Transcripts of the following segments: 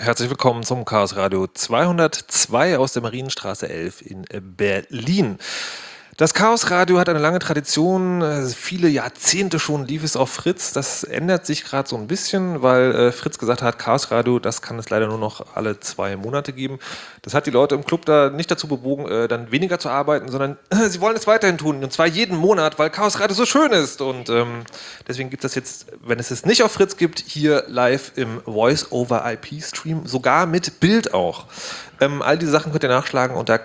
Herzlich willkommen zum Chaos Radio 202 aus der Marienstraße 11 in Berlin. Das Chaos Radio hat eine lange Tradition, viele Jahrzehnte schon lief es auf Fritz. Das ändert sich gerade so ein bisschen, weil Fritz gesagt hat, Chaos Radio, das kann es leider nur noch alle 2 Monate geben. Das hat die Leute im Club da nicht dazu bewogen, dann weniger zu arbeiten, sondern sie wollen es weiterhin tun, und zwar jeden Monat, weil Chaos Radio so schön ist. Und deswegen gibt es jetzt, wenn es nicht auf Fritz gibt, hier live im Voice-over-IP-Stream, sogar mit Bild auch. All diese Sachen könnt ihr nachschlagen unter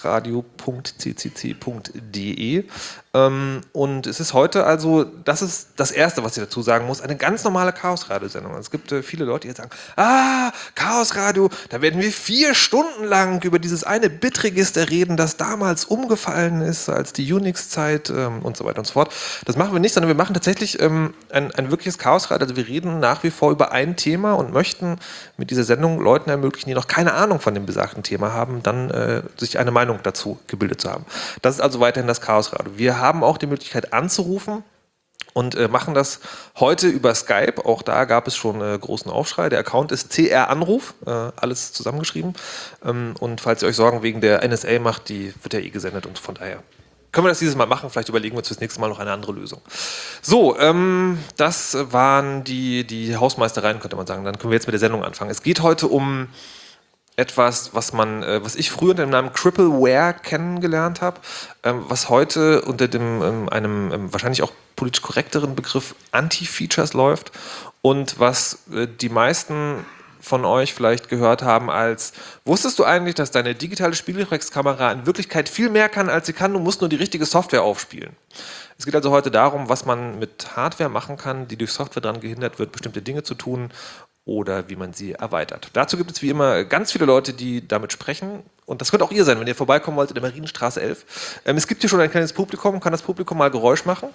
chaosradio.ccc.de. Und es ist heute also, das ist das Erste, was ich dazu sagen muss, eine ganz normale Chaos-Radio-Sendung. Es gibt viele Leute, die jetzt sagen, Chaos-Radio, da werden wir 4 Stunden lang über dieses eine Bitregister reden, das damals umgefallen ist, als die Unix-Zeit und so weiter und so fort. Das machen wir nicht, sondern wir machen tatsächlich ein wirkliches Chaos-Radio. Also wir reden nach wie vor über ein Thema und möchten mit dieser Sendung Leuten ermöglichen, die noch keine Ahnung von dem besagten Thema haben, dann sich eine Meinung dazu gebildet zu haben. Das ist also weiterhin das Chaos-Radio. Wir haben auch die Möglichkeit anzurufen und machen das heute über Skype. Auch da gab es schon großen Aufschrei. Der Account ist CR Anruf, alles zusammengeschrieben. Und falls ihr euch Sorgen wegen der NSA macht, die wird ja gesendet, und von daher können wir das dieses Mal machen. Vielleicht überlegen wir uns fürs nächste Mal noch eine andere Lösung. So, das waren die Hausmeistereien, könnte man sagen. Dann können wir jetzt mit der Sendung anfangen. Es geht heute um etwas, was ich früher unter dem Namen Crippleware kennengelernt habe, was heute unter einem wahrscheinlich auch politisch korrekteren Begriff Anti-Features läuft und was die meisten von euch vielleicht gehört haben als: Wusstest du eigentlich, dass deine digitale Spiegelreflexkamera in Wirklichkeit viel mehr kann, als sie kann? Du musst nur die richtige Software aufspielen. Es geht also heute darum, was man mit Hardware machen kann, die durch Software daran gehindert wird, bestimmte Dinge zu tun, oder wie man sie erweitert. Dazu gibt es wie immer ganz viele Leute, die damit sprechen. Und das könnt auch ihr sein, wenn ihr vorbeikommen wollt in der Marienstraße 11. Es gibt hier schon ein kleines Publikum. Kann das Publikum mal Geräusch machen?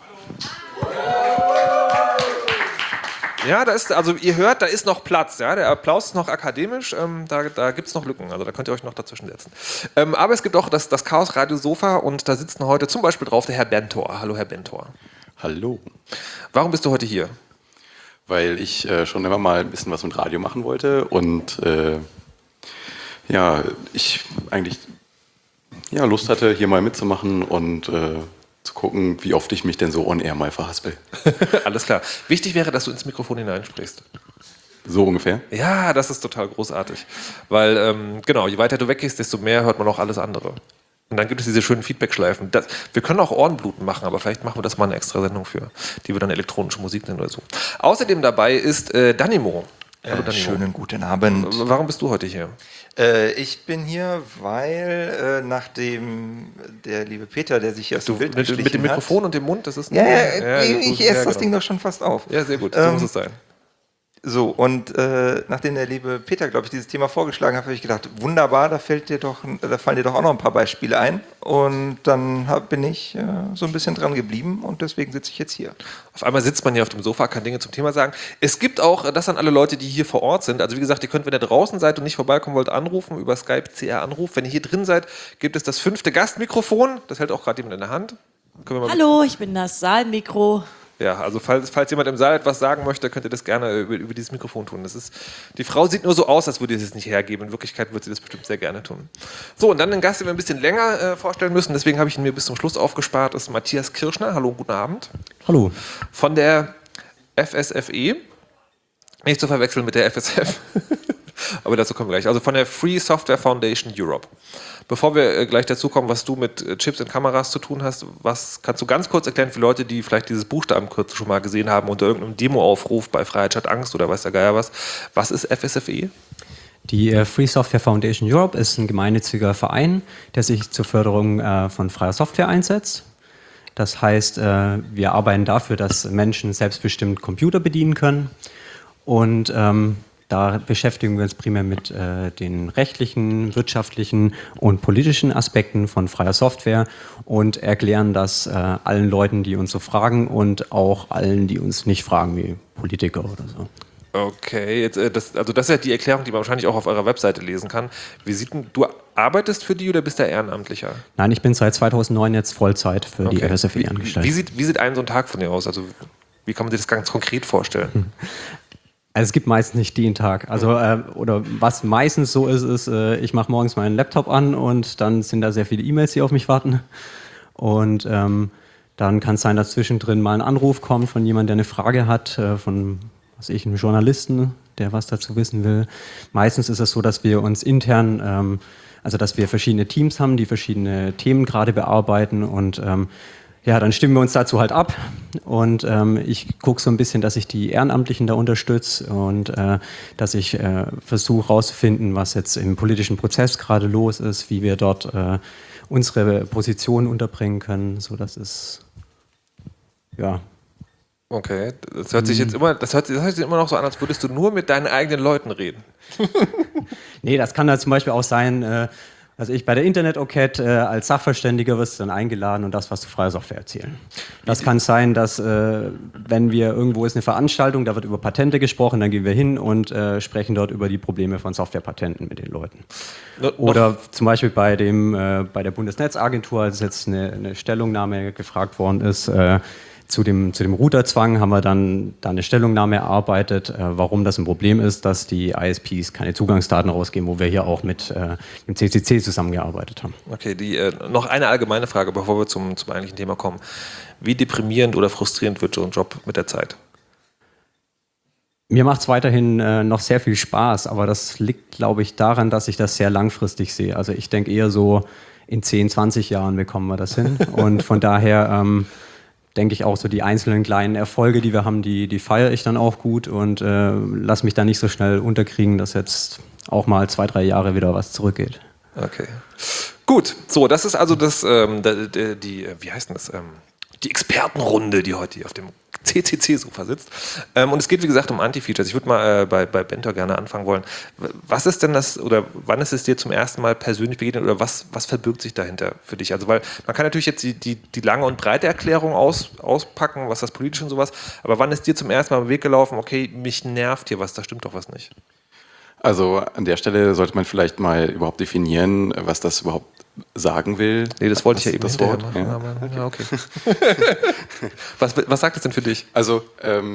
Ja, also ihr hört, da ist noch Platz. Ja? Der Applaus ist noch akademisch. Da gibt es noch Lücken. Also da könnt ihr euch noch dazwischen setzen. Aber es gibt auch das Chaos Radio Sofa, und da sitzen heute zum Beispiel drauf der Herr Bentor. Hallo, Herr Bentor. Hallo. Warum bist du heute hier? Weil ich schon immer mal ein bisschen was mit Radio machen wollte und ich eigentlich Lust hatte, hier mal mitzumachen und zu gucken, wie oft ich mich denn so on-air mal verhaspel. Alles klar. Wichtig wäre, dass du ins Mikrofon hineinsprichst. So ungefähr? Ja, das ist total großartig. Weil, je weiter du weggehst, desto mehr hört man auch alles andere. Und dann gibt es diese schönen Feedback-Schleifen. Wir können auch Ohrenbluten machen, aber vielleicht machen wir das mal eine extra Sendung für, die wir dann elektronische Musik nennen oder so. Außerdem dabei ist Danimo. Hallo, Danimo. Schönen guten Abend. Warum bist du heute hier? Ich bin hier, weil nachdem der liebe Peter, der sich hier aus dem Bild geschlichen hat... Mit dem Mikrofon und dem Mund, das ist... ich esse das Ding doch schon fast auf. Ja, sehr gut, so muss es sein. So, und nachdem der liebe Peter, glaube ich, dieses Thema vorgeschlagen hat, habe ich gedacht, wunderbar, da fallen dir doch auch noch ein paar Beispiele ein. Und dann bin ich so ein bisschen dran geblieben, und deswegen sitze ich jetzt hier. Auf einmal sitzt man hier auf dem Sofa, kann Dinge zum Thema sagen. Es gibt auch, das an alle Leute, die hier vor Ort sind, also wie gesagt, ihr könnt, wenn ihr draußen seid und nicht vorbeikommen wollt, anrufen über Skype, CR Anruf. Wenn ihr hier drin seid, gibt es das 5. Gastmikrofon, das hält auch gerade jemand in der Hand. Hallo, ich bin das Saalmikro. Ja, also falls jemand im Saal etwas sagen möchte, könnt ihr das gerne über dieses Mikrofon tun. Die Frau sieht nur so aus, als würde sie es nicht hergeben. In Wirklichkeit wird sie das bestimmt sehr gerne tun. So, und dann den Gast, den wir ein bisschen länger vorstellen müssen. Deswegen habe ich ihn mir bis zum Schluss aufgespart. Das ist Matthias Kirschner. Hallo, guten Abend. Hallo. Von der FSFE. Nicht zu verwechseln mit der FSF. Aber dazu kommen wir gleich. Also von der Free Software Foundation Europe. Bevor wir gleich dazu kommen, was du mit Chips und Kameras zu tun hast, was kannst du ganz kurz erklären für Leute, die vielleicht dieses Buchstabenkürzel schon mal gesehen haben unter irgendeinem Demo-Aufruf bei Freiheit statt Angst oder weiß der Geier was. Was ist FSFE? Die Free Software Foundation Europe ist ein gemeinnütziger Verein, der sich zur Förderung von freier Software einsetzt. Das heißt, wir arbeiten dafür, dass Menschen selbstbestimmt Computer bedienen können, und da beschäftigen wir uns primär mit den rechtlichen, wirtschaftlichen und politischen Aspekten von freier Software und erklären das allen Leuten, die uns so fragen, und auch allen, die uns nicht fragen, wie Politiker oder so. Okay, jetzt, das ist ja die Erklärung, die man wahrscheinlich auch auf eurer Webseite lesen kann. Du arbeitest für die oder bist du Ehrenamtlicher? Nein, ich bin seit 2009 jetzt Vollzeit für die FSFE angestellt. Wie sieht so ein Tag von dir aus? Also wie kann man sich das ganz konkret vorstellen? Also es gibt meistens nicht den Tag. Also oder was meistens so ist, ich mache morgens meinen Laptop an und dann sind da sehr viele E-Mails, die auf mich warten. Und dann kann es sein, dass zwischendrin mal ein Anruf kommt von jemandem, der eine Frage hat, von einem Journalisten, der was dazu wissen will. Meistens ist es so, dass wir uns intern, also dass wir verschiedene Teams haben, die verschiedene Themen gerade bearbeiten und ja, dann stimmen wir uns dazu halt ab und ich gucke so ein bisschen, dass ich die Ehrenamtlichen da unterstütze und dass ich versuche herauszufinden, was jetzt im politischen Prozess gerade los ist, wie wir dort unsere Positionen unterbringen können, so dass es, ja. Okay, das hört sich jetzt immer noch so an, als würdest du nur mit deinen eigenen Leuten reden. Nee, das kann da zum Beispiel auch sein, also ich bei der Internet-OCAD als Sachverständiger wirst du dann eingeladen und das, was zu freier Software erzählen. Das kann sein, dass wenn wir irgendwo ist eine Veranstaltung, da wird über Patente gesprochen, dann gehen wir hin und sprechen dort über die Probleme von Softwarepatenten mit den Leuten. Oder zum Beispiel bei der Bundesnetzagentur, als jetzt eine Stellungnahme gefragt worden ist, zu dem Routerzwang haben wir dann eine Stellungnahme erarbeitet, warum das ein Problem ist, dass die ISPs keine Zugangsdaten rausgeben, wo wir hier auch mit dem CCC zusammengearbeitet haben. Okay, noch eine allgemeine Frage, bevor wir zum eigentlichen Thema kommen. Wie deprimierend oder frustrierend wird so ein Job mit der Zeit? Mir macht es weiterhin noch sehr viel Spaß, aber das liegt, glaube ich, daran, dass ich das sehr langfristig sehe. Also ich denke eher so, in 10, 20 Jahren bekommen wir das hin und von daher denke ich auch so, die einzelnen kleinen Erfolge, die wir haben, die feiere ich dann auch gut und lass mich da nicht so schnell unterkriegen, dass jetzt auch mal 2, 3 Jahre wieder was zurückgeht. Okay. Gut, so, das ist also wie heißt denn das? Die Expertenrunde, die heute hier auf dem CCC-Sofa sitzt. Und es geht, wie gesagt, um Anti-Features. Ich würde mal bei Bentor gerne anfangen wollen. Was ist denn das, oder wann ist es dir zum ersten Mal persönlich begegnet, oder was verbirgt sich dahinter für dich? Also, weil man kann natürlich jetzt die lange und breite Erklärung auspacken, was das politisch und sowas, aber wann ist dir zum ersten Mal im Weg gelaufen, okay, mich nervt hier was, da stimmt doch was nicht? Also an der Stelle sollte man vielleicht mal überhaupt definieren, was das überhaupt sagen will. Nee, das wollte ich ja eben das hinterher Wort. machen. Ja. Ja, okay. Was sagt es denn für dich? Also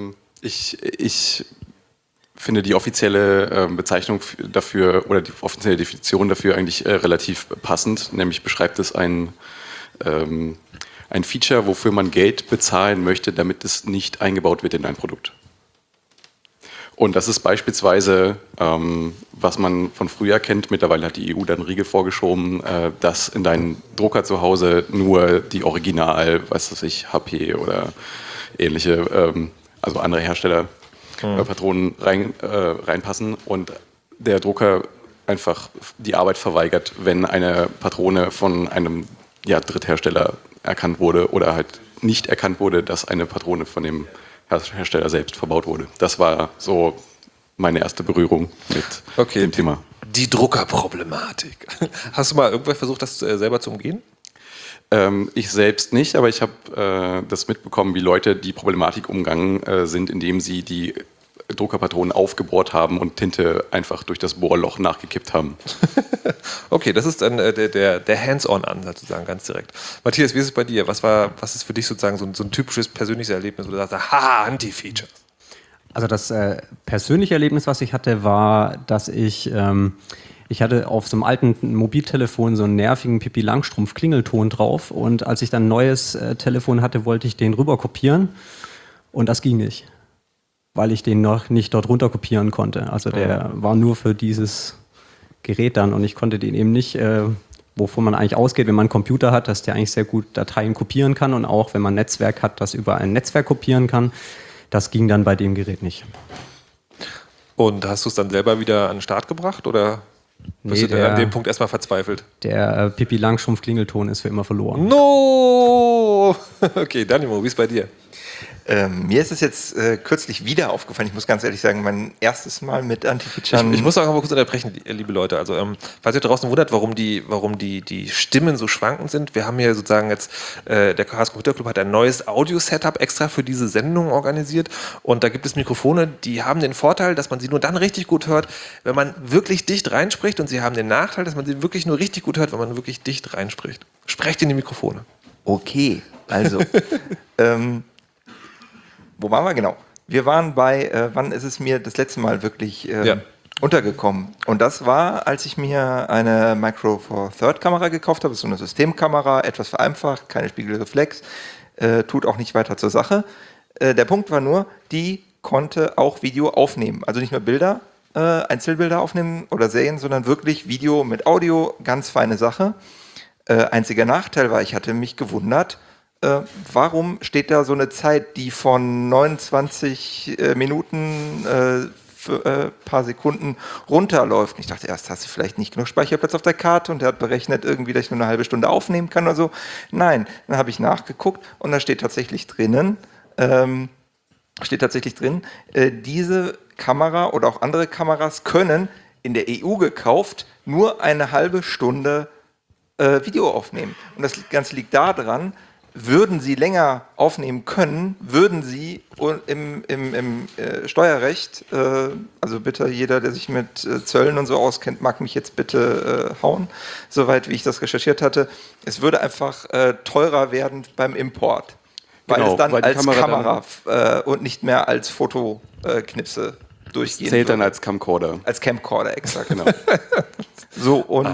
ich finde die offizielle Bezeichnung dafür oder die offizielle Definition dafür eigentlich relativ passend, nämlich beschreibt es ein Feature, wofür man Geld bezahlen möchte, damit es nicht eingebaut wird in ein Produkt. Und das ist beispielsweise, was man von früher kennt, mittlerweile hat die EU dann einen Riegel vorgeschoben, dass in deinen Drucker zu Hause nur die Original, HP oder ähnliche, also andere Hersteller, Patronen reinpassen und der Drucker einfach die Arbeit verweigert, wenn eine Patrone von einem Dritthersteller erkannt wurde oder halt nicht erkannt wurde, dass eine Patrone von dem Hersteller selbst verbaut wurde. Das war so meine erste Berührung mit dem Thema. Die Druckerproblematik. Hast du mal irgendwann versucht, das selber zu umgehen? Ich selbst nicht, aber ich habe das mitbekommen, wie Leute die Problematik umgangen sind, indem sie die Druckerpatronen aufgebohrt haben und Tinte einfach durch das Bohrloch nachgekippt haben. Okay, das ist dann der Hands-on-Ansatz sozusagen, ganz direkt. Matthias, wie ist es bei dir? Was ist für dich sozusagen so ein typisches persönliches Erlebnis, wo du sagst, haha, Anti-Features? Also das persönliche Erlebnis, was ich hatte, war, dass ich hatte auf so einem alten Mobiltelefon so einen nervigen Pippi-Langstrumpf-Klingelton drauf und als ich dann ein neues Telefon hatte, wollte ich den rüber kopieren und das ging nicht, weil ich den noch nicht dort runter kopieren konnte. Also der war nur für dieses Gerät dann und ich konnte den eben nicht, wovon man eigentlich ausgeht, wenn man einen Computer hat, dass der eigentlich sehr gut Dateien kopieren kann und auch wenn man ein Netzwerk hat, das über ein Netzwerk kopieren kann. Das ging dann bei dem Gerät nicht. Und hast du es dann selber wieder an den Start gebracht oder bist du dann an dem Punkt erstmal verzweifelt? Der Pippi-Langstrumpf-Klingelton ist für immer verloren. No! Okay, Danimo, wie ist es bei dir? Mir ist es jetzt kürzlich wieder aufgefallen, ich muss ganz ehrlich sagen, mein erstes Mal mit Anti-Features. Ich muss auch mal kurz unterbrechen, liebe Leute. Also, falls ihr draußen wundert, warum die Stimmen so schwankend sind, wir haben hier sozusagen jetzt, der Chaos Computer Club hat ein neues Audio-Setup extra für diese Sendung organisiert und da gibt es Mikrofone, die haben den Vorteil, dass man sie nur dann richtig gut hört, wenn man wirklich dicht reinspricht und sie haben den Nachteil, dass man sie wirklich nur richtig gut hört, wenn man wirklich dicht reinspricht. Sprecht in die Mikrofone. Okay, also, wo waren wir genau? Wir waren bei, wann ist es mir das letzte Mal wirklich untergekommen? Und das war, als ich mir eine Micro Four Third Kamera gekauft habe. Das ist so eine Systemkamera, etwas vereinfacht, keine Spiegelreflex, tut auch nicht weiter zur Sache. Der Punkt war nur, die konnte auch Video aufnehmen. Also nicht nur Bilder, Einzelbilder aufnehmen oder Serien, sondern wirklich Video mit Audio, ganz feine Sache. Einziger Nachteil war, ich hatte mich gewundert, warum steht da so eine Zeit, die von 29 Minuten für paar Sekunden runterläuft. Und ich dachte erst, hast du vielleicht nicht genug Speicherplatz auf der Karte und der hat berechnet irgendwie, dass ich nur eine halbe Stunde aufnehmen kann oder so. Nein, dann habe ich nachgeguckt und da steht tatsächlich drin, diese Kamera oder auch andere Kameras können in der EU gekauft nur eine halbe Stunde Video aufnehmen. Und das Ganze liegt daran, würden sie länger aufnehmen können, würden sie im Steuerrecht, also bitte jeder, der sich mit Zöllen und so auskennt, mag mich jetzt bitte hauen, soweit wie ich das recherchiert hatte, es würde einfach teurer werden beim Import, weil es dann als Kamera und nicht mehr als Fotoknipse durchgehen zählt würde. dann als Camcorder. Als Camcorder, exakt. Genau. So, und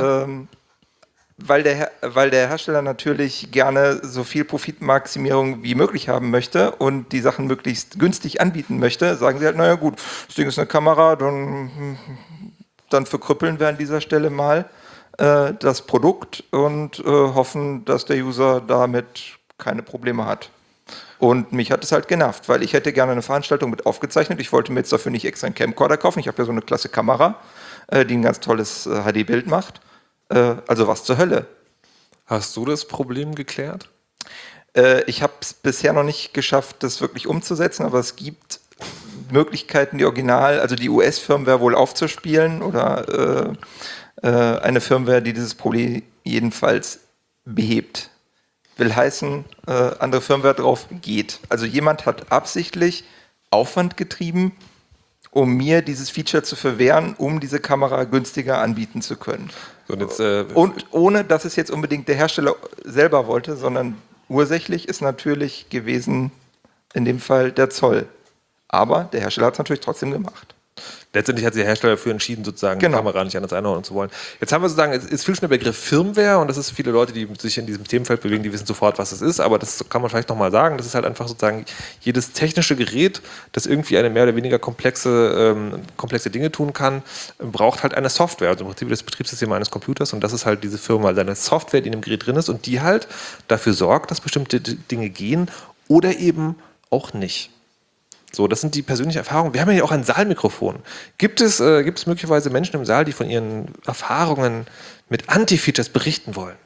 weil der Hersteller natürlich gerne so viel Profitmaximierung wie möglich haben möchte und die Sachen möglichst günstig anbieten möchte, sagen sie halt, naja gut, das Ding ist eine Kamera, dann verkrüppeln wir an dieser Stelle mal das Produkt und hoffen, dass der User damit keine Probleme hat. Und mich hat es halt genervt, weil ich hätte gerne eine Veranstaltung mit aufgezeichnet. Ich wollte mir jetzt dafür nicht extra einen Camcorder kaufen. Ich habe ja so eine klasse Kamera, die ein ganz tolles HD-Bild macht. Also was zur Hölle? Hast du das Problem geklärt? Ich habe es bisher noch nicht geschafft, das wirklich umzusetzen, aber es gibt Möglichkeiten, die US-Firmware wohl aufzuspielen oder eine Firmware, die dieses Problem jedenfalls behebt. Will heißen, andere Firmware drauf geht. Also jemand hat absichtlich Aufwand getrieben, um mir dieses Feature zu verwehren, um diese Kamera günstiger anbieten zu können. Und ohne, dass es jetzt unbedingt der Hersteller selber wollte, sondern ursächlich ist natürlich gewesen, in dem Fall der Zoll. Aber der Hersteller hat es natürlich trotzdem gemacht. Letztendlich hat sich der Hersteller dafür entschieden, sozusagen die Kamera nicht anders einordnen zu wollen. Jetzt haben wir sozusagen, es ist viel schon der Begriff Firmware und das ist viele Leute, die sich in diesem Themenfeld bewegen, die wissen sofort, was es ist, aber das kann man vielleicht nochmal sagen, das ist halt einfach sozusagen jedes technische Gerät, das irgendwie eine mehr oder weniger komplexe Dinge tun kann, braucht halt eine Software, also im Prinzip das Betriebssystem eines Computers und das ist halt diese Firmware, eine Software, die in dem Gerät drin ist und die halt dafür sorgt, dass bestimmte Dinge gehen oder eben auch nicht. So, das sind die persönlichen Erfahrungen. Wir haben ja auch ein Saalmikrofon. Gibt es möglicherweise Menschen im Saal, die von ihren Erfahrungen mit Anti-Features berichten wollen?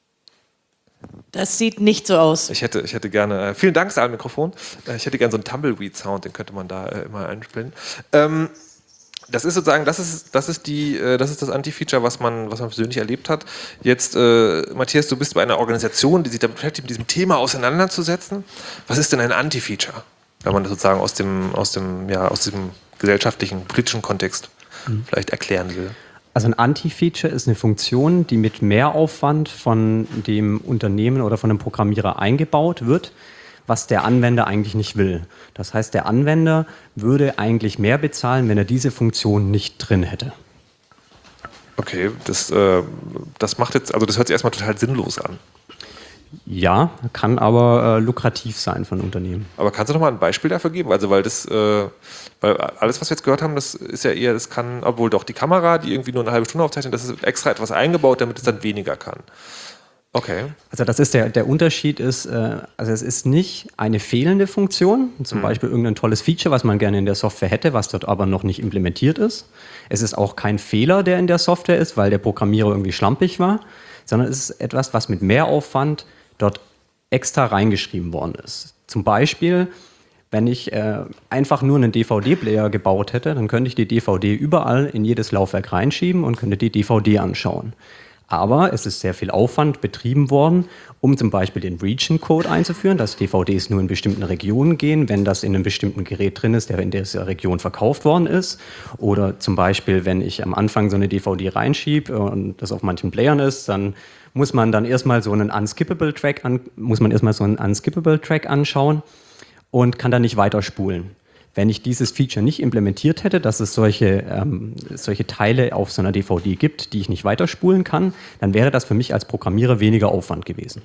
Das sieht nicht so aus. Ich hätte gerne, vielen Dank Saalmikrofon, ich hätte gerne so einen Tumbleweed-Sound, den könnte man da immer einspielen. Das ist sozusagen, das ist das Anti-Feature, was man persönlich erlebt hat. Jetzt, Matthias, du bist bei einer Organisation, die sich damit beschäftigt, mit diesem Thema auseinanderzusetzen. Was ist denn ein Anti-Feature? Wenn man das sozusagen aus diesem gesellschaftlichen, politischen Kontext vielleicht erklären will. Also ein Anti-Feature ist eine Funktion, die mit Mehraufwand von dem Unternehmen oder von dem Programmierer eingebaut wird, was der Anwender eigentlich nicht will. Das heißt, der Anwender würde eigentlich mehr bezahlen, wenn er diese Funktion nicht drin hätte. Okay, das macht jetzt, also das hört sich erstmal total sinnlos an. Ja, kann aber lukrativ sein von Unternehmen. Aber kannst du noch mal ein Beispiel dafür geben? Also weil alles, was wir jetzt gehört haben, das ist ja eher, das kann, obwohl doch die Kamera, die irgendwie nur eine halbe Stunde aufzeichnet, das ist extra etwas eingebaut, damit es dann weniger kann. Okay. Also das ist der Unterschied ist, also es ist nicht eine fehlende Funktion, zum Beispiel irgendein tolles Feature, was man gerne in der Software hätte, was dort aber noch nicht implementiert ist. Es ist auch kein Fehler, der in der Software ist, weil der Programmierer irgendwie schlampig war, sondern es ist etwas, was mit Mehraufwand dort extra reingeschrieben worden ist. Zum Beispiel, wenn ich einfach nur einen DVD-Player gebaut hätte, dann könnte ich die DVD überall in jedes Laufwerk reinschieben und könnte die DVD anschauen. Aber es ist sehr viel Aufwand betrieben worden, um zum Beispiel den Region-Code einzuführen, dass DVDs nur in bestimmten Regionen gehen, wenn das in einem bestimmten Gerät drin ist, der in dieser Region verkauft worden ist. Oder zum Beispiel, wenn ich am Anfang so eine DVD reinschiebe und das auf manchen Playern ist, dann muss man dann erstmal so einen Unskippable Track anschauen. und kann dann nicht weiterspulen. Wenn ich dieses Feature nicht implementiert hätte, dass es solche Teile auf so einer DVD gibt, die ich nicht weiterspulen kann, dann wäre das für mich als Programmierer weniger Aufwand gewesen.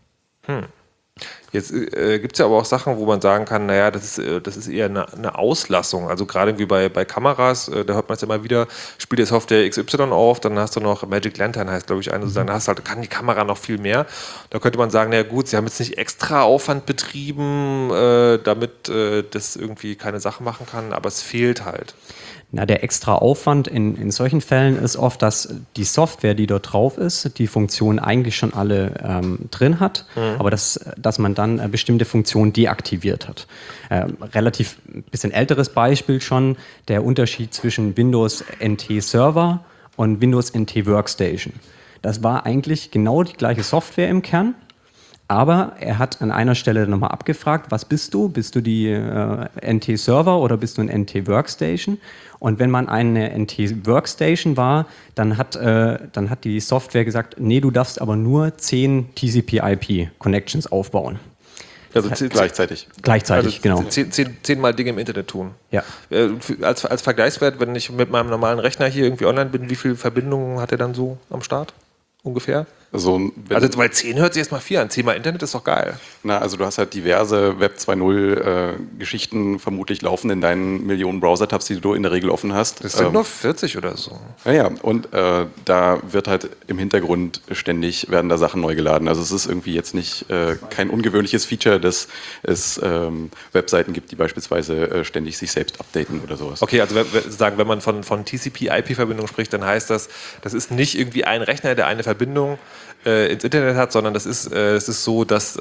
Jetzt gibt es ja aber auch Sachen, wo man sagen kann, naja, das ist eher eine Auslassung. Also gerade irgendwie bei Kameras, da hört man es immer wieder, spielt die Software XY auf, dann hast du noch Magic Lantern, heißt glaube ich eine, sozusagen, da kann die Kamera noch viel mehr. Da könnte man sagen, naja gut, sie haben jetzt nicht extra Aufwand betrieben, damit das irgendwie keine Sache machen kann, aber es fehlt halt. Na, der extra Aufwand in solchen Fällen ist oft, dass die Software, die dort drauf ist, die Funktionen eigentlich schon alle drin hat, aber dass man dann bestimmte Funktionen deaktiviert hat. Relativ ein bisschen älteres Beispiel schon, der Unterschied zwischen Windows NT Server und Windows NT Workstation. Das war eigentlich genau die gleiche Software im Kern, aber er hat an einer Stelle nochmal abgefragt, was bist du? Bist du die NT-Server oder bist du ein NT-Workstation? Und wenn man eine NT-Workstation war, dann hat die Software gesagt, nee, du darfst aber nur 10 TCP/IP-Connections aufbauen. Also gleichzeitig. Gleichzeitig, genau. 10 Mal Dinge im Internet tun. Ja. Als Vergleichswert, wenn ich mit meinem normalen Rechner hier irgendwie online bin, wie viele Verbindungen hat er dann so am Start? Ungefähr? Also weil 10 hört sich erstmal viel an. 10 mal Internet ist doch geil. Also du hast halt diverse Web 2.0 Geschichten vermutlich laufen in deinen Millionen Browser-Tabs, die du in der Regel offen hast. Das sind nur 40 oder so. Ja, und da wird halt im Hintergrund ständig werden da Sachen neu geladen. Also es ist irgendwie jetzt nicht kein ungewöhnliches Feature, dass es Webseiten gibt, die beispielsweise ständig sich selbst updaten oder sowas. Okay, also wenn man von TCP/IP-Verbindung spricht, dann heißt das ist nicht irgendwie ein Rechner, der eine Verbindung ins Internet hat, sondern es ist so, dass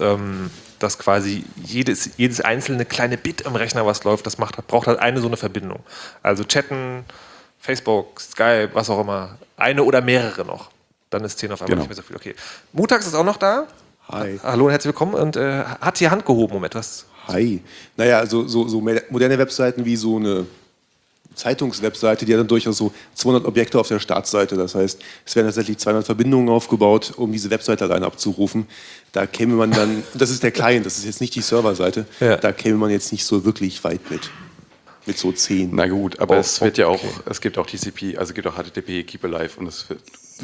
quasi jedes einzelne kleine Bit im Rechner, was läuft, braucht halt eine so eine Verbindung. Also chatten, Facebook, Skype, was auch immer. Eine oder mehrere noch. Dann ist 10 auf einmal nicht mehr so viel. Okay. Mutax ist auch noch da. Hi. Hallo und herzlich willkommen und hat die Hand gehoben, um etwas. Hi. Naja, also so moderne Webseiten wie so eine Zeitungswebseite, die hat dann durchaus so 200 Objekte auf der Startseite. Das heißt, es werden tatsächlich 200 Verbindungen aufgebaut, um diese Webseite allein abzurufen. Da käme man dann, das ist der Client, das ist jetzt nicht die Serverseite, da käme man jetzt nicht so wirklich weit mit so 10. Na gut, aber es wird ja auch, es gibt auch TCP, also es gibt auch HTTP, Keep Alive und es wird...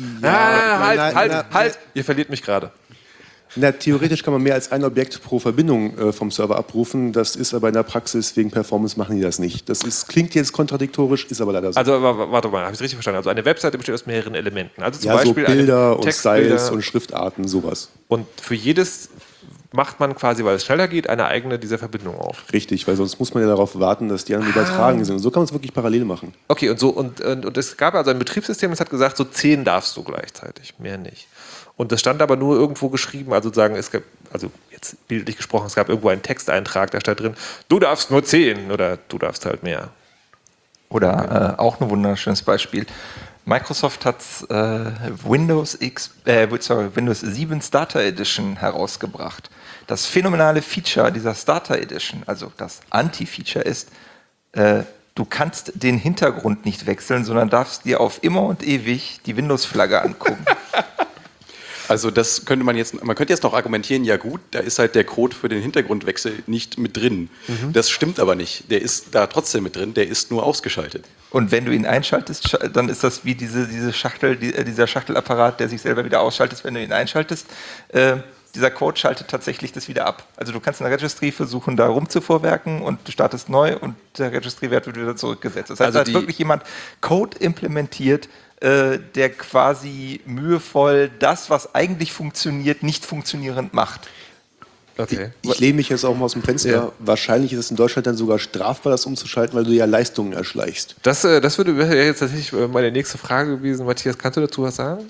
Halt! Ihr verliert mich gerade. Na, theoretisch kann man mehr als ein Objekt pro Verbindung vom Server abrufen. Das ist aber in der Praxis, wegen Performance machen die das nicht. Klingt jetzt kontradiktorisch, ist aber leider so. Also, warte mal, habe ich es richtig verstanden? Also eine Webseite besteht aus mehreren Elementen. Also zum ja, Beispiel so Bilder und Textbilder Styles und Schriftarten, sowas. Und für jedes macht man quasi, weil es schneller geht, eine eigene dieser Verbindungen auf. Richtig, weil sonst muss man ja darauf warten, dass die anderen übertragen sind. Und so kann man es wirklich parallel machen. Okay, und es gab also ein Betriebssystem, das hat gesagt, so 10 darfst du gleichzeitig, mehr nicht. Und das stand aber nur irgendwo geschrieben, also sagen, jetzt bildlich gesprochen, es gab irgendwo einen Texteintrag, da steht drin, du darfst nur 10 oder du darfst halt mehr. Oder auch ein wunderschönes Beispiel. Microsoft hat Windows 7 Starter Edition herausgebracht. Das phänomenale Feature dieser Starter Edition, also das Anti-Feature ist, du kannst den Hintergrund nicht wechseln, sondern darfst dir auf immer und ewig die Windows-Flagge angucken. Also das könnte man könnte jetzt noch argumentieren, ja gut, da ist halt der Code für den Hintergrundwechsel nicht mit drin. Das stimmt aber nicht. Der ist da trotzdem mit drin, der ist nur ausgeschaltet. Und wenn du ihn einschaltest, dann ist das wie dieser Schachtelapparat, der sich selber wieder ausschaltet, wenn du ihn einschaltest. Dieser Code schaltet tatsächlich das wieder ab. Also du kannst in der Registry versuchen, da rumzuvorwerken und du startest neu und der Registry-Wert wird wieder zurückgesetzt. Das heißt, da hat wirklich jemand Code implementiert, der quasi mühevoll das, was eigentlich funktioniert, nicht funktionierend macht. Okay. Ich lehne mich jetzt auch mal aus dem Fenster. Ja. Wahrscheinlich ist es in Deutschland dann sogar strafbar, das umzuschalten, weil du ja Leistungen erschleichst. Das wäre jetzt tatsächlich meine nächste Frage gewesen. Matthias, kannst du dazu was sagen?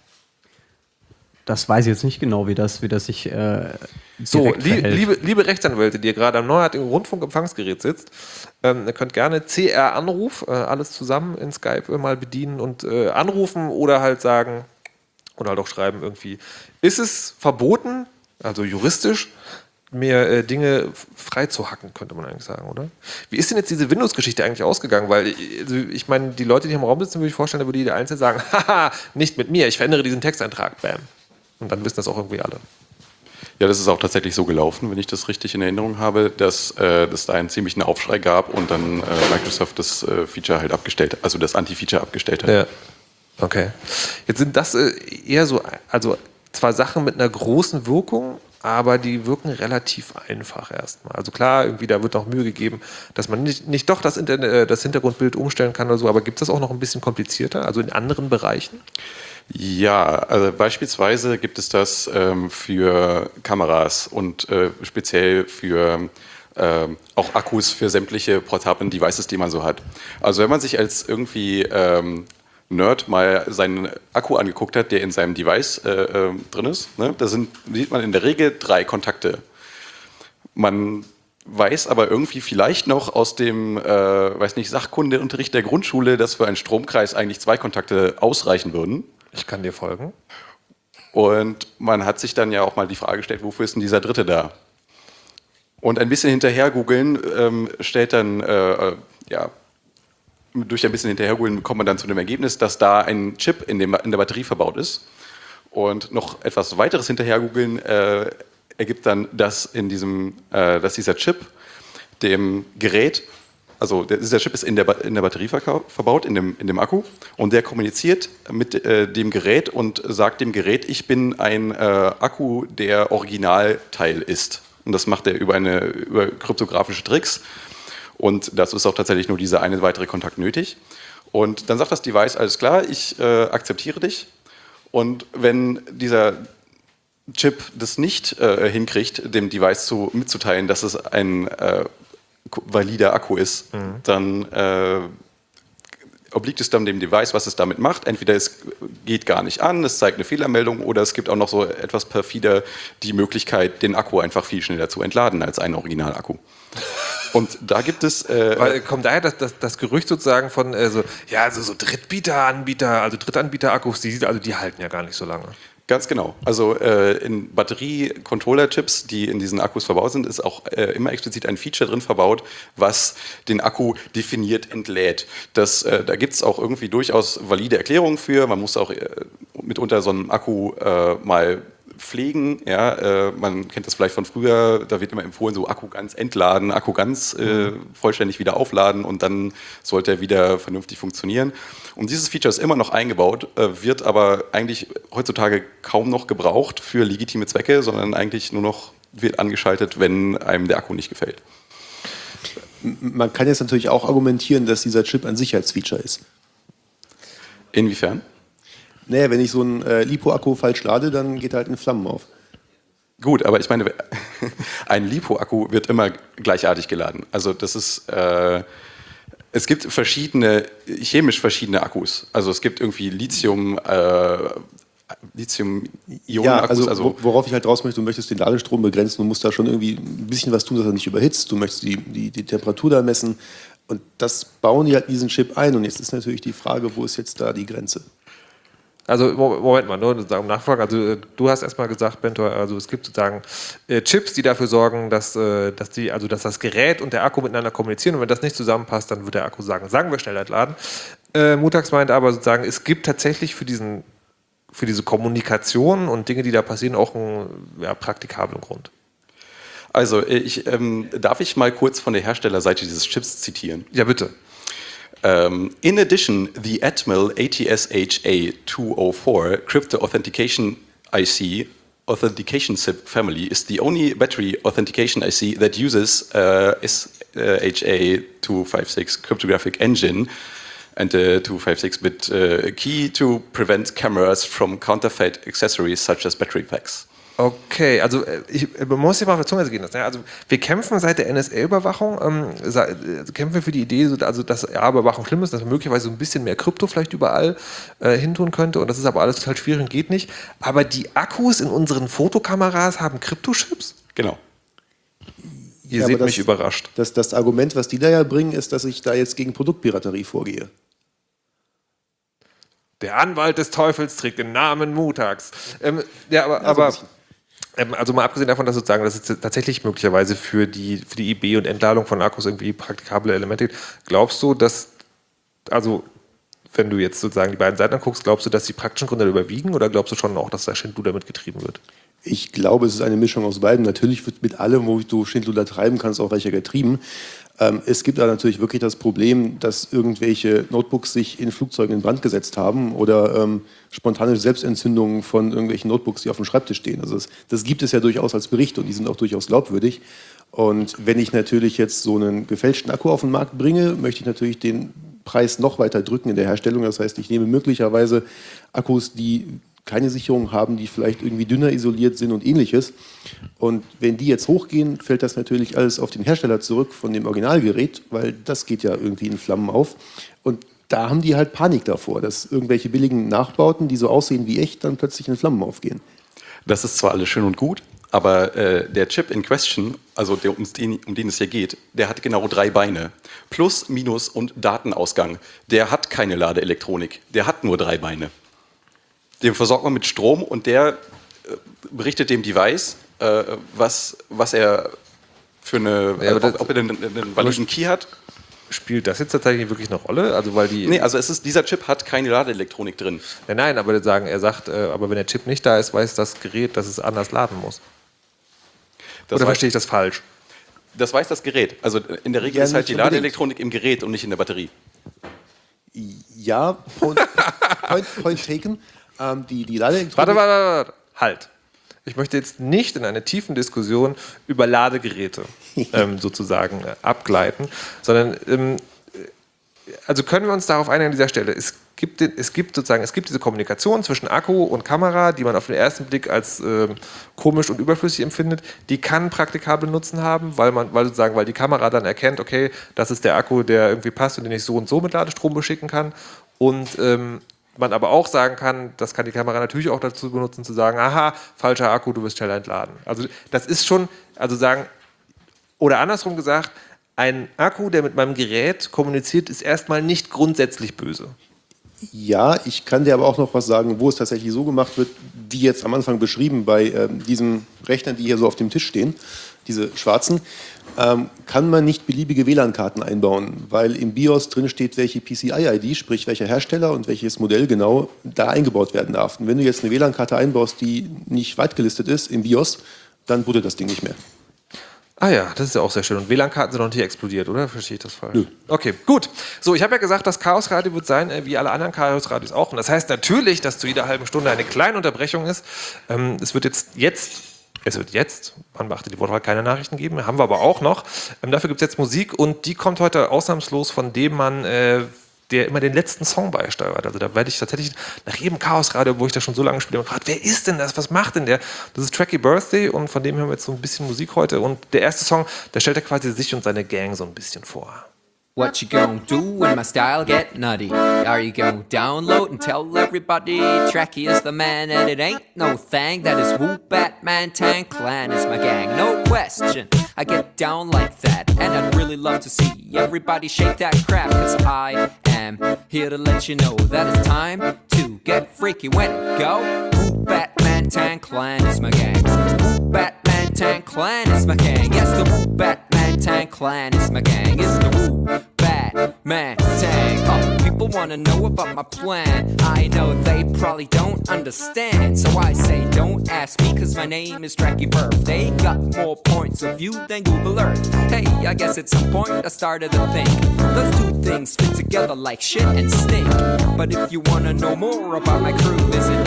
Das weiß ich jetzt nicht genau, wie das sich so, liebe Rechtsanwälte, die ihr gerade am neuartigen Rundfunkempfangsgerät sitzt, ihr könnt gerne CR-Anruf, alles zusammen in Skype mal bedienen und anrufen oder halt sagen, oder halt auch schreiben irgendwie, ist es verboten, also juristisch, mir Dinge frei zu hacken, könnte man eigentlich sagen, oder? Wie ist denn jetzt diese Windows-Geschichte eigentlich ausgegangen? Weil, also ich meine, die Leute, die im Raum sitzen, würde ich vorstellen, da würde jeder Einzelne sagen, haha, nicht mit mir, ich verändere diesen Texteintrag, bam. Und dann wissen das auch irgendwie alle. Ja, das ist auch tatsächlich so gelaufen, wenn ich das richtig in Erinnerung habe, dass es da einen ziemlichen Aufschrei gab und dann Microsoft das Feature halt abgestellt, also das Anti-Feature abgestellt hat. Ja. Okay. Jetzt sind das eher so, also zwar Sachen mit einer großen Wirkung, aber die wirken relativ einfach erstmal. Also klar, irgendwie da wird noch Mühe gegeben, dass man nicht doch das Hintergrundbild umstellen kann oder so, aber gibt es das auch noch ein bisschen komplizierter, also in anderen Bereichen? Ja, also beispielsweise gibt es das für Kameras und speziell für auch Akkus für sämtliche portablen Devices, die man so hat. Also wenn man sich als irgendwie Nerd mal seinen Akku angeguckt hat, der in seinem Device drin ist, ne? Sieht man in der Regel 3 Kontakte. Man weiß aber irgendwie vielleicht noch aus dem Sachkundeunterricht der Grundschule, dass für einen Stromkreis eigentlich 2 Kontakte ausreichen würden. Ich kann dir folgen. Und man hat sich dann ja auch mal die Frage gestellt, wofür ist denn dieser dritte da? Und ein bisschen hinterher googeln stellt dann, durch ein bisschen hinterherholen kommt man dann zu dem Ergebnis, dass da ein Chip in der Batterie verbaut ist. Und noch etwas weiteres hinterhergoogeln ergibt dann, dass dieser Chip dem Gerät, also dieser Chip ist in der Batterie verbaut, in dem Akku, und der kommuniziert mit dem Gerät und sagt dem Gerät, ich bin ein Akku, der Originalteil ist. Und das macht er über kryptografische Tricks. Und dazu ist auch tatsächlich nur dieser eine weitere Kontakt nötig. Und dann sagt das Device, alles klar, ich akzeptiere dich. Und wenn dieser Chip das nicht hinkriegt, dem Device mitzuteilen, dass es ein valider Akku ist, dann obliegt es dann dem Device, was es damit macht. Entweder es geht gar nicht an, es zeigt eine Fehlermeldung, oder es gibt auch noch so etwas perfider die Möglichkeit, den Akku einfach viel schneller zu entladen als einen Originalakku. Und da gibt es... kommt daher das Gerücht sozusagen von so Drittanbieter-Akkus, die halten ja gar nicht so lange. Ganz genau. Also in Batterie-Controller-Chips, die in diesen Akkus verbaut sind, ist auch immer explizit ein Feature drin verbaut, was den Akku definiert entlädt. Da gibt es auch irgendwie durchaus valide Erklärungen für. Man muss auch mitunter so einen Akku mal pflegen. Ja, man kennt das vielleicht von früher, da wird immer empfohlen, so Akku ganz entladen, Akku ganz vollständig wieder aufladen und dann sollte er wieder vernünftig funktionieren. Und dieses Feature ist immer noch eingebaut, wird aber eigentlich heutzutage kaum noch gebraucht für legitime Zwecke, sondern eigentlich nur noch wird angeschaltet, wenn einem der Akku nicht gefällt. Man kann jetzt natürlich auch argumentieren, dass dieser Chip ein Sicherheitsfeature ist. Inwiefern? Naja, wenn ich so einen LiPo-Akku falsch lade, dann geht er halt in Flammen auf. Gut, aber ich meine, ein LiPo-Akku wird immer gleichartig geladen. Also das ist, es gibt chemisch verschiedene Akkus. Also es gibt irgendwie Lithium-Ionen-Akkus. Ja, worauf ich halt raus möchte, du möchtest den Ladestrom begrenzen, du musst da schon irgendwie ein bisschen was tun, dass er nicht überhitzt, du möchtest die Temperatur da messen und das bauen die halt in diesen Chip ein und jetzt ist natürlich die Frage, wo ist jetzt da die Grenze? Also Moment mal, nur um Nachfragen. Also du hast erstmal gesagt, Bentor, also es gibt sozusagen Chips, die dafür sorgen, dass das Gerät und der Akku miteinander kommunizieren und wenn das nicht zusammenpasst, dann wird der Akku sagen wir schnell entladen. Mutax meint aber sozusagen, es gibt tatsächlich für diese Kommunikation und Dinge, die da passieren, auch einen praktikablen Grund. Also darf ich mal kurz von der Herstellerseite dieses Chips zitieren? Ja, bitte. In addition, the Atmel ATSHA204 Crypto Authentication IC authentication SIP family is the only battery authentication IC that uses SHA-256 cryptographic engine and a 256-bit key to prevent cameras from counterfeit accessories such as battery packs. Okay, also man muss sich mal auf der Zunge gehen lassen. Ja? Also wir kämpfen seit der NSA-Überwachung, kämpfen für die Idee, also dass Überwachung schlimm ist, dass man möglicherweise so ein bisschen mehr Krypto vielleicht überall hintun könnte und das ist aber alles total schwierig und geht nicht. Aber die Akkus in unseren Fotokameras haben Kryptochips? Genau. Ihr seht mich überrascht. Das Argument, was die da ja bringen, ist, dass ich da jetzt gegen Produktpiraterie vorgehe. Der Anwalt des Teufels trägt den Namen Mutax. Also mal abgesehen davon, dass sozusagen, dass es tatsächlich möglicherweise für die IB und Entladung von Akkus irgendwie praktikable Elemente gibt, glaubst du, dass, also wenn du jetzt sozusagen die beiden Seiten anguckst, glaubst du, dass die praktischen Gründe überwiegen oder glaubst du schon auch, dass der Schindluder damit getrieben wird? Ich glaube, es ist eine Mischung aus beiden. Natürlich wird mit allem, wo du Schindluder treiben kannst, auch welcher getrieben. Es gibt aber natürlich wirklich das Problem, dass irgendwelche Notebooks sich in Flugzeugen in Brand gesetzt haben oder spontane Selbstentzündungen von irgendwelchen Notebooks, die auf dem Schreibtisch stehen. Also das gibt es ja durchaus als Bericht und die sind auch durchaus glaubwürdig. Und wenn ich natürlich jetzt so einen gefälschten Akku auf den Markt bringe, möchte ich natürlich den Preis noch weiter drücken in der Herstellung. Das heißt, ich nehme möglicherweise Akkus, die keine Sicherung haben, die vielleicht irgendwie dünner isoliert sind und ähnliches. Und wenn die jetzt hochgehen, fällt das natürlich alles auf den Hersteller zurück von dem Originalgerät, weil das geht ja irgendwie in Flammen auf. Und da haben die halt Panik davor, dass irgendwelche billigen Nachbauten, die so aussehen wie echt, dann plötzlich in Flammen aufgehen. Das ist zwar alles schön und gut, aber der Chip in question, also um den es hier geht, der hat genau 3 Beine. Plus, Minus und Datenausgang. Der hat keine Ladeelektronik, der hat nur 3 Beine. Den versorgt man mit Strom und der berichtet dem Device, was er für eine, ob er einen validen Key hat. Spielt das jetzt tatsächlich wirklich eine Rolle? Also weil die Nee, also dieser Chip hat keine Ladeelektronik drin. Nein, aber er sagt, aber wenn der Chip nicht da ist, weiß das Gerät, dass es anders laden muss. Oder verstehe ich das falsch? Das weiß das Gerät. Also in der Regel ist halt die Ladeelektronik im Gerät und nicht in der Batterie. Ja, point taken. Die Ladeelektronik... Warte. Halt. Ich möchte jetzt nicht in eine tiefen Diskussion über Ladegeräte sozusagen abgleiten, sondern also können wir uns darauf einigen an dieser Stelle. Es gibt diese Kommunikation zwischen Akku und Kamera, die man auf den ersten Blick als komisch und überflüssig empfindet. Die kann praktikable Nutzen haben, weil die Kamera dann erkennt, okay, das ist der Akku, der irgendwie passt und den ich so und so mit Ladestrom beschicken kann. Und man aber auch sagen kann, das kann die Kamera natürlich auch dazu benutzen, zu sagen, aha, falscher Akku, du wirst schneller entladen. Also das ist schon, oder andersrum gesagt, ein Akku, der mit meinem Gerät kommuniziert, ist erstmal nicht grundsätzlich böse. Ja, ich kann dir aber auch noch was sagen, wo es tatsächlich so gemacht wird, wie jetzt am Anfang beschrieben, bei diesen Rechnern, die hier so auf dem Tisch stehen, diese schwarzen, kann man nicht beliebige WLAN-Karten einbauen, weil im BIOS drin steht, welche PCI-ID, sprich welcher Hersteller und welches Modell genau da eingebaut werden darf. Und wenn du jetzt eine WLAN-Karte einbaust, die nicht weit gelistet ist im BIOS, dann bootet das Ding nicht mehr. Ah ja, das ist ja auch sehr schön. Und WLAN-Karten sind noch nicht explodiert, oder? Verstehe ich das falsch? Nö. Okay, gut. So, ich habe ja gesagt, das Chaos-Radio wird sein, wie alle anderen Chaos-Radios auch. Und das heißt natürlich, dass zu jeder halben Stunde eine kleine Unterbrechung ist. Es wird jetzt, man beachtet die Wortwahl, keine Nachrichten geben, haben wir aber auch noch. Dafür gibt es jetzt Musik und die kommt heute ausnahmslos von dem Mann, der immer den letzten Song beisteuert. Also da werde ich tatsächlich nach jedem Chaos-Radio, wo ich das schon so lange spiele, gefragt, wer ist denn das? Was macht denn der? Das ist Tracky Birthday und von dem hören wir jetzt so ein bisschen Musik heute. Und der erste Song, da stellt er quasi sich und seine Gang so ein bisschen vor. What you gonna do when my style get nutty? Are you gonna download and tell everybody Tracky is the man and it ain't no thing that is Woo Batman Tank Clan is my gang, no question. I get down like that and I'd really love to see everybody shake that crap, cause I am here to let you know that it's time to get freaky when it go. Woo Batman Tank Clan is my gang. Woo Batman Tank Clan is my gang. Yes, the Woo Batman Tank Clan is my gang. It's the Woo Batman Tank. Oh, people wanna know about my plan. I know they probably don't understand, so I say don't ask me, cause my name is Tracky Birthday. Got more points of view than Google Earth. Hey, I guess at some point I started to think those two things fit together like shit and stink. But if you wanna know more about my crew, visit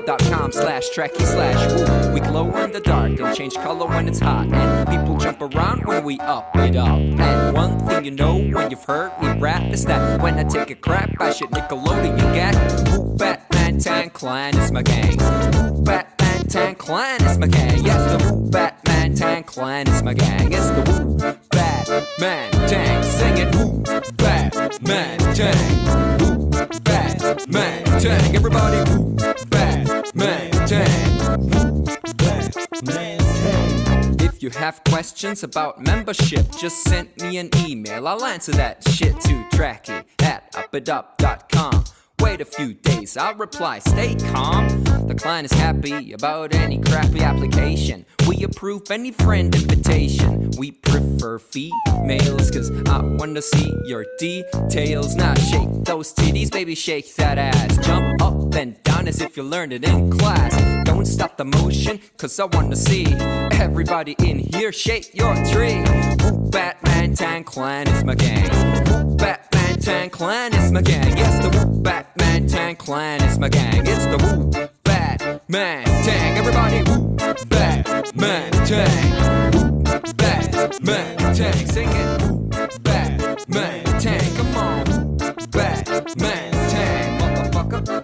uppitup.com/Tracky/woo. We glow in the dark and change color when it's hot, and people jump around when we up it up. And one thing you know when you've heard me rap is that when I take a crap, I should Nickelodeon you get. Woo Batman Tank Clan is my gang. Woo Batman Tank Clan is my gang. Yes, the Woo Batman Tank Clan is my gang. It's the Woo Batman Tank. Sing it, Woo Batman Tank. Woo Batman Tank. Everybody, Woo Batman Tank. Woo Batman Tank. If you have questions about membership, just send me an email. I'll answer that shit to Tracky@uppitup.com. Wait a few days, I'll reply, stay calm. The client is happy about any crappy application. We approve any friend invitation. We prefer prefer females, cause I wanna see your details. Now shake those titties, baby, shake that ass. Jump up and down as if you learned it in class. Don't stop the motion, cause I wanna see everybody in here shake your tree. Woo, Batman Tan Clan is my gang. Woo, Batman Tan Clan is my gang. Yes, the Woo Batman Tan Clan is my gang. It's the Woo Batman Tang. Everybody Woo Batman Tang. Woo Batman Tang. Sing it. Woo Batman Tang. Come on. Woo Batman Tang. Motherfucker.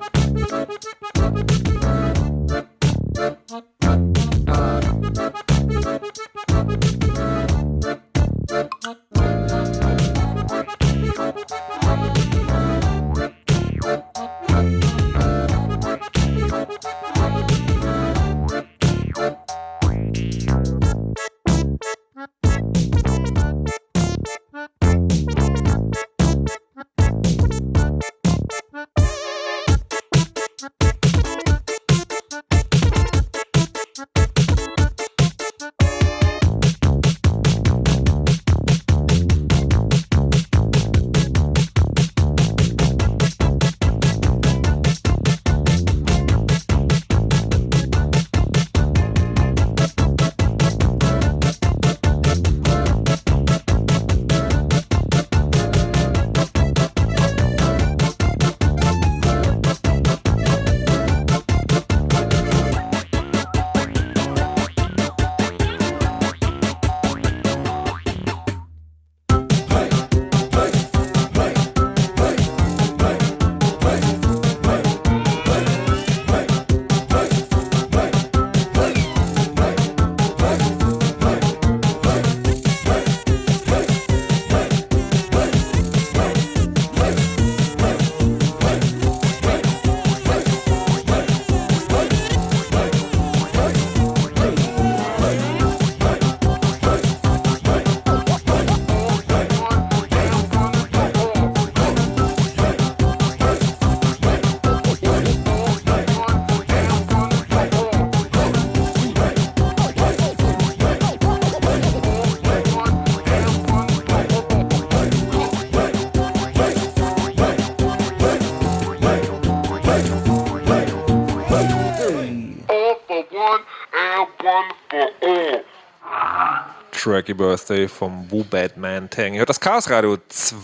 Tracky Birthday vom Woo Batman Tang. Ihr hört das Chaos Radio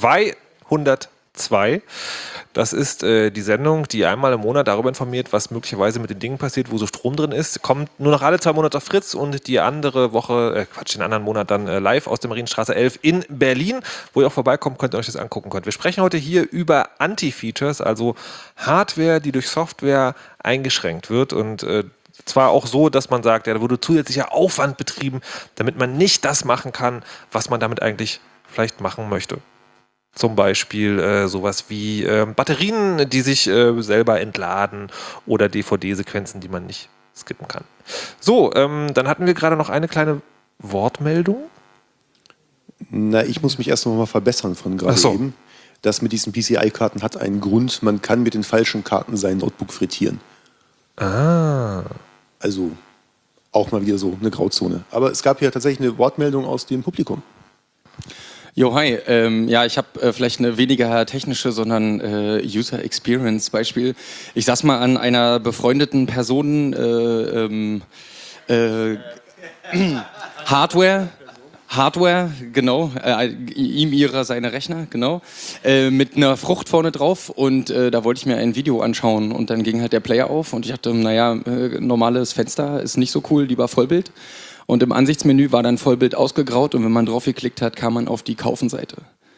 202. Das ist die Sendung, die einmal im Monat darüber informiert, was möglicherweise mit den Dingen passiert, wo so Strom drin ist. Kommt nur noch alle 2 Monate auf Fritz und die andere Woche, den anderen Monat dann live aus der Marienstraße 11 in Berlin, wo ihr auch vorbeikommt könnt und euch das angucken könnt. Wir sprechen heute hier über Anti-Features, also Hardware, die durch Software eingeschränkt wird und zwar auch so, dass man sagt, ja, da wurde zusätzlicher Aufwand betrieben, damit man nicht das machen kann, was man damit eigentlich vielleicht machen möchte. Zum Beispiel sowas wie Batterien, die sich selber entladen oder DVD-Sequenzen, die man nicht skippen kann. So, dann hatten wir gerade noch eine kleine Wortmeldung. Na, ich muss mich erst noch mal verbessern von gerade eben. Das mit diesen PCI-Karten hat einen Grund. Man kann mit den falschen Karten sein Notebook frittieren. Ah. Also auch mal wieder so eine Grauzone. Aber es gab hier tatsächlich eine Wortmeldung aus dem Publikum. Jo, hi. Ja, ich habe vielleicht eine weniger technische, sondern User Experience Beispiel. Ich saß mal an einer befreundeten Person Hardware, genau, ihm, ihrer, seine Rechner, genau, mit einer Frucht vorne drauf und da wollte ich mir ein Video anschauen und dann ging halt der Player auf und ich dachte, naja, normales Fenster ist nicht so cool, lieber Vollbild. Und im Ansichtsmenü war dann Vollbild ausgegraut und wenn man drauf geklickt hat, kam man auf die Kaufen-Seite.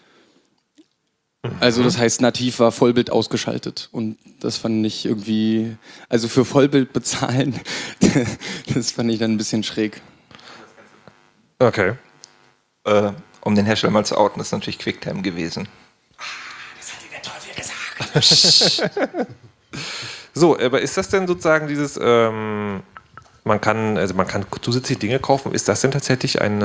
Also das heißt, nativ war Vollbild ausgeschaltet und das fand ich irgendwie, also für Vollbild bezahlen, das fand ich dann ein bisschen schräg. Okay. Um den Hersteller mal zu outen, ist natürlich QuickTime gewesen. Das hat der Teufel gesagt. So, aber ist das denn sozusagen dieses, man kann zusätzliche Dinge kaufen, ist das denn tatsächlich ein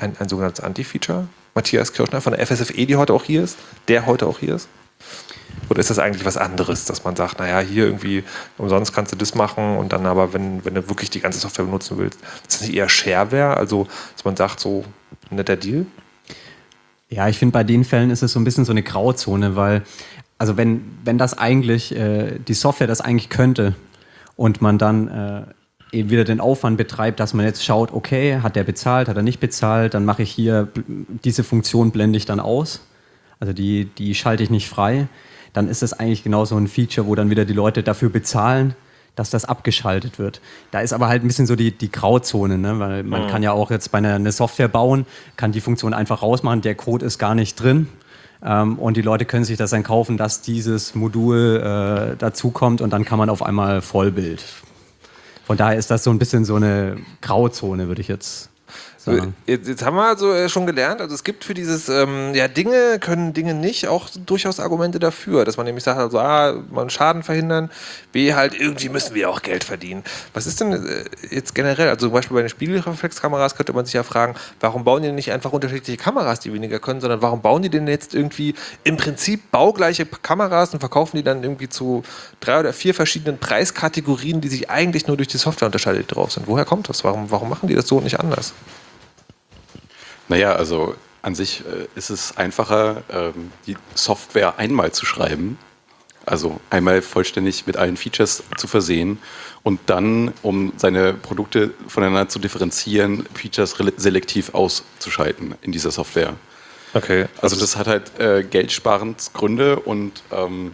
sogenanntes Anti-Feature? Matthias Kirschner von der FSFE, der heute auch hier ist? Oder ist das eigentlich was anderes, dass man sagt, naja, hier irgendwie umsonst kannst du das machen und dann aber, wenn du wirklich die ganze Software benutzen willst, ist das nicht eher Shareware? Also, dass man sagt, so ein netter Deal? Ja, ich finde, bei den Fällen ist es so ein bisschen so eine Grauzone, weil, also wenn das eigentlich, die Software das eigentlich könnte und man dann eben wieder den Aufwand betreibt, dass man jetzt schaut, okay, hat der bezahlt, hat er nicht bezahlt, dann mache ich hier, diese Funktion blende ich dann aus, also die schalte ich nicht frei, dann ist das eigentlich genau so ein Feature, wo dann wieder die Leute dafür bezahlen, dass das abgeschaltet wird. Da ist aber halt ein bisschen so die Grauzone, ne? Weil man kann ja auch jetzt bei einer Software bauen, kann die Funktion einfach rausmachen, der Code ist gar nicht drin und die Leute können sich das dann kaufen, dass dieses Modul dazukommt und dann kann man auf einmal Vollbild. Von daher ist das so ein bisschen so eine Grauzone, würde ich jetzt sagen. Jetzt haben wir also schon gelernt, also es gibt für dieses, Dinge können Dinge nicht, auch durchaus Argumente dafür, dass man nämlich sagt, also man Schaden verhindern, B, halt irgendwie müssen wir auch Geld verdienen. Was ist denn jetzt generell, also zum Beispiel bei den Spiegelreflexkameras könnte man sich ja fragen, warum bauen die denn nicht einfach unterschiedliche Kameras, die weniger können, sondern warum bauen die denn jetzt irgendwie im Prinzip baugleiche Kameras und verkaufen die dann irgendwie zu 3 oder 4 verschiedenen Preiskategorien, die sich eigentlich nur durch die Software unterscheidet drauf sind. Woher kommt das? Warum machen die das so und nicht anders? Naja, also an sich ist es einfacher, die Software einmal zu schreiben, also einmal vollständig mit allen Features zu versehen und dann, um seine Produkte voneinander zu differenzieren, Features selektiv auszuschalten in dieser Software. Okay. Also das hat halt Geldsparensgründe und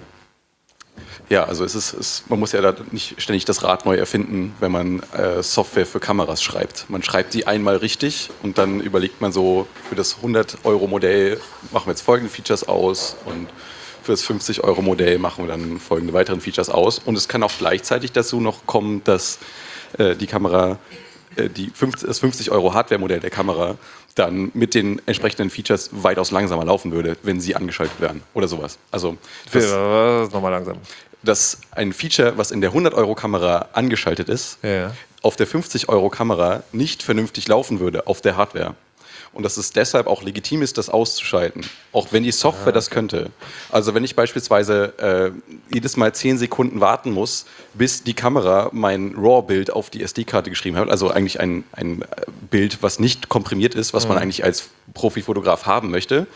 also man muss ja da nicht ständig das Rad neu erfinden, wenn man Software für Kameras schreibt. Man schreibt die einmal richtig und dann überlegt man so, für das 100-Euro-Modell machen wir jetzt folgende Features aus und für das 50-Euro-Modell machen wir dann folgende weiteren Features aus. Und es kann auch gleichzeitig dazu noch kommen, dass die Kamera, das 50-Euro-Hardware-Modell der Kamera dann mit den entsprechenden Features weitaus langsamer laufen würde, wenn sie angeschaltet werden oder sowas. Also nochmal langsam. Dass ein Feature, was in der 100-Euro-Kamera angeschaltet ist, auf der 50-Euro-Kamera nicht vernünftig laufen würde, auf der Hardware. Und dass es deshalb auch legitim ist, das auszuschalten, auch wenn die Software das könnte. Also wenn ich beispielsweise jedes Mal 10 Sekunden warten muss, bis die Kamera mein RAW-Bild auf die SD-Karte geschrieben hat, also eigentlich ein Bild, was nicht komprimiert ist, was man eigentlich als Profifotograf haben möchte,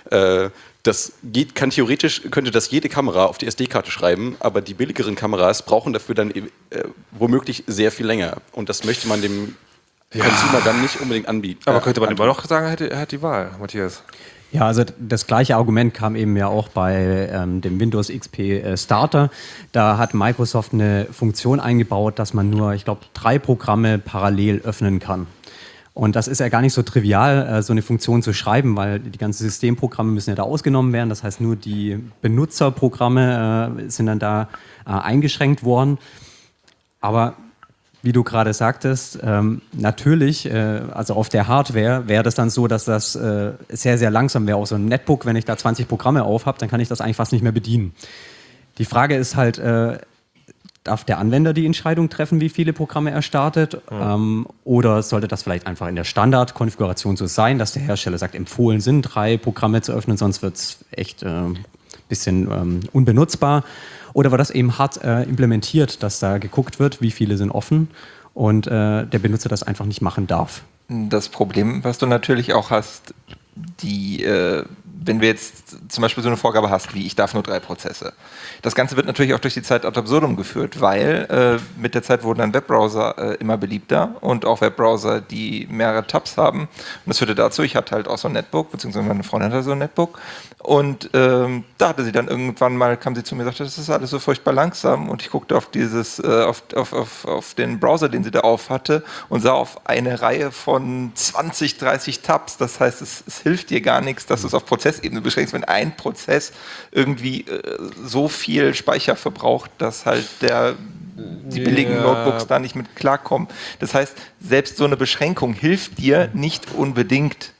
könnte das jede Kamera auf die SD-Karte schreiben, aber die billigeren Kameras brauchen dafür dann womöglich sehr viel länger. Und das möchte man dem Consumer dann nicht unbedingt anbieten. Aber könnte man immer noch sagen, er hat die Wahl, Matthias? Ja, also das gleiche Argument kam eben ja auch bei dem Windows XP Starter. Da hat Microsoft eine Funktion eingebaut, dass man nur, ich glaube, 3 Programme parallel öffnen kann. Und das ist ja gar nicht so trivial, so eine Funktion zu schreiben, weil die ganzen Systemprogramme müssen ja da ausgenommen werden. Das heißt, nur die Benutzerprogramme sind dann da eingeschränkt worden. Aber wie du gerade sagtest, natürlich, also auf der Hardware wäre das dann so, dass das sehr, sehr langsam wäre. Auf so einem Netbook, wenn ich da 20 Programme auf habe, dann kann ich das eigentlich fast nicht mehr bedienen. Die Frage ist halt, darf der Anwender die Entscheidung treffen, wie viele Programme er startet? Oder sollte das vielleicht einfach in der Standardkonfiguration so sein, dass der Hersteller sagt, empfohlen sind 3 Programme zu öffnen, sonst wird es echt ein bisschen unbenutzbar? Oder war das eben hart implementiert, dass da geguckt wird, wie viele sind offen und der Benutzer das einfach nicht machen darf? Das Problem, was du natürlich auch hast, wenn wir jetzt zum Beispiel so eine Vorgabe hast, wie ich darf nur 3 Prozesse. Das Ganze wird natürlich auch durch die Zeit ad absurdum geführt, weil mit der Zeit wurden dann Webbrowser immer beliebter und auch Webbrowser, die mehrere Tabs haben. Und das führte dazu, ich hatte halt auch so ein Netbook, beziehungsweise meine Freundin hatte so ein Netbook. Und da hatte sie dann irgendwann mal, kam sie zu mir und sagte, das ist alles so furchtbar langsam. Und ich guckte auf auf den Browser, den sie da auf hatte und sah auf eine Reihe von 20, 30 Tabs. Das heißt, es hilft dir gar nichts, dass du es auf Prozessebene beschränkst, wenn ein Prozess irgendwie so viel Speicher verbraucht, dass halt die billigen Notebooks da nicht mit klarkommen. Das heißt, selbst so eine Beschränkung hilft dir nicht unbedingt.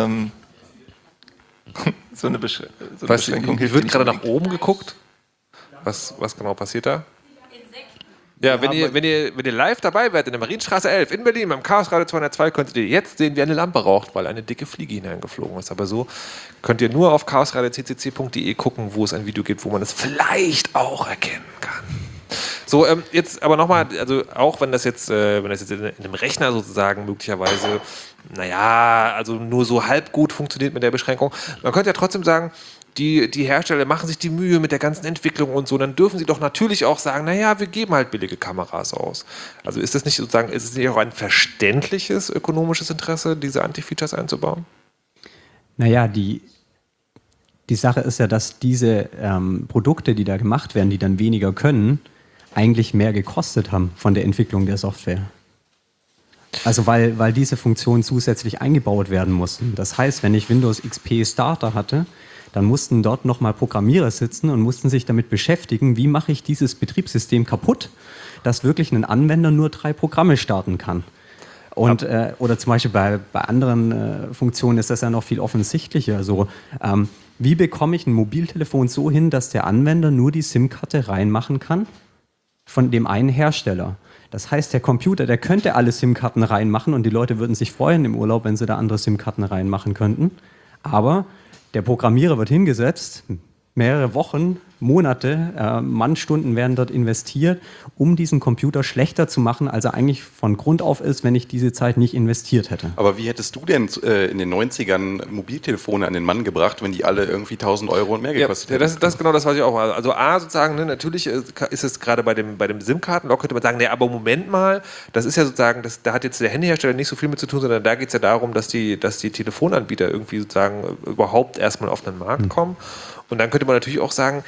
So eine Beschränkung hilft. Wird gerade nach oben geguckt. Was genau passiert da? Ja, wenn ihr live dabei werdet in der Marienstraße 11 in Berlin beim Chaos Radio 202, könntet ihr jetzt sehen, wie eine Lampe raucht, weil eine dicke Fliege hineingeflogen ist. Aber so könnt ihr nur auf chaosradio.ccc.de gucken, wo es ein Video gibt, wo man es vielleicht auch erkennen kann. So, jetzt aber nochmal, also auch wenn das jetzt in einem Rechner sozusagen möglicherweise, also nur so halb gut funktioniert mit der Beschränkung, man könnte ja trotzdem sagen, die Hersteller machen sich die Mühe mit der ganzen Entwicklung und so, dann dürfen sie doch natürlich auch sagen, wir geben halt billige Kameras aus. Also ist es nicht auch ein verständliches ökonomisches Interesse, diese Anti-Features einzubauen? Naja, die Sache ist ja, dass diese Produkte, die da gemacht werden, die dann weniger können, eigentlich mehr gekostet haben von der Entwicklung der Software. Also weil diese Funktionen zusätzlich eingebaut werden mussten. Das heißt, wenn ich Windows XP Starter hatte, dann mussten dort nochmal Programmierer sitzen und mussten sich damit beschäftigen, wie mache ich dieses Betriebssystem kaputt, dass wirklich ein Anwender nur 3 Programme starten kann. Und, oder zum Beispiel bei anderen Funktionen ist das ja noch viel offensichtlicher. Also, wie bekomme ich ein Mobiltelefon so hin, dass der Anwender nur die SIM-Karte reinmachen kann von dem einen Hersteller? Das heißt, der Computer, der könnte alle SIM-Karten reinmachen und die Leute würden sich freuen im Urlaub, wenn sie da andere SIM-Karten reinmachen könnten. Aber der Programmierer wird hingesetzt, mehrere Wochen, Monate, Mannstunden werden dort investiert, um diesen Computer schlechter zu machen, als er eigentlich von Grund auf ist, wenn ich diese Zeit nicht investiert hätte. Aber wie hättest du denn in den 90ern Mobiltelefone an den Mann gebracht, wenn die alle irgendwie 1.000 Euro und mehr gekostet hätten? Das ist genau das, was ich auch mal. Also sozusagen, natürlich ist es gerade bei dem SIM-Kartenlock, könnte man sagen, aber Moment mal, das ist ja sozusagen, da hat jetzt der Handyhersteller nicht so viel mit zu tun, sondern da geht es ja darum, dass die Telefonanbieter irgendwie sozusagen überhaupt erstmal auf den Markt kommen. Und dann könnte man natürlich auch sagen,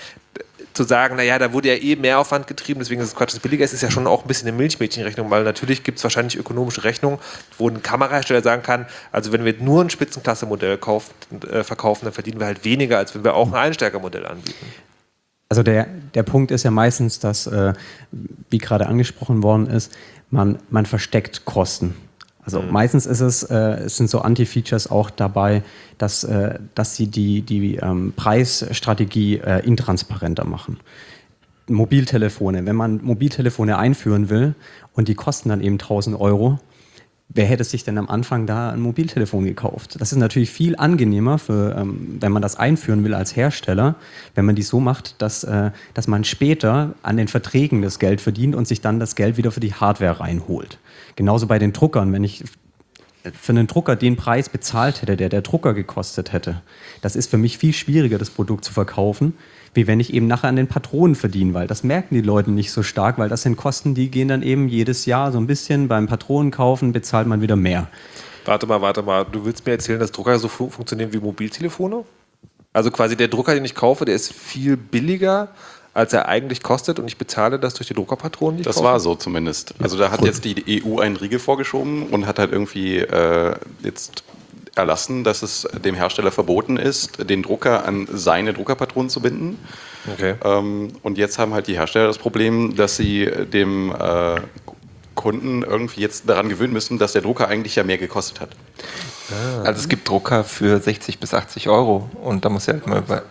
da wurde ja Mehraufwand getrieben, deswegen ist es Quatsch, dass es billiger ist, ist ja schon auch ein bisschen eine Milchmädchenrechnung, weil natürlich gibt es wahrscheinlich ökonomische Rechnungen, wo ein Kamerahersteller sagen kann, also wenn wir nur ein Spitzenklasse-Modell verkaufen, dann verdienen wir halt weniger, als wenn wir auch ein Einsteigermodell anbieten. Also der Punkt ist ja meistens, dass, wie gerade angesprochen worden ist, man versteckt Kosten. Also meistens ist es sind so Anti-Features auch dabei, dass sie die Preisstrategie intransparenter machen. Mobiltelefone, wenn man Mobiltelefone einführen will und die kosten dann eben 1.000 Euro, wer hätte sich denn am Anfang da ein Mobiltelefon gekauft? Das ist natürlich viel angenehmer, wenn man das einführen will als Hersteller, wenn man die so macht, dass man später an den Verträgen das Geld verdient und sich dann das Geld wieder für die Hardware reinholt. Genauso bei den Druckern, wenn ich für einen Drucker den Preis bezahlt hätte, der Drucker gekostet hätte, das ist für mich viel schwieriger, das Produkt zu verkaufen, wie wenn ich eben nachher an den Patronen verdiene, weil das merken die Leute nicht so stark, weil das sind Kosten, die gehen dann eben jedes Jahr so ein bisschen, beim Patronenkaufen bezahlt man wieder mehr. Warte mal, du willst mir erzählen, dass Drucker so funktionieren wie Mobiltelefone? Also quasi der Drucker, den ich kaufe, der ist viel billiger, als er eigentlich kostet und ich bezahle das durch die Druckerpatronen, die ich kaufe? Das war so zumindest. Also da hat jetzt die EU einen Riegel vorgeschoben und hat halt irgendwie jetzt erlassen, dass es dem Hersteller verboten ist, den Drucker an seine Druckerpatronen zu binden. Okay. Und jetzt haben halt die Hersteller das Problem, dass sie dem Kunden irgendwie jetzt daran gewöhnen müssen, dass der Drucker eigentlich ja mehr gekostet hat. Also es gibt Drucker für 60 bis 80 Euro und da muss ja halt mal bei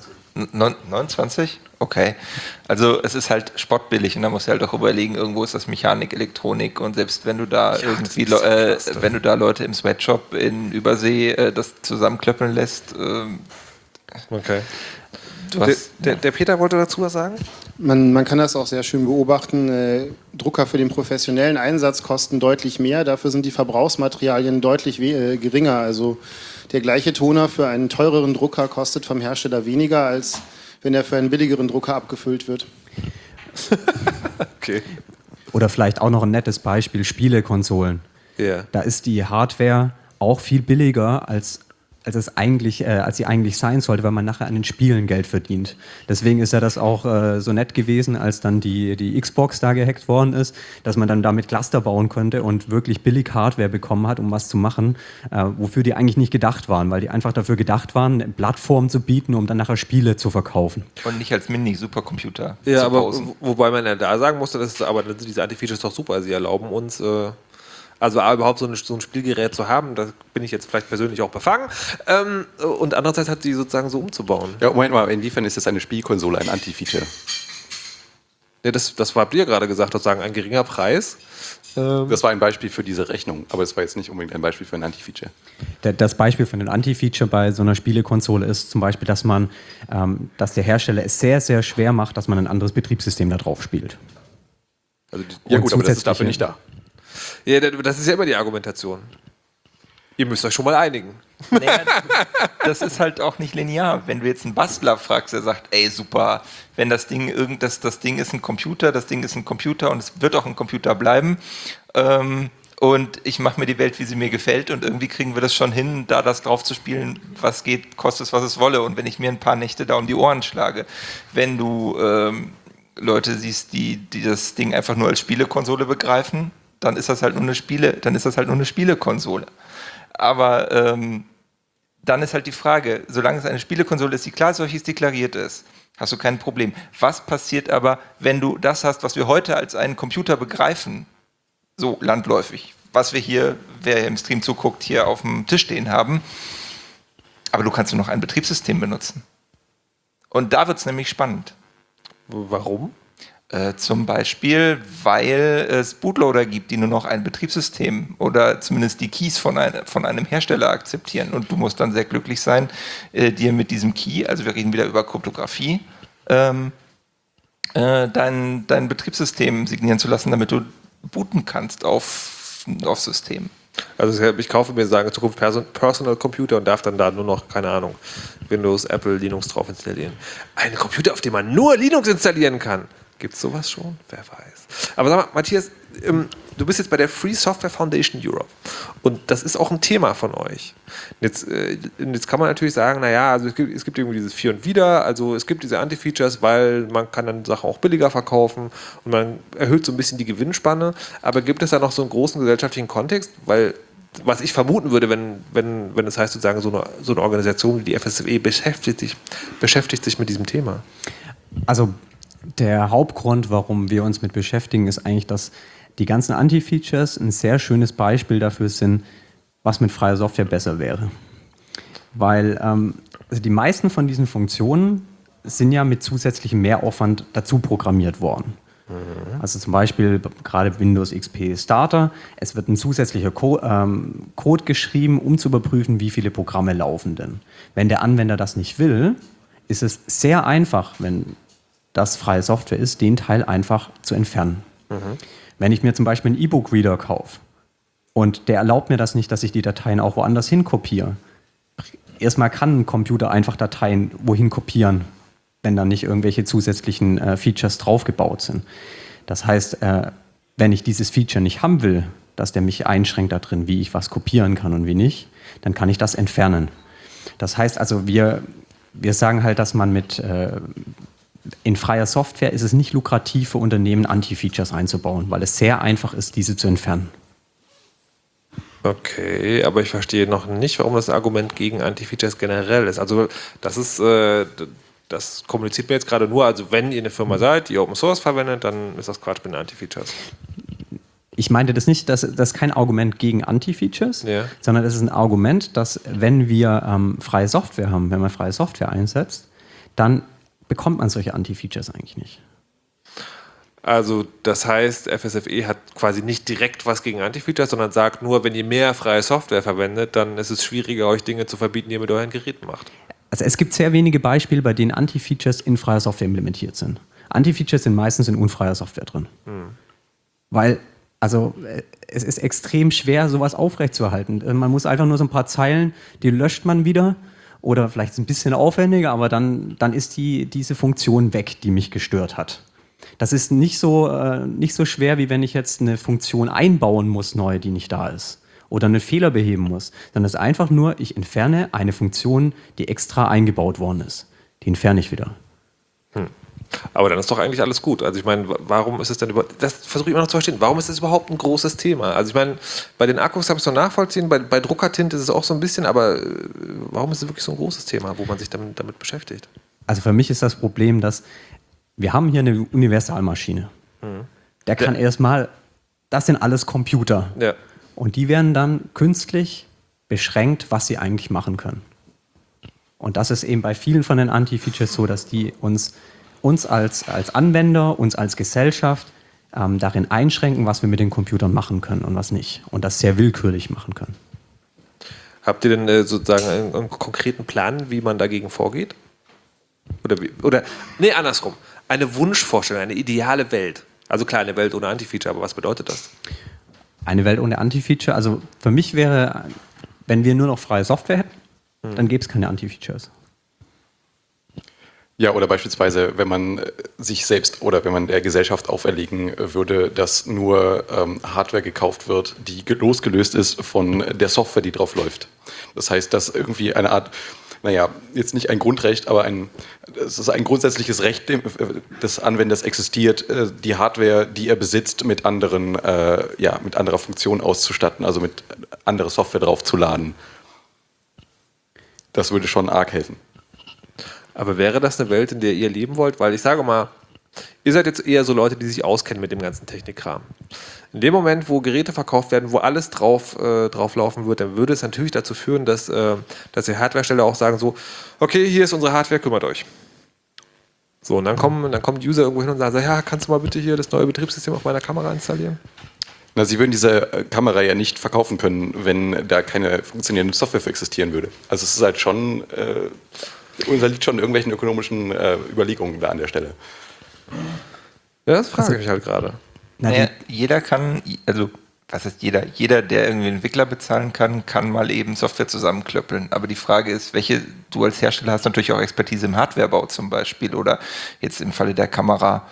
29? Okay. Also es ist halt spottbillig und da musst du halt auch überlegen, irgendwo ist das Mechanik, Elektronik und selbst wenn du da wenn du da Leute im Sweatshop in Übersee das zusammenklöppeln lässt. Okay. Der Peter wollte dazu was sagen? Man kann das auch sehr schön beobachten. Drucker für den professionellen Einsatz kosten deutlich mehr, dafür sind die Verbrauchsmaterialien deutlich geringer. Also der gleiche Toner für einen teureren Drucker kostet vom Hersteller weniger, als wenn er für einen billigeren Drucker abgefüllt wird. Okay. Oder vielleicht auch noch ein nettes Beispiel, Spielekonsolen. Yeah. Da ist die Hardware auch viel billiger als sie eigentlich sein sollte, weil man nachher an den Spielen Geld verdient. Deswegen ist ja das auch so nett gewesen, als dann die Xbox da gehackt worden ist, dass man dann damit Cluster bauen konnte und wirklich billig Hardware bekommen hat, um was zu machen, wofür die eigentlich nicht gedacht waren, weil die einfach dafür gedacht waren, eine Plattform zu bieten, um dann nachher Spiele zu verkaufen. Und nicht als Mini-Supercomputer. Ja, aber wobei man ja da sagen musste, aber diese Anti-Features doch super, sie erlauben uns überhaupt so ein Spielgerät zu haben, da bin ich jetzt vielleicht persönlich auch befangen. Und andererseits hat sie sozusagen so umzubauen. Ja, Moment mal, inwiefern ist das eine Spielkonsole ein Anti-Feature? Ja, das habt ihr gerade gesagt, sozusagen ein geringer Preis. Das war ein Beispiel für diese Rechnung, aber es war jetzt nicht unbedingt ein Beispiel für ein Anti-Feature. Das Beispiel für ein Anti-Feature bei so einer Spielekonsole ist zum Beispiel, dass der Hersteller es sehr, sehr schwer macht, dass man ein anderes Betriebssystem da drauf spielt. Also ja gut, aber das ist dafür nicht da. Ja, das ist ja immer die Argumentation. Ihr müsst euch schon mal einigen. Naja, das ist halt auch nicht linear. Wenn du jetzt einen Bastler fragst, der sagt, ey super, wenn das Ding das Ding ist ein Computer, das Ding ist ein Computer und es wird auch ein Computer bleiben. Und ich mache mir die Welt, wie sie mir gefällt und irgendwie kriegen wir das schon hin, da das drauf zu spielen, was geht, kostet es, was es wolle. Und wenn ich mir ein paar Nächte da um die Ohren schlage, wenn du Leute siehst, die das Ding einfach nur als Spielekonsole begreifen, dann ist das halt nur eine Spielekonsole. Aber dann ist halt die Frage, solange es eine Spielekonsole ist, die klar solches deklariert ist, hast du kein Problem. Was passiert aber, wenn du das hast, was wir heute als einen Computer begreifen, so landläufig, was wir hier, wer im Stream zuguckt, hier auf dem Tisch stehen haben, aber du kannst nur noch ein Betriebssystem benutzen. Und da wird es nämlich spannend. Warum? Zum Beispiel, weil es Bootloader gibt, die nur noch ein Betriebssystem oder zumindest die Keys von einem Hersteller akzeptieren. Und du musst dann sehr glücklich sein, dir mit diesem Key, also wir reden wieder über Kryptographie, dein Betriebssystem signieren zu lassen, damit du booten kannst auf System. Also ich kaufe mir, sagen in Zukunft Personal Computer und darf dann da nur noch, keine Ahnung, Windows, Apple, Linux drauf installieren. Ein Computer, auf dem man nur Linux installieren kann. Gibt es sowas schon? Wer weiß. Aber sag mal, Matthias, du bist jetzt bei der Free Software Foundation Europe und das ist auch ein Thema von euch. Jetzt kann man natürlich sagen, naja, also es gibt irgendwie dieses Für und Wider, also es gibt diese Anti-Features, weil man kann dann Sachen auch billiger verkaufen und man erhöht so ein bisschen die Gewinnspanne, aber gibt es da noch so einen großen gesellschaftlichen Kontext, weil was ich vermuten würde, wenn es heißt sozusagen so eine Organisation wie die FSFE beschäftigt sich mit diesem Thema. Also der Hauptgrund, warum wir uns mit beschäftigen, ist eigentlich, dass die ganzen Anti-Features ein sehr schönes Beispiel dafür sind, was mit freier Software besser wäre. Weil also die meisten von diesen Funktionen sind ja mit zusätzlichem Mehraufwand dazu programmiert worden. Also zum Beispiel gerade Windows XP Starter, es wird ein zusätzlicher Code geschrieben, um zu überprüfen, wie viele Programme laufen denn. Wenn der Anwender das nicht will, ist es sehr einfach, wenn das freie Software ist, den Teil einfach zu entfernen. Wenn ich mir zum Beispiel einen E-Book-Reader kaufe und der erlaubt mir das nicht, dass ich die Dateien auch woanders hin kopiere. Erstmal kann ein Computer einfach Dateien wohin kopieren, wenn da nicht irgendwelche zusätzlichen Features draufgebaut sind. Das heißt, wenn ich dieses Feature nicht haben will, dass der mich einschränkt da drin, wie ich was kopieren kann und wie nicht, dann kann ich das entfernen. Das heißt also, wir sagen halt, dass man in freier Software ist es nicht lukrativ für Unternehmen, Anti-Features einzubauen, weil es sehr einfach ist, diese zu entfernen. Okay, aber ich verstehe noch nicht, warum das ein Argument gegen Anti-Features generell ist. Also das kommuniziert mir jetzt gerade nur, also wenn ihr eine Firma seid, die Open Source verwendet, dann ist das Quatsch mit den Anti-Features. Ich meinte das nicht, das ist kein Argument gegen Anti-Features, sondern es ist ein Argument, dass wenn wir freie Software haben, wenn man freie Software einsetzt, dann bekommt man solche Anti-Features eigentlich nicht. Also das heißt, FSFE hat quasi nicht direkt was gegen Anti-Features, sondern sagt nur, wenn ihr mehr freie Software verwendet, dann ist es schwieriger, euch Dinge zu verbieten, die ihr mit euren Geräten macht. Also es gibt sehr wenige Beispiele, bei denen Anti-Features in freier Software implementiert sind. Anti-Features sind meistens in unfreier Software drin. Weil, also es ist extrem schwer, sowas aufrechtzuerhalten. Man muss einfach nur so ein paar Zeilen, die löscht man wieder. Oder vielleicht ist es ein bisschen aufwendiger, aber dann ist diese Funktion weg, die mich gestört hat. Das ist nicht so schwer, wie wenn ich jetzt eine Funktion einbauen muss, neu, die nicht da ist. Oder einen Fehler beheben muss. Sondern es ist einfach nur, ich entferne eine Funktion, die extra eingebaut worden ist. Die entferne ich wieder. Aber dann ist doch eigentlich alles gut. Also ich meine, warum ist es denn überhaupt, das versuche ich immer noch zu verstehen, warum ist es überhaupt ein großes Thema? Also ich meine, bei den Akkus habe ich es noch nachvollziehen, bei Druckertinte ist es auch so ein bisschen, aber warum ist es wirklich so ein großes Thema, wo man sich damit beschäftigt? Also für mich ist das Problem, dass wir haben hier eine Universalmaschine. Der kann erstmal, das sind alles Computer. Ja. Und die werden dann künstlich beschränkt, was sie eigentlich machen können. Und das ist eben bei vielen von den Anti-Features so, dass die uns uns als Anwender, uns als Gesellschaft darin einschränken, was wir mit den Computern machen können und was nicht. Und das sehr willkürlich machen können. Habt ihr denn sozusagen einen konkreten Plan, wie man dagegen vorgeht? Nee, andersrum. Eine Wunschvorstellung, eine ideale Welt. Also klar, eine Welt ohne Anti-Feature, aber was bedeutet das? Eine Welt ohne Anti-Feature, also für mich wäre, wenn wir nur noch freie Software hätten, dann gäbe es keine Anti-Features. Ja, oder beispielsweise, wenn man sich selbst oder wenn man der Gesellschaft auferlegen würde, dass nur Hardware gekauft wird, die losgelöst ist von der Software, die drauf läuft. Das heißt, dass irgendwie eine Art, jetzt nicht ein Grundrecht, aber es ist ein grundsätzliches Recht des Anwenders existiert, die Hardware, die er besitzt, mit mit anderer Funktion auszustatten, also mit anderer Software draufzuladen. Das würde schon arg helfen. Aber wäre das eine Welt, in der ihr leben wollt? Weil ich sage mal, ihr seid jetzt eher so Leute, die sich auskennen mit dem ganzen Technikkram. In dem Moment, wo Geräte verkauft werden, wo alles drauf laufen wird, dann würde es natürlich dazu führen, dass die Hardwarehersteller auch sagen so, okay, hier ist unsere Hardware, kümmert euch. So, und dann kommen die User irgendwo hin und sagen, ja, kannst du mal bitte hier das neue Betriebssystem auf meiner Kamera installieren? Na, sie würden diese Kamera ja nicht verkaufen können, wenn da keine funktionierende Software für existieren würde. Also es ist halt schon, unterliegt schon irgendwelchen ökonomischen Überlegungen da an der Stelle. Ja, das frage ich mich halt gerade. Naja, jeder kann, also was heißt jeder? Jeder, der irgendwie einen Entwickler bezahlen kann, kann mal eben Software zusammenklöppeln. Aber die Frage ist, du als Hersteller hast natürlich auch Expertise im Hardwarebau zum Beispiel oder jetzt im Falle der Kamera,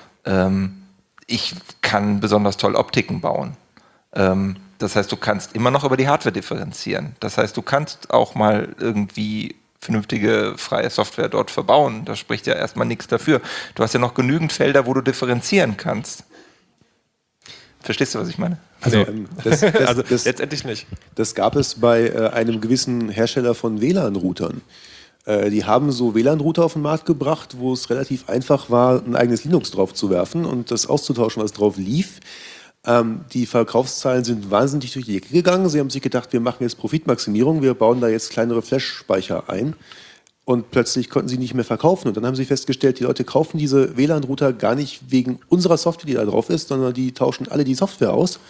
ich kann besonders toll Optiken bauen. Das heißt, du kannst immer noch über die Hardware differenzieren. Das heißt, du kannst auch mal irgendwie vernünftige freie Software dort verbauen. Da spricht ja erstmal nichts dafür. Du hast ja noch genügend Felder, wo du differenzieren kannst. Verstehst du, was ich meine? Also, letztendlich nicht. Das gab es bei einem gewissen Hersteller von WLAN-Routern. Die haben so WLAN-Router auf den Markt gebracht, wo es relativ einfach war, ein eigenes Linux drauf zu werfen und das auszutauschen, was drauf lief. Die Verkaufszahlen sind wahnsinnig durch die Decke gegangen. Sie haben sich gedacht, wir machen jetzt Profitmaximierung, wir bauen da jetzt kleinere Flash-Speicher ein. Und plötzlich konnten sie nicht mehr verkaufen. Und dann haben sie festgestellt, die Leute kaufen diese WLAN-Router gar nicht wegen unserer Software, die da drauf ist, sondern die tauschen alle die Software aus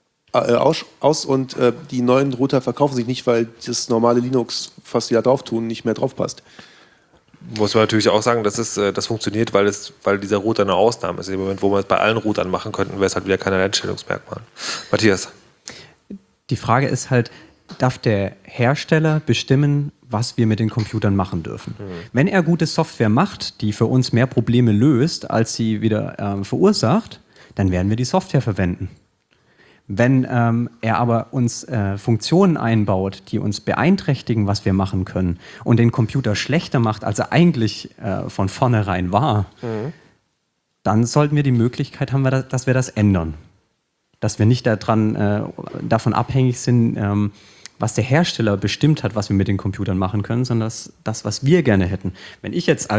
und die neuen Router verkaufen sich nicht, weil das normale Linux, was sie da drauf tun, nicht mehr drauf passt. Muss man natürlich auch sagen, das funktioniert, weil dieser Router eine Ausnahme ist. Im Moment, wo wir es bei allen Routern machen könnten, wäre es halt wieder kein Alleinstellungsmerkmal. Matthias? Die Frage ist halt, darf der Hersteller bestimmen, was wir mit den Computern machen dürfen? Wenn er gute Software macht, die für uns mehr Probleme löst, als sie wieder verursacht, dann werden wir die Software verwenden. Wenn er aber uns Funktionen einbaut, die uns beeinträchtigen, was wir machen können, und den Computer schlechter macht, als er eigentlich von vornherein war, dann sollten wir die Möglichkeit haben, dass wir das ändern. Dass wir nicht davon abhängig sind, was der Hersteller bestimmt hat, was wir mit den Computern machen können, sondern das, was wir gerne hätten. Wenn ich jetzt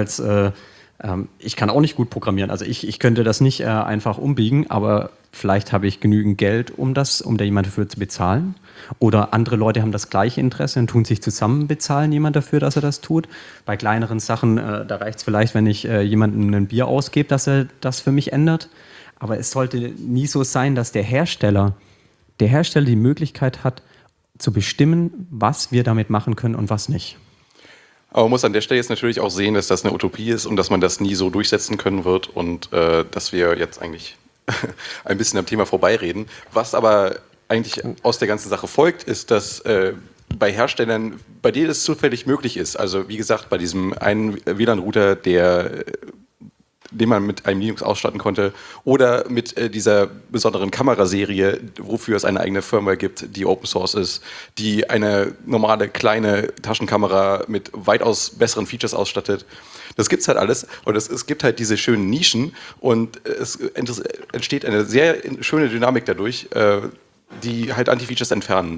ich kann auch nicht gut programmieren, also ich könnte das nicht einfach umbiegen, aber vielleicht habe ich genügend Geld, um da jemand dafür zu bezahlen. Oder andere Leute haben das gleiche Interesse und tun sich zusammen, bezahlen jemand dafür, dass er das tut. Bei kleineren Sachen, da reicht es vielleicht, wenn ich jemandem ein Bier ausgebe, dass er das für mich ändert. Aber es sollte nie so sein, dass der Hersteller die Möglichkeit hat, zu bestimmen, was wir damit machen können und was nicht. Aber man muss an der Stelle jetzt natürlich auch sehen, dass das eine Utopie ist und dass man das nie so durchsetzen können wird und dass wir jetzt eigentlich ein bisschen am Thema vorbeireden. Was aber eigentlich aus der ganzen Sache folgt, ist, dass bei Herstellern, bei denen es zufällig möglich ist, also wie gesagt, bei diesem einen WLAN-Router, den man mit einem Linux ausstatten konnte, oder mit dieser besonderen Kameraserie, wofür es eine eigene Firmware gibt, die Open Source ist, die eine normale kleine Taschenkamera mit weitaus besseren Features ausstattet. Das gibt's halt alles und es gibt halt diese schönen Nischen und es entsteht eine sehr schöne Dynamik dadurch, die halt Anti-Features entfernen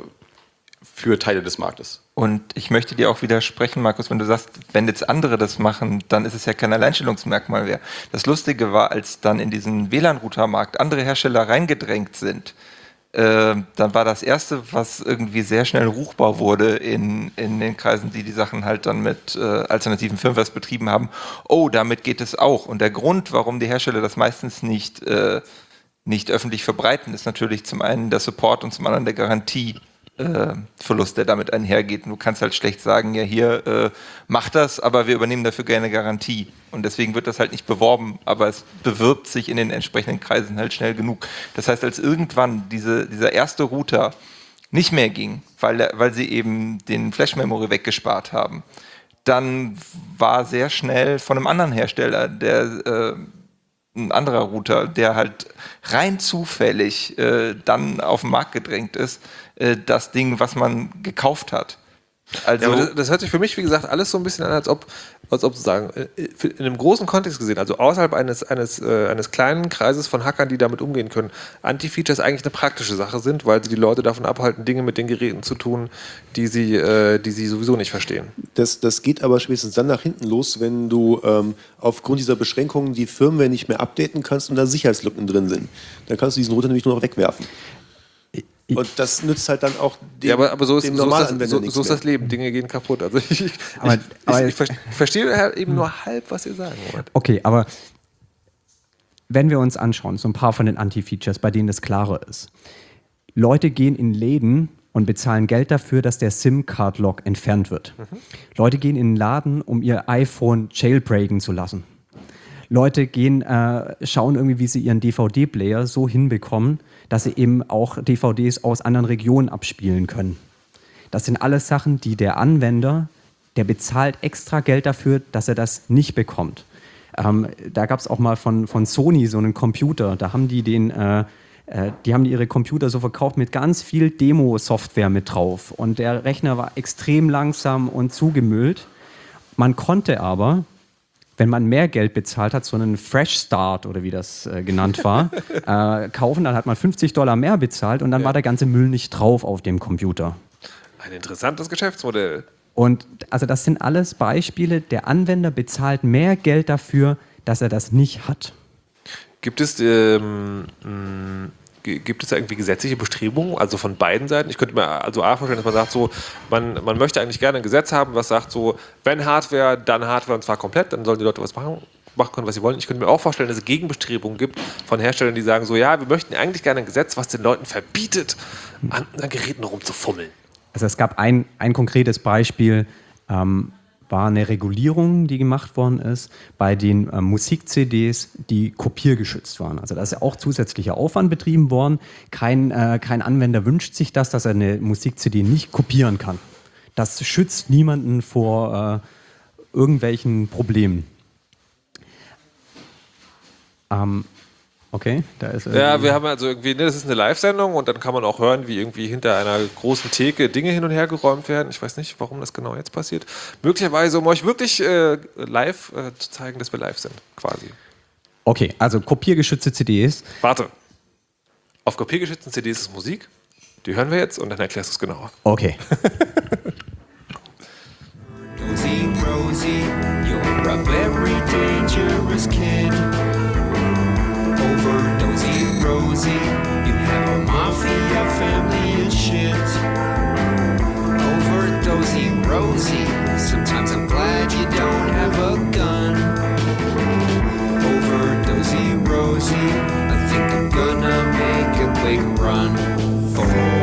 für Teile des Marktes. Und ich möchte dir auch widersprechen, Markus, wenn du sagst, wenn jetzt andere das machen, dann ist es ja kein Alleinstellungsmerkmal mehr. Das Lustige war, als dann in diesen WLAN-Router-Markt andere Hersteller reingedrängt sind, dann war das Erste, was irgendwie sehr schnell ruchbar wurde in den Kreisen, die Sachen halt dann mit alternativen Firmwares betrieben haben. Oh, damit geht es auch. Und der Grund, warum die Hersteller das meistens nicht öffentlich verbreiten, ist natürlich zum einen der Support und zum anderen der Garantieverlust, der damit einhergeht. Und du kannst halt schlecht sagen, ja hier, mach das, aber wir übernehmen dafür gerne Garantie. Und deswegen wird das halt nicht beworben, aber es bewirbt sich in den entsprechenden Kreisen halt schnell genug. Das heißt, als irgendwann dieser erste Router nicht mehr ging, weil sie eben den Flash-Memory weggespart haben, dann war sehr schnell von einem anderen Hersteller, ein anderer Router, der halt rein zufällig dann auf den Markt gedrängt ist, das Ding, was man gekauft hat. Also ja, aber das hört sich für mich, wie gesagt, alles so ein bisschen an, als ob sozusagen in einem großen Kontext gesehen, also außerhalb eines kleinen Kreises von Hackern, die damit umgehen können, Anti-Features eigentlich eine praktische Sache sind, weil sie die Leute davon abhalten, Dinge mit den Geräten zu tun, die sie sowieso nicht verstehen. Das geht aber spätestens dann nach hinten los, wenn du aufgrund dieser Beschränkungen die Firmware nicht mehr updaten kannst und da Sicherheitslücken drin sind. Dann kannst du diesen Router nämlich nur noch wegwerfen. Und das nützt halt dann auch aber so ist Normalanwender so ist das Leben. Dinge gehen kaputt. Also ich verstehe halt eben nur halb, was ihr sagen wollt. Okay, aber wenn wir uns anschauen, so ein paar von den Anti-Features, bei denen das klarer ist. Leute gehen in Läden und bezahlen Geld dafür, dass der SIM-Card-Lock entfernt wird. Leute gehen in den Laden, um ihr iPhone jailbreaken zu lassen. Leute schauen irgendwie, wie sie ihren DVD-Player so hinbekommen, dass sie eben auch DVDs aus anderen Regionen abspielen können. Das sind alles Sachen, die der Anwender, der bezahlt extra Geld dafür, dass er das nicht bekommt. Da gab es auch mal von Sony so einen Computer, da haben die haben ihre Computer so verkauft mit ganz viel Demo-Software mit drauf. Und der Rechner war extrem langsam und zugemüllt. Man konnte aber, wenn man mehr Geld bezahlt hat, so einen Fresh Start oder wie das genannt war, kaufen, dann hat man $50 mehr bezahlt und dann war der ganze Müll nicht drauf auf dem Computer. Ein interessantes Geschäftsmodell. Und also das sind alles Beispiele, der Anwender bezahlt mehr Geld dafür, dass er das nicht hat. Gibt es irgendwie gesetzliche Bestrebungen, also von beiden Seiten? Ich könnte mir also vorstellen, dass man sagt, so, man möchte eigentlich gerne ein Gesetz haben, was sagt so, wenn Hardware, dann Hardware und zwar komplett, dann sollen die Leute was machen können, was sie wollen. Ich könnte mir auch vorstellen, dass es Gegenbestrebungen gibt von Herstellern, die sagen so, ja, wir möchten eigentlich gerne ein Gesetz, was den Leuten verbietet, an Geräten rumzufummeln. Also es gab ein konkretes Beispiel, war eine Regulierung, die gemacht worden ist bei den Musik-CDs, die kopiergeschützt waren. Also da ist ja auch zusätzlicher Aufwand betrieben worden. Kein Anwender wünscht sich das, dass er eine Musik-CD nicht kopieren kann. Das schützt niemanden vor irgendwelchen Problemen. Okay, da ist ja, wir haben also irgendwie, das ist eine Live-Sendung und dann kann man auch hören, wie irgendwie hinter einer großen Theke Dinge hin und her geräumt werden. Ich weiß nicht, warum das genau jetzt passiert. Möglicherweise, um euch wirklich live zu zeigen, dass wir live sind, quasi. Okay, also kopiergeschützte CDs. Warte. Auf kopiergeschützten CDs ist Musik. Die hören wir jetzt und dann erklärst du es genauer. Okay. Rosie, Rosie, you're a very dangerous kid. Overdosing, Rosie, you have a mafia family and shit. Overdosing, Rosie, sometimes I'm glad you don't have a gun. Overdosing, Rosie, I think I'm gonna make a quick run for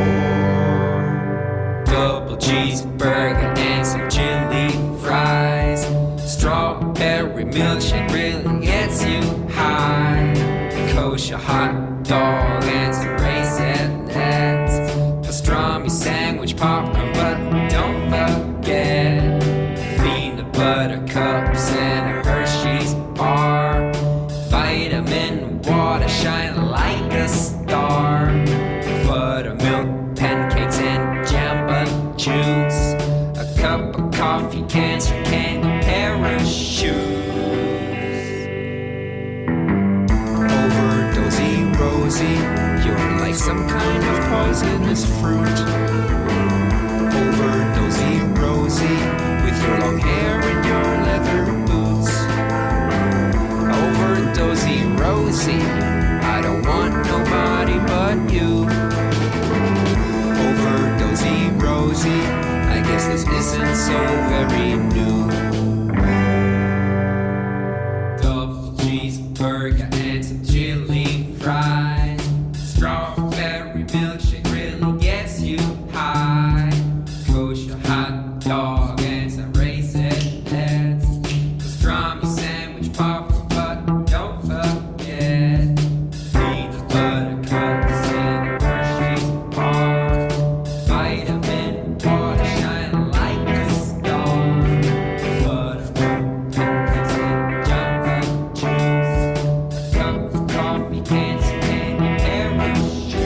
double cheeseburger and some chili fries. Strawberry milkshake really gets you high. Kosher hot dog and some raisinettes. Pastrami sandwich, popcorn, but don't forget peanut butter cups and a Hershey's bar. Vitamin water shine like a star. Buttermilk, pancakes and jamba juice. A cup of coffee, cancer, candy, parachutes. Overdosing, Rosie, you're like some kind of poisonous fruit. Overdosing, Rosie, with your long hair and your leather boots. Overdosing, Rosie, I don't want nobody but you. cheeseburger and some chili fries. Strawberry milkshake really gets you high. Kosher hot dog and some Raisinets. Pastrami sandwich, pop but don't forget peanut butter cups and Hershey's bar. Vitamin water shine like a star. Buttermilk cookies and jumbo cheese. A cup of coffee and some candy parachute.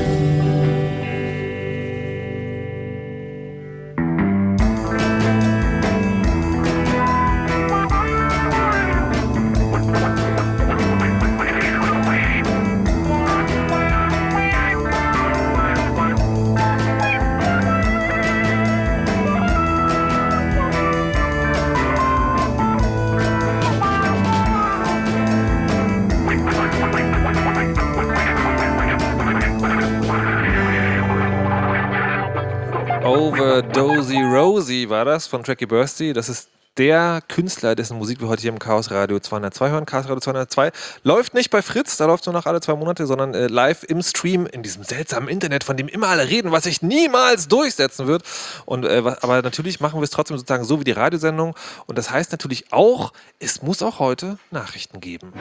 Overdosey Rosie war das von Tracky Bursty. Das ist der Künstler, dessen Musik wir heute hier im Chaos Radio 202 hören. Chaos Radio 202 läuft nicht bei Fritz, da läuft es nur noch alle 2 Monate, sondern live im Stream in diesem seltsamen Internet, von dem immer alle reden, was sich niemals durchsetzen wird. Und, aber natürlich machen wir es trotzdem sozusagen so wie die Radiosendung. Und das heißt natürlich auch, es muss auch heute Nachrichten geben.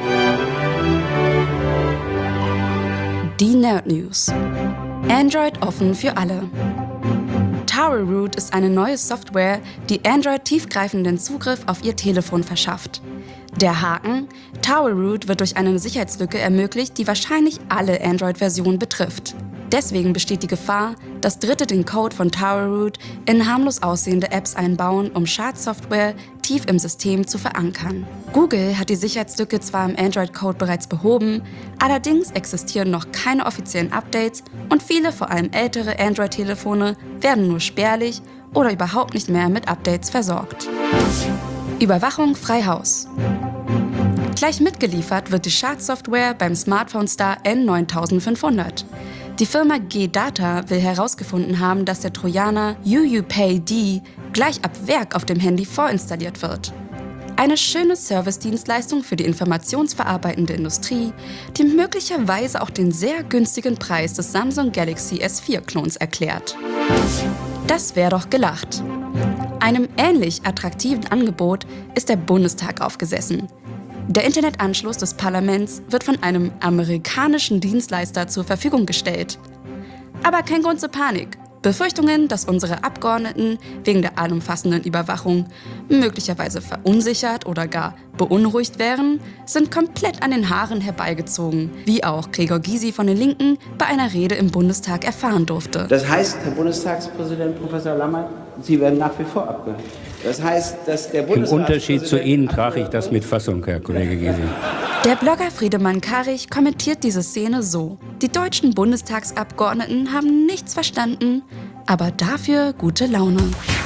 Die Nerd News. Android offen für alle. TowerRoot ist eine neue Software, die Android tiefgreifenden Zugriff auf ihr Telefon verschafft. Der Haken: TowerRoot wird durch eine Sicherheitslücke ermöglicht, die wahrscheinlich alle Android-Versionen betrifft. Deswegen besteht die Gefahr, dass Dritte den Code von TowerRoot in harmlos aussehende Apps einbauen, um Schadsoftware tief im System zu verankern. Google hat die Sicherheitslücke zwar im Android-Code bereits behoben, allerdings existieren noch keine offiziellen Updates und viele, vor allem ältere Android-Telefone, werden nur spärlich oder überhaupt nicht mehr mit Updates versorgt. Überwachung frei Haus. Gleich mitgeliefert wird die Schadsoftware beim Smartphone-Star N9500. Die Firma G-Data will herausgefunden haben, dass der Trojaner UUPay-D gleich ab Werk auf dem Handy vorinstalliert wird. Eine schöne Service-Dienstleistung für die informationsverarbeitende Industrie, die möglicherweise auch den sehr günstigen Preis des Samsung Galaxy S4-Klons erklärt. Das wäre doch gelacht. Einem ähnlich attraktiven Angebot ist der Bundestag aufgesessen. Der Internetanschluss des Parlaments wird von einem amerikanischen Dienstleister zur Verfügung gestellt. Aber kein Grund zur Panik. Befürchtungen, dass unsere Abgeordneten wegen der allumfassenden Überwachung möglicherweise verunsichert oder gar beunruhigt wären, sind komplett an den Haaren herbeigezogen, wie auch Gregor Gysi von den Linken bei einer Rede im Bundestag erfahren durfte. Das heißt, Herr Bundestagspräsident Professor Lammert, Sie werden nach wie vor abgehört. Das heißt, dass der Im Unterschied zu Ihnen trage ich das mit Fassung, Herr Kollege Gysi. Der Blogger Friedemann Karich kommentiert diese Szene so: Die deutschen Bundestagsabgeordneten haben nichts verstanden, aber dafür gute Laune.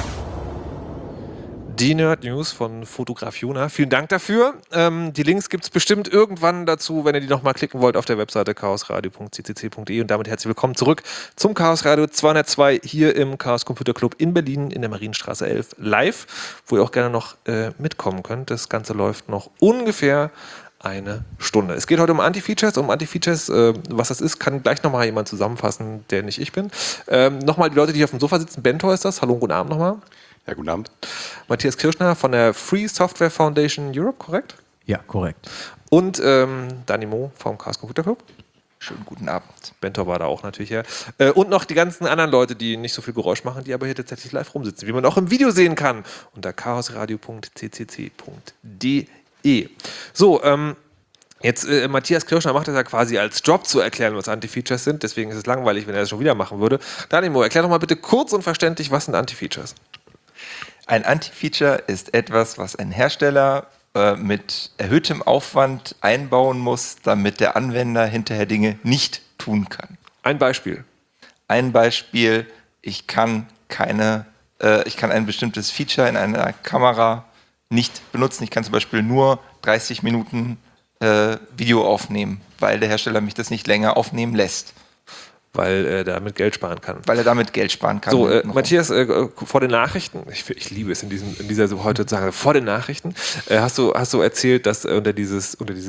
Die Nerd News von Fotograf Jona. Vielen Dank dafür. Die Links gibt es bestimmt irgendwann dazu, wenn ihr die nochmal klicken wollt, auf der Webseite chaosradio.ccc.de. Und damit herzlich willkommen zurück zum Chaos Radio 202 hier im Chaos Computer Club in Berlin in der Marienstraße 11 live, wo ihr auch gerne noch mitkommen könnt. Das Ganze läuft noch ungefähr eine Stunde. Es geht heute um Anti-Features. Was das ist, kann gleich nochmal jemand zusammenfassen, der nicht ich bin. Nochmal die Leute, die hier auf dem Sofa sitzen. Bento ist das. Hallo und guten Abend nochmal. Ja, guten Abend. Matthias Kirschner von der Free Software Foundation Europe, korrekt? Ja, korrekt. Und Dani Mo vom Chaos Computer Club. Schönen guten Abend. Bento war da auch natürlich, ja. Und noch die ganzen anderen Leute, die nicht so viel Geräusch machen, die aber hier tatsächlich live rumsitzen, wie man auch im Video sehen kann, unter chaosradio.ccc.de. So, jetzt Matthias Kirschner macht das ja quasi als Job zu erklären, was Anti-Features sind. Deswegen ist es langweilig, wenn er das schon wieder machen würde. Dani Mo, erklär doch mal bitte kurz und verständlich, was sind Anti-Features? Ein Anti-Feature ist etwas, was ein Hersteller mit erhöhtem Aufwand einbauen muss, damit der Anwender hinterher Dinge nicht tun kann. Ein Beispiel. Ein Beispiel: Ich kann ein bestimmtes Feature in einer Kamera nicht benutzen. Ich kann zum Beispiel nur 30 Minuten Video aufnehmen, weil der Hersteller mich das nicht länger aufnehmen lässt. Weil er damit Geld sparen kann. So, Matthias, vor den Nachrichten, ich liebe es in dieser heute zu sagen, vor den Nachrichten, hast du erzählt, dass unter dieses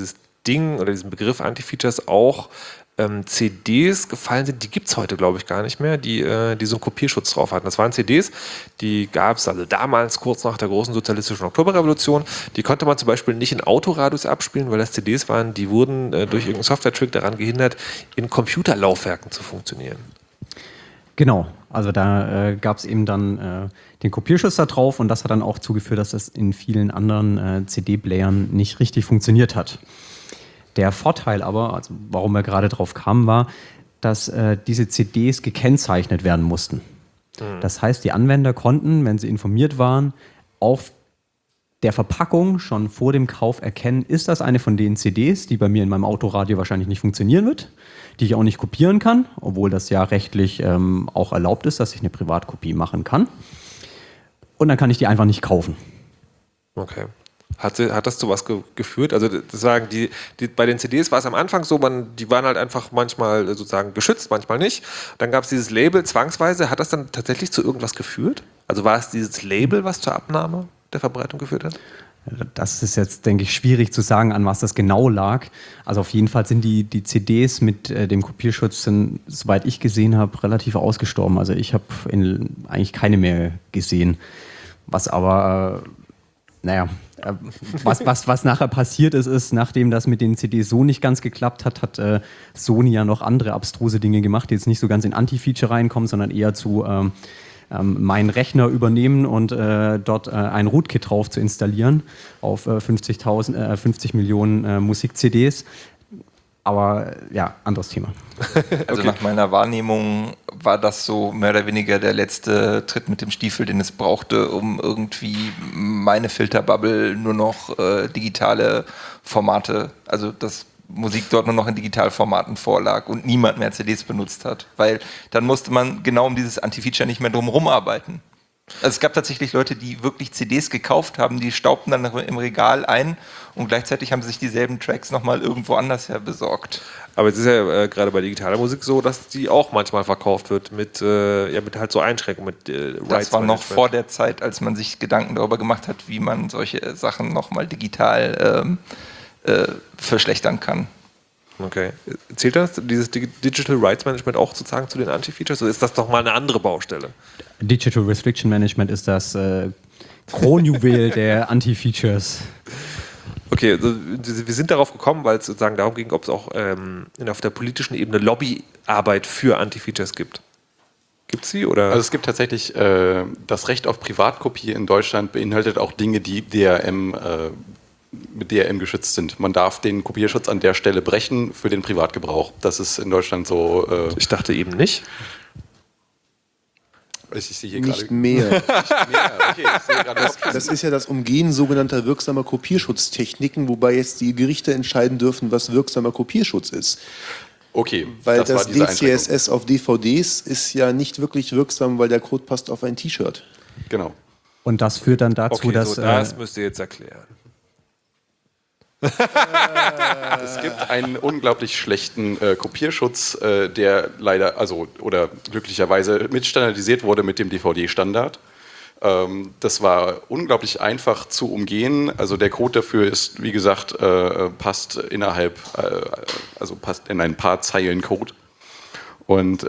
Ding oder diesem Begriff Anti-Features auch CDs gefallen sind, die gibt es heute, glaube ich, gar nicht mehr, die so einen Kopierschutz drauf hatten. Das waren CDs, die gab es also damals, kurz nach der großen sozialistischen Oktoberrevolution. Die konnte man zum Beispiel nicht in Autoradios abspielen, weil das CDs waren, die wurden durch irgendeinen Software-Trick daran gehindert, in Computerlaufwerken zu funktionieren. Genau, also da gab es eben dann den Kopierschutz da drauf und das hat dann auch zugeführt, dass das in vielen anderen CD-Playern nicht richtig funktioniert hat. Der Vorteil aber, also warum wir gerade drauf kamen, war, dass diese CDs gekennzeichnet werden mussten. Das heißt, die Anwender konnten, wenn sie informiert waren, auf der Verpackung schon vor dem Kauf erkennen, ist das eine von den CDs, die bei mir in meinem Autoradio wahrscheinlich nicht funktionieren wird, die ich auch nicht kopieren kann, obwohl das ja rechtlich auch erlaubt ist, dass ich eine Privatkopie machen kann. Und dann kann ich die einfach nicht kaufen. Okay. Hat das zu was geführt? Also das sagen bei den CDs war es am Anfang so, die waren halt einfach manchmal sozusagen geschützt, manchmal nicht. Dann gab es dieses Label zwangsweise. Hat das dann tatsächlich zu irgendwas geführt? Also war es dieses Label, was zur Abnahme der Verbreitung geführt hat? Das ist jetzt, denke ich, schwierig zu sagen, an was das genau lag. Also auf jeden Fall sind die CDs mit dem Kopierschutz, soweit ich gesehen habe, relativ ausgestorben. Also ich habe eigentlich keine mehr gesehen. Was aber, was nachher passiert ist, nachdem das mit den CDs so nicht ganz geklappt hat, hat Sony ja noch andere abstruse Dinge gemacht, die jetzt nicht so ganz in Anti-Feature reinkommen, sondern eher zu meinen Rechner übernehmen und dort ein Rootkit drauf zu installieren auf 50 Millionen Musik-CDs. Aber ja, anderes Thema. Also nach meiner Wahrnehmung war das so mehr oder weniger der letzte Tritt mit dem Stiefel, den es brauchte, um irgendwie meine Filterbubble nur noch digitale Formate, also dass Musik dort nur noch in Digitalformaten vorlag und niemand mehr CDs benutzt hat. Weil dann musste man genau um dieses Anti-Feature nicht mehr drum rumarbeiten. Also es gab tatsächlich Leute, die wirklich CDs gekauft haben, die staubten dann im Regal ein und gleichzeitig haben sie sich dieselben Tracks nochmal irgendwo anders her besorgt. Aber es ist ja gerade bei digitaler Musik so, dass die auch manchmal verkauft wird mit halt so Einschränkungen. Das war noch vor der Zeit, als man sich Gedanken darüber gemacht hat, wie man solche Sachen nochmal digital verschlechtern kann. Okay. Zählt das, dieses Digital Rights Management auch sozusagen zu den Anti-Features oder ist das doch mal eine andere Baustelle? Digital Restriction Management ist das Kronjuwel der Anti-Features. Okay, also wir sind darauf gekommen, weil es sozusagen darum ging, ob es auch auf der politischen Ebene Lobbyarbeit für Anti-Features gibt. Gibt es sie? Oder? Also es gibt tatsächlich das Recht auf Privatkopie in Deutschland beinhaltet auch Dinge, die mit DRM geschützt sind. Man darf den Kopierschutz an der Stelle brechen für den Privatgebrauch. Das ist in Deutschland so... ich dachte eben nicht. Ich sehe hier nicht mehr. Nicht mehr. Okay, ich sehe gerade das ist ja das Umgehen sogenannter wirksamer Kopierschutztechniken, wobei jetzt die Gerichte entscheiden dürfen, was wirksamer Kopierschutz ist. Okay. Weil das DCSS auf DVDs ist ja nicht wirklich wirksam, weil der Code passt auf ein T-Shirt. Genau. Und das führt dann dazu, dass... das müsst ihr jetzt erklären. Es gibt einen unglaublich schlechten Kopierschutz, der leider, oder glücklicherweise mitstandardisiert wurde mit dem DVD-Standard. Das war unglaublich einfach zu umgehen. Also der Code dafür ist, wie gesagt, passt in ein paar Zeilen Code. Und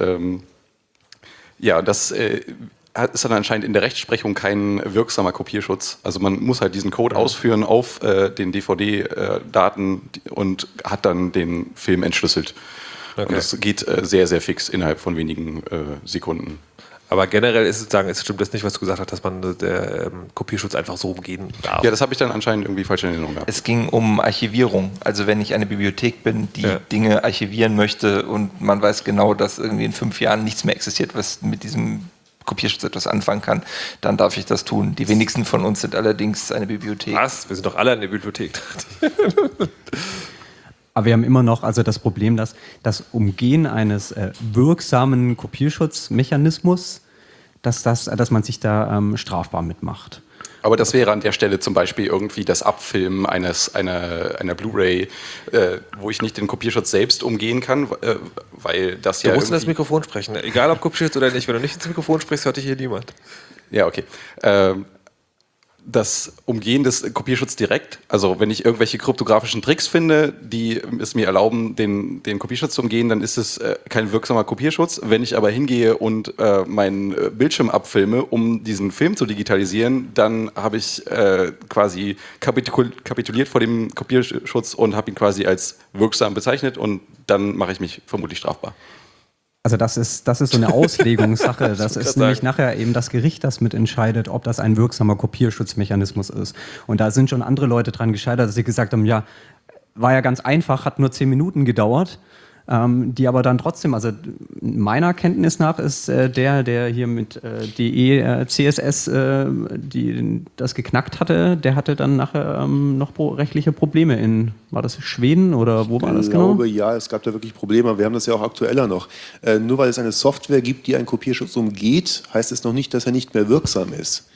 das ist dann anscheinend in der Rechtsprechung kein wirksamer Kopierschutz. Also man muss halt diesen Code ausführen auf den DVD-Daten und hat dann den Film entschlüsselt. Okay. Und das geht sehr, sehr fix innerhalb von wenigen Sekunden. Aber generell stimmt das nicht, was du gesagt hast, dass man der Kopierschutz einfach so umgehen darf. Ja, das habe ich dann anscheinend irgendwie falsch in Erinnerung gehabt. Es ging um Archivierung. Also wenn ich eine Bibliothek bin, die Dinge archivieren möchte und man weiß genau, dass irgendwie in 5 Jahren nichts mehr existiert, was mit diesem Kopierschutz etwas anfangen kann, dann darf ich das tun. Die wenigsten von uns sind allerdings eine Bibliothek. Was? Wir sind doch alle eine Bibliothek. Aber wir haben immer noch das Problem, dass das Umgehen eines wirksamen Kopierschutzmechanismus, dass man sich da strafbar mitmacht. Aber das wäre an der Stelle zum Beispiel irgendwie das Abfilmen einer Blu-ray, wo ich nicht den Kopierschutz selbst umgehen kann, weil das Du musst in das Mikrofon sprechen, egal ob Kopierschutz oder nicht. Wenn du nicht ins Mikrofon sprichst, hört dich hier niemand. Ja, okay. das Umgehen des Kopierschutzes direkt. Also wenn ich irgendwelche kryptografischen Tricks finde, die es mir erlauben, den Kopierschutz zu umgehen, dann ist es kein wirksamer Kopierschutz. Wenn ich aber hingehe und meinen Bildschirm abfilme, um diesen Film zu digitalisieren, dann habe ich quasi kapituliert vor dem Kopierschutz und habe ihn quasi als wirksam bezeichnet und dann mache ich mich vermutlich strafbar. Also das ist so eine Auslegungssache. Das ist nämlich nachher eben das Gericht, das mitentscheidet, ob das ein wirksamer Kopierschutzmechanismus ist. Und da sind schon andere Leute dran gescheitert, dass sie gesagt haben, ja, war ja ganz einfach, hat nur 10 Minuten gedauert. Die aber dann trotzdem, also meiner Kenntnis nach ist der hier mit DE, CSS das geknackt hatte, der hatte dann nachher noch rechtliche Probleme in, war das Schweden oder wo war das genau? Ich glaube, ja, es gab da wirklich Probleme. Wir haben das ja auch aktueller noch. Nur weil es eine Software gibt, die einen Kopierschutz umgeht, heißt es noch nicht, dass er nicht mehr wirksam ist.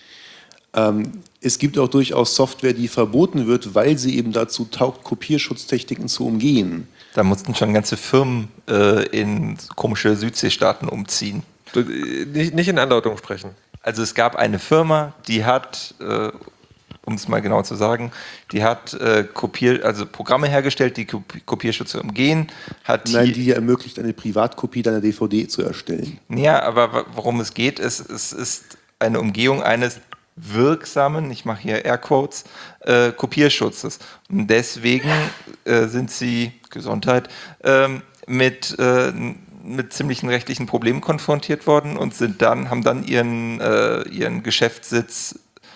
Es gibt auch durchaus Software, die verboten wird, weil sie eben dazu taugt, Kopierschutztechniken zu umgehen. Da mussten schon ganze Firmen in komische Südseestaaten umziehen. Nicht in Andeutung sprechen. Also es gab eine Firma, die hat, um es mal genau zu sagen, die hat Programme hergestellt, die Kopierschutz umgehen. Die ermöglicht, eine Privatkopie deiner DVD zu erstellen. Ja, aber worum es geht, es ist eine Umgehung eines wirksamen, ich mache hier Airquotes, Kopierschutzes. Und deswegen sind sie, Gesundheit, mit ziemlichen rechtlichen Problemen konfrontiert worden und haben dann ihren Geschäftssitz,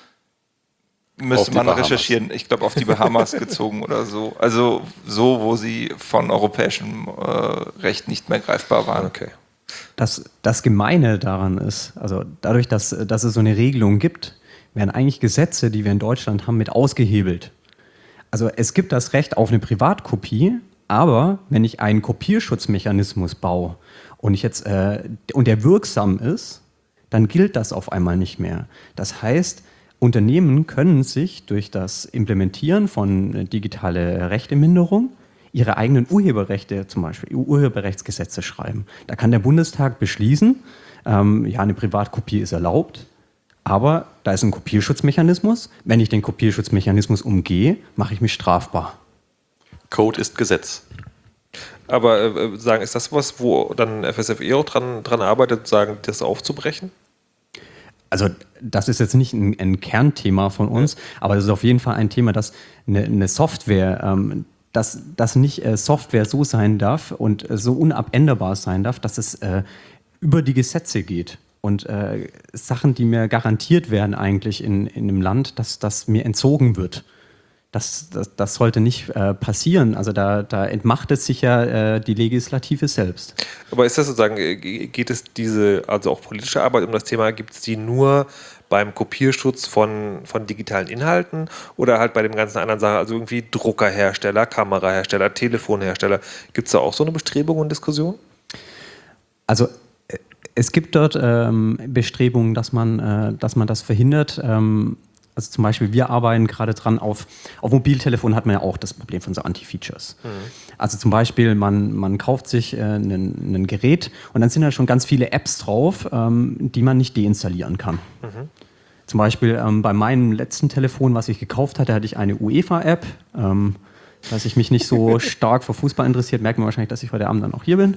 müsste man recherchieren, ich glaube auf die Bahamas gezogen oder so. Also so, wo sie von europäischem Recht nicht mehr greifbar waren. Okay. Das Gemeine daran ist, also dadurch, dass es so eine Regelung gibt, werden eigentlich Gesetze, die wir in Deutschland haben, mit ausgehebelt. Also es gibt das Recht auf eine Privatkopie, aber wenn ich einen Kopierschutzmechanismus baue und der wirksam ist, dann gilt das auf einmal nicht mehr. Das heißt, Unternehmen können sich durch das Implementieren von digitaler Rechteminderung ihre eigenen Urheberrechte, zum Beispiel Urheberrechtsgesetze schreiben. Da kann der Bundestag beschließen, eine Privatkopie ist erlaubt, aber da ist ein Kopierschutzmechanismus. Wenn ich den Kopierschutzmechanismus umgehe, mache ich mich strafbar. Code ist Gesetz. Aber ist das was, wo dann FSFE auch dran arbeitet, das aufzubrechen? Also das ist jetzt nicht ein Kernthema von uns, aber es ist auf jeden Fall ein Thema, dass eine Software, dass nicht Software so sein darf und so unabänderbar sein darf, dass es über die Gesetze geht. Und Sachen, die mir garantiert werden eigentlich in einem Land, dass das mir entzogen wird. Das sollte nicht passieren. Also da entmachtet sich ja die Legislative selbst. Aber ist das sozusagen, geht es also auch politische Arbeit um das Thema, gibt es die nur beim Kopierschutz von digitalen Inhalten oder halt bei dem ganzen anderen Sachen, also irgendwie Druckerhersteller, Kamerahersteller, Telefonhersteller, gibt es da auch so eine Bestrebung und Diskussion? Also es gibt dort Bestrebungen, dass man das verhindert. Also zum Beispiel, wir arbeiten gerade dran, auf Mobiltelefon hat man ja auch das Problem von so Anti-Features. Mhm. Also zum Beispiel, man kauft sich ein Gerät und dann sind da schon ganz viele Apps drauf, die man nicht deinstallieren kann. Mhm. Zum Beispiel bei meinem letzten Telefon, was ich gekauft hatte, hatte ich eine UEFA-App. Dass ich mich nicht so stark für Fußball interessiert, merkt man wahrscheinlich, dass ich heute Abend dann auch hier bin.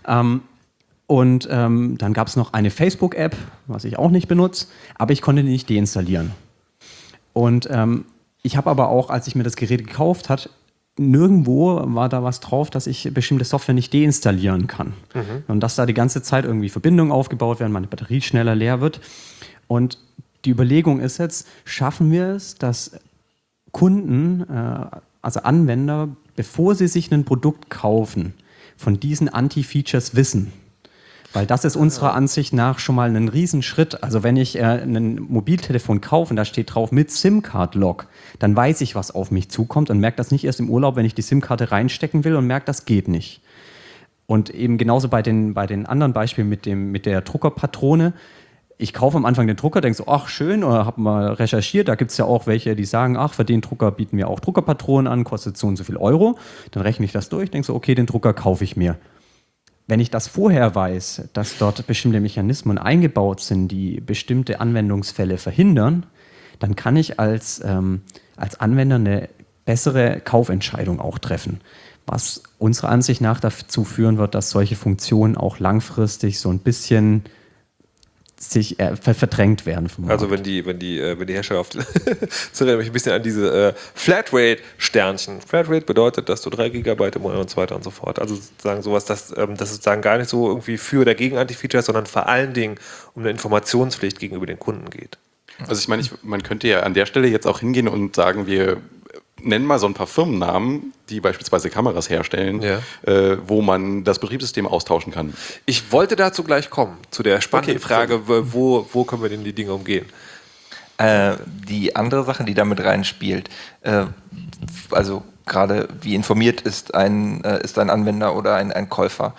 Und dann gab es noch eine Facebook-App, was ich auch nicht benutze, aber ich konnte die nicht deinstallieren. Und ich habe aber auch, als ich mir das Gerät gekauft habe, nirgendwo war da was drauf, dass ich bestimmte Software nicht deinstallieren kann. Mhm. Und dass da die ganze Zeit irgendwie Verbindungen aufgebaut werden, meine Batterie schneller leer wird. Und die Überlegung ist jetzt, schaffen wir es, dass Kunden, also Anwender, bevor sie sich ein Produkt kaufen, von diesen Anti-Features wissen. Weil das ist unserer Ansicht nach schon mal ein Riesenschritt. Also wenn ich ein Mobiltelefon kaufe und da steht drauf mit SIM-Card-Log, dann weiß ich, was auf mich zukommt und merke das nicht erst im Urlaub, wenn ich die SIM-Karte reinstecken will und merke, das geht nicht. Und eben genauso bei den anderen Beispielen mit der Druckerpatrone. Ich kaufe am Anfang den Drucker, denke so, ach schön, oder habe mal recherchiert, da gibt es ja auch welche, die sagen, ach, für den Drucker bieten wir auch Druckerpatronen an, kostet so und so viel Euro. Dann rechne ich das durch, denke so, okay, den Drucker kaufe ich mir. Wenn ich das vorher weiß, dass dort bestimmte Mechanismen eingebaut sind, die bestimmte Anwendungsfälle verhindern, dann kann ich als Anwender eine bessere Kaufentscheidung auch treffen. Was unserer Ansicht nach dazu führen wird, dass solche Funktionen auch langfristig so ein bisschen sich verdrängt werden vom Markt. Also wenn die Hersteller auf das erinnert mich ein bisschen an diese Flatrate-Sternchen. Flatrate bedeutet, dass du 3 GB im Monat und so weiter und so fort. Also sozusagen sowas, das sozusagen gar nicht so irgendwie für oder gegen Anti-Feature, sondern vor allen Dingen um eine Informationspflicht gegenüber den Kunden geht. Also ich meine, man könnte ja an der Stelle jetzt auch hingehen und sagen, wir nennen mal so ein paar Firmennamen, die beispielsweise Kameras herstellen, wo man das Betriebssystem austauschen kann. Ich wollte dazu gleich kommen, zu der spannenden Frage, wo können wir denn die Dinge umgehen? Die andere Sache, die damit reinspielt, also gerade wie informiert ist ein Anwender oder ein Käufer.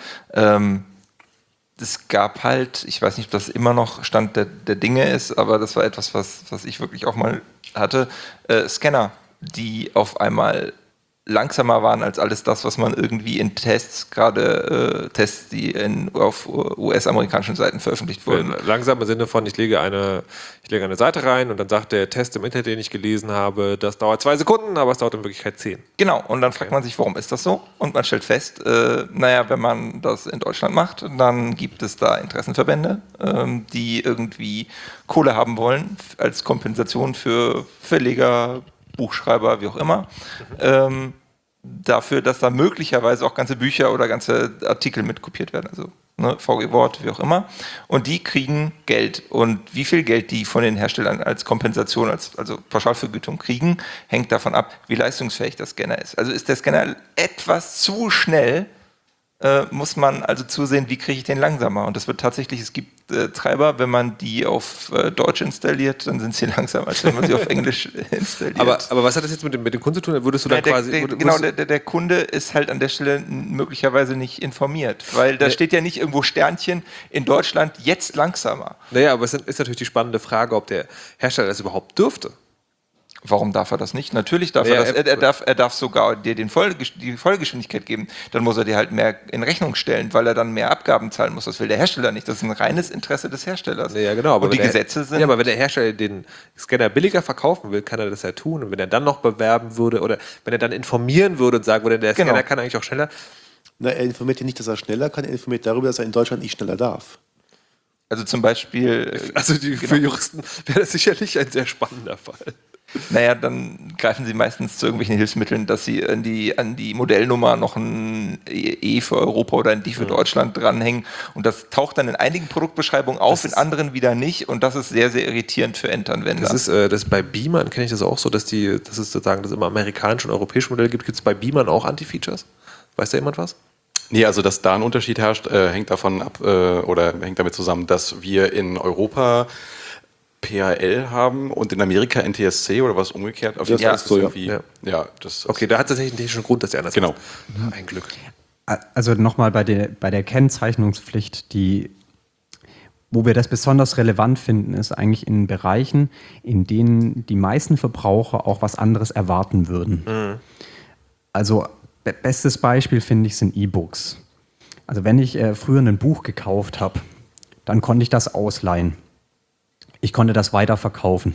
Es gab halt, ich weiß nicht, ob das immer noch Stand der Dinge ist, aber das war etwas, was ich wirklich auch mal hatte, Scanner, die auf einmal langsamer waren als alles das, was man irgendwie in Tests, gerade Tests, die auf US-amerikanischen Seiten veröffentlicht wurden. Langsam im Sinne von, ich lege eine Seite rein und dann sagt der Test im Internet, den ich gelesen habe, das dauert 2 Sekunden, aber es dauert in Wirklichkeit 10. Genau, und dann fragt man sich, warum ist das so? Und man stellt fest, wenn man das in Deutschland macht, dann gibt es da Interessenverbände, die irgendwie Kohle haben wollen als Kompensation für Verleger, Buchschreiber, wie auch immer, dafür, dass da möglicherweise auch ganze Bücher oder ganze Artikel mitkopiert werden, also VG Wort, wie auch immer. Und die kriegen Geld. Und wie viel Geld die von den Herstellern als Kompensation, also Pauschalvergütung kriegen, hängt davon ab, wie leistungsfähig der Scanner ist. Also ist der Scanner etwas zu schnell, muss man also zusehen, wie kriege ich den langsamer. Und das wird tatsächlich, es gibt Treiber, wenn man die auf Deutsch installiert, dann sind sie langsamer, als wenn man sie auf Englisch installiert. Aber was hat das jetzt mit dem Kunden zu tun? Würdest du dann der Kunde ist halt an der Stelle möglicherweise nicht informiert, weil da steht ja nicht irgendwo Sternchen in Deutschland jetzt langsamer. Naja, aber es ist natürlich die spannende Frage, ob der Hersteller das überhaupt dürfte. Warum darf er das nicht? Natürlich darf er das. Er darf sogar dir die Vollgeschwindigkeit geben. Dann muss er dir halt mehr in Rechnung stellen, weil er dann mehr Abgaben zahlen muss. Das will der Hersteller nicht. Das ist ein reines Interesse des Herstellers. Ja, genau. Aber und die Gesetze sind... Ja, aber wenn der Hersteller den Scanner billiger verkaufen will, kann er das ja tun. Und wenn er dann noch bewerben würde oder wenn er dann informieren würde und sagen würde, der Scanner kann eigentlich auch schneller... Na, er informiert ja nicht, dass er schneller kann. Er informiert darüber, dass er in Deutschland nicht schneller darf. Also zum Beispiel... Für Juristen wäre das sicherlich ein sehr spannender Fall. Naja, dann greifen sie meistens zu irgendwelchen Hilfsmitteln, dass sie an die Modellnummer noch ein E für Europa oder ein D für Deutschland dranhängen. Und das taucht dann in einigen Produktbeschreibungen auf, in anderen wieder nicht. Und das ist sehr, sehr irritierend für Endanwender. Das bei Beamern kenne ich das auch so, dass es sozusagen das immer amerikanische und europäische Modelle gibt. Gibt es bei Beamern auch Anti-Features? Weiß da jemand was? Nee, also dass da ein Unterschied herrscht, hängt davon ab oder hängt damit zusammen, dass wir in Europa PAL haben und in Amerika NTSC oder was umgekehrt. Auf jeden Fall ist das irgendwie. Ja, okay, da hat es tatsächlich einen technischen Grund, dass der anders ist. Ein Glück. Also nochmal bei der Kennzeichnungspflicht, wo wir das besonders relevant finden, ist eigentlich in Bereichen, in denen die meisten Verbraucher auch was anderes erwarten würden. Mhm. Also bestes Beispiel, finde ich, sind E-Books. Also wenn ich früher ein Buch gekauft habe, dann konnte ich das ausleihen. Ich konnte das weiterverkaufen.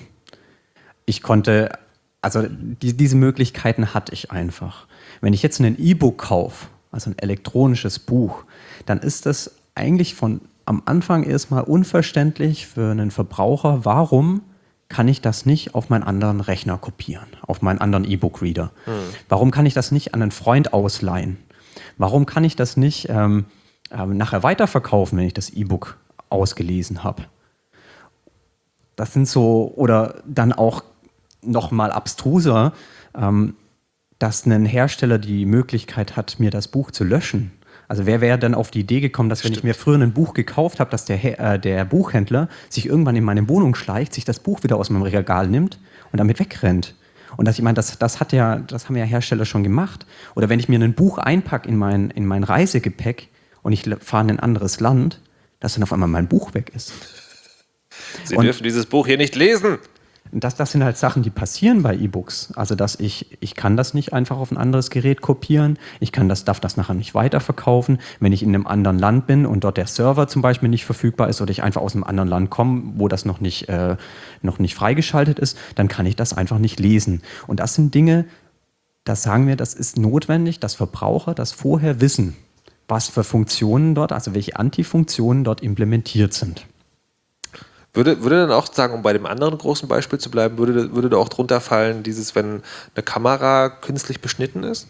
Diese Möglichkeiten hatte ich einfach. Wenn ich jetzt ein E-Book kaufe, also ein elektronisches Buch, dann ist das eigentlich von am Anfang erstmal unverständlich für einen Verbraucher. Warum kann ich das nicht auf meinen anderen Rechner kopieren, auf meinen anderen E-Book-Reader? Warum kann ich das nicht an einen Freund ausleihen? Warum kann ich das nicht nachher weiterverkaufen, wenn ich das E-Book ausgelesen habe? Das sind so, oder dann auch noch mal abstruser, dass ein Hersteller die Möglichkeit hat, mir das Buch zu löschen. Also wer wäre dann auf die Idee gekommen, dass wenn ich mir früher ein Buch gekauft habe, dass der Buchhändler sich irgendwann in meine Wohnung schleicht, sich das Buch wieder aus meinem Regal nimmt und damit wegrennt. Und das haben ja Hersteller schon gemacht. Oder wenn ich mir ein Buch einpacke in mein Reisegepäck und ich fahre in ein anderes Land, dass dann auf einmal mein Buch weg ist. Sie dürfen dieses Buch hier nicht lesen. Das sind halt Sachen, die passieren bei E-Books. Also dass ich kann das nicht einfach auf ein anderes Gerät kopieren, darf das nachher nicht weiterverkaufen. Wenn ich in einem anderen Land bin und dort der Server zum Beispiel nicht verfügbar ist oder ich einfach aus einem anderen Land komme, wo das noch nicht freigeschaltet ist, dann kann ich das einfach nicht lesen. Und das sind Dinge, das sagen wir, das ist notwendig, dass Verbraucher das vorher wissen, was für Funktionen dort, also welche Antifunktionen dort implementiert sind. Würde dann auch sagen, um bei dem anderen großen Beispiel zu bleiben, würde da auch drunter fallen, wenn eine Kamera künstlich beschnitten ist?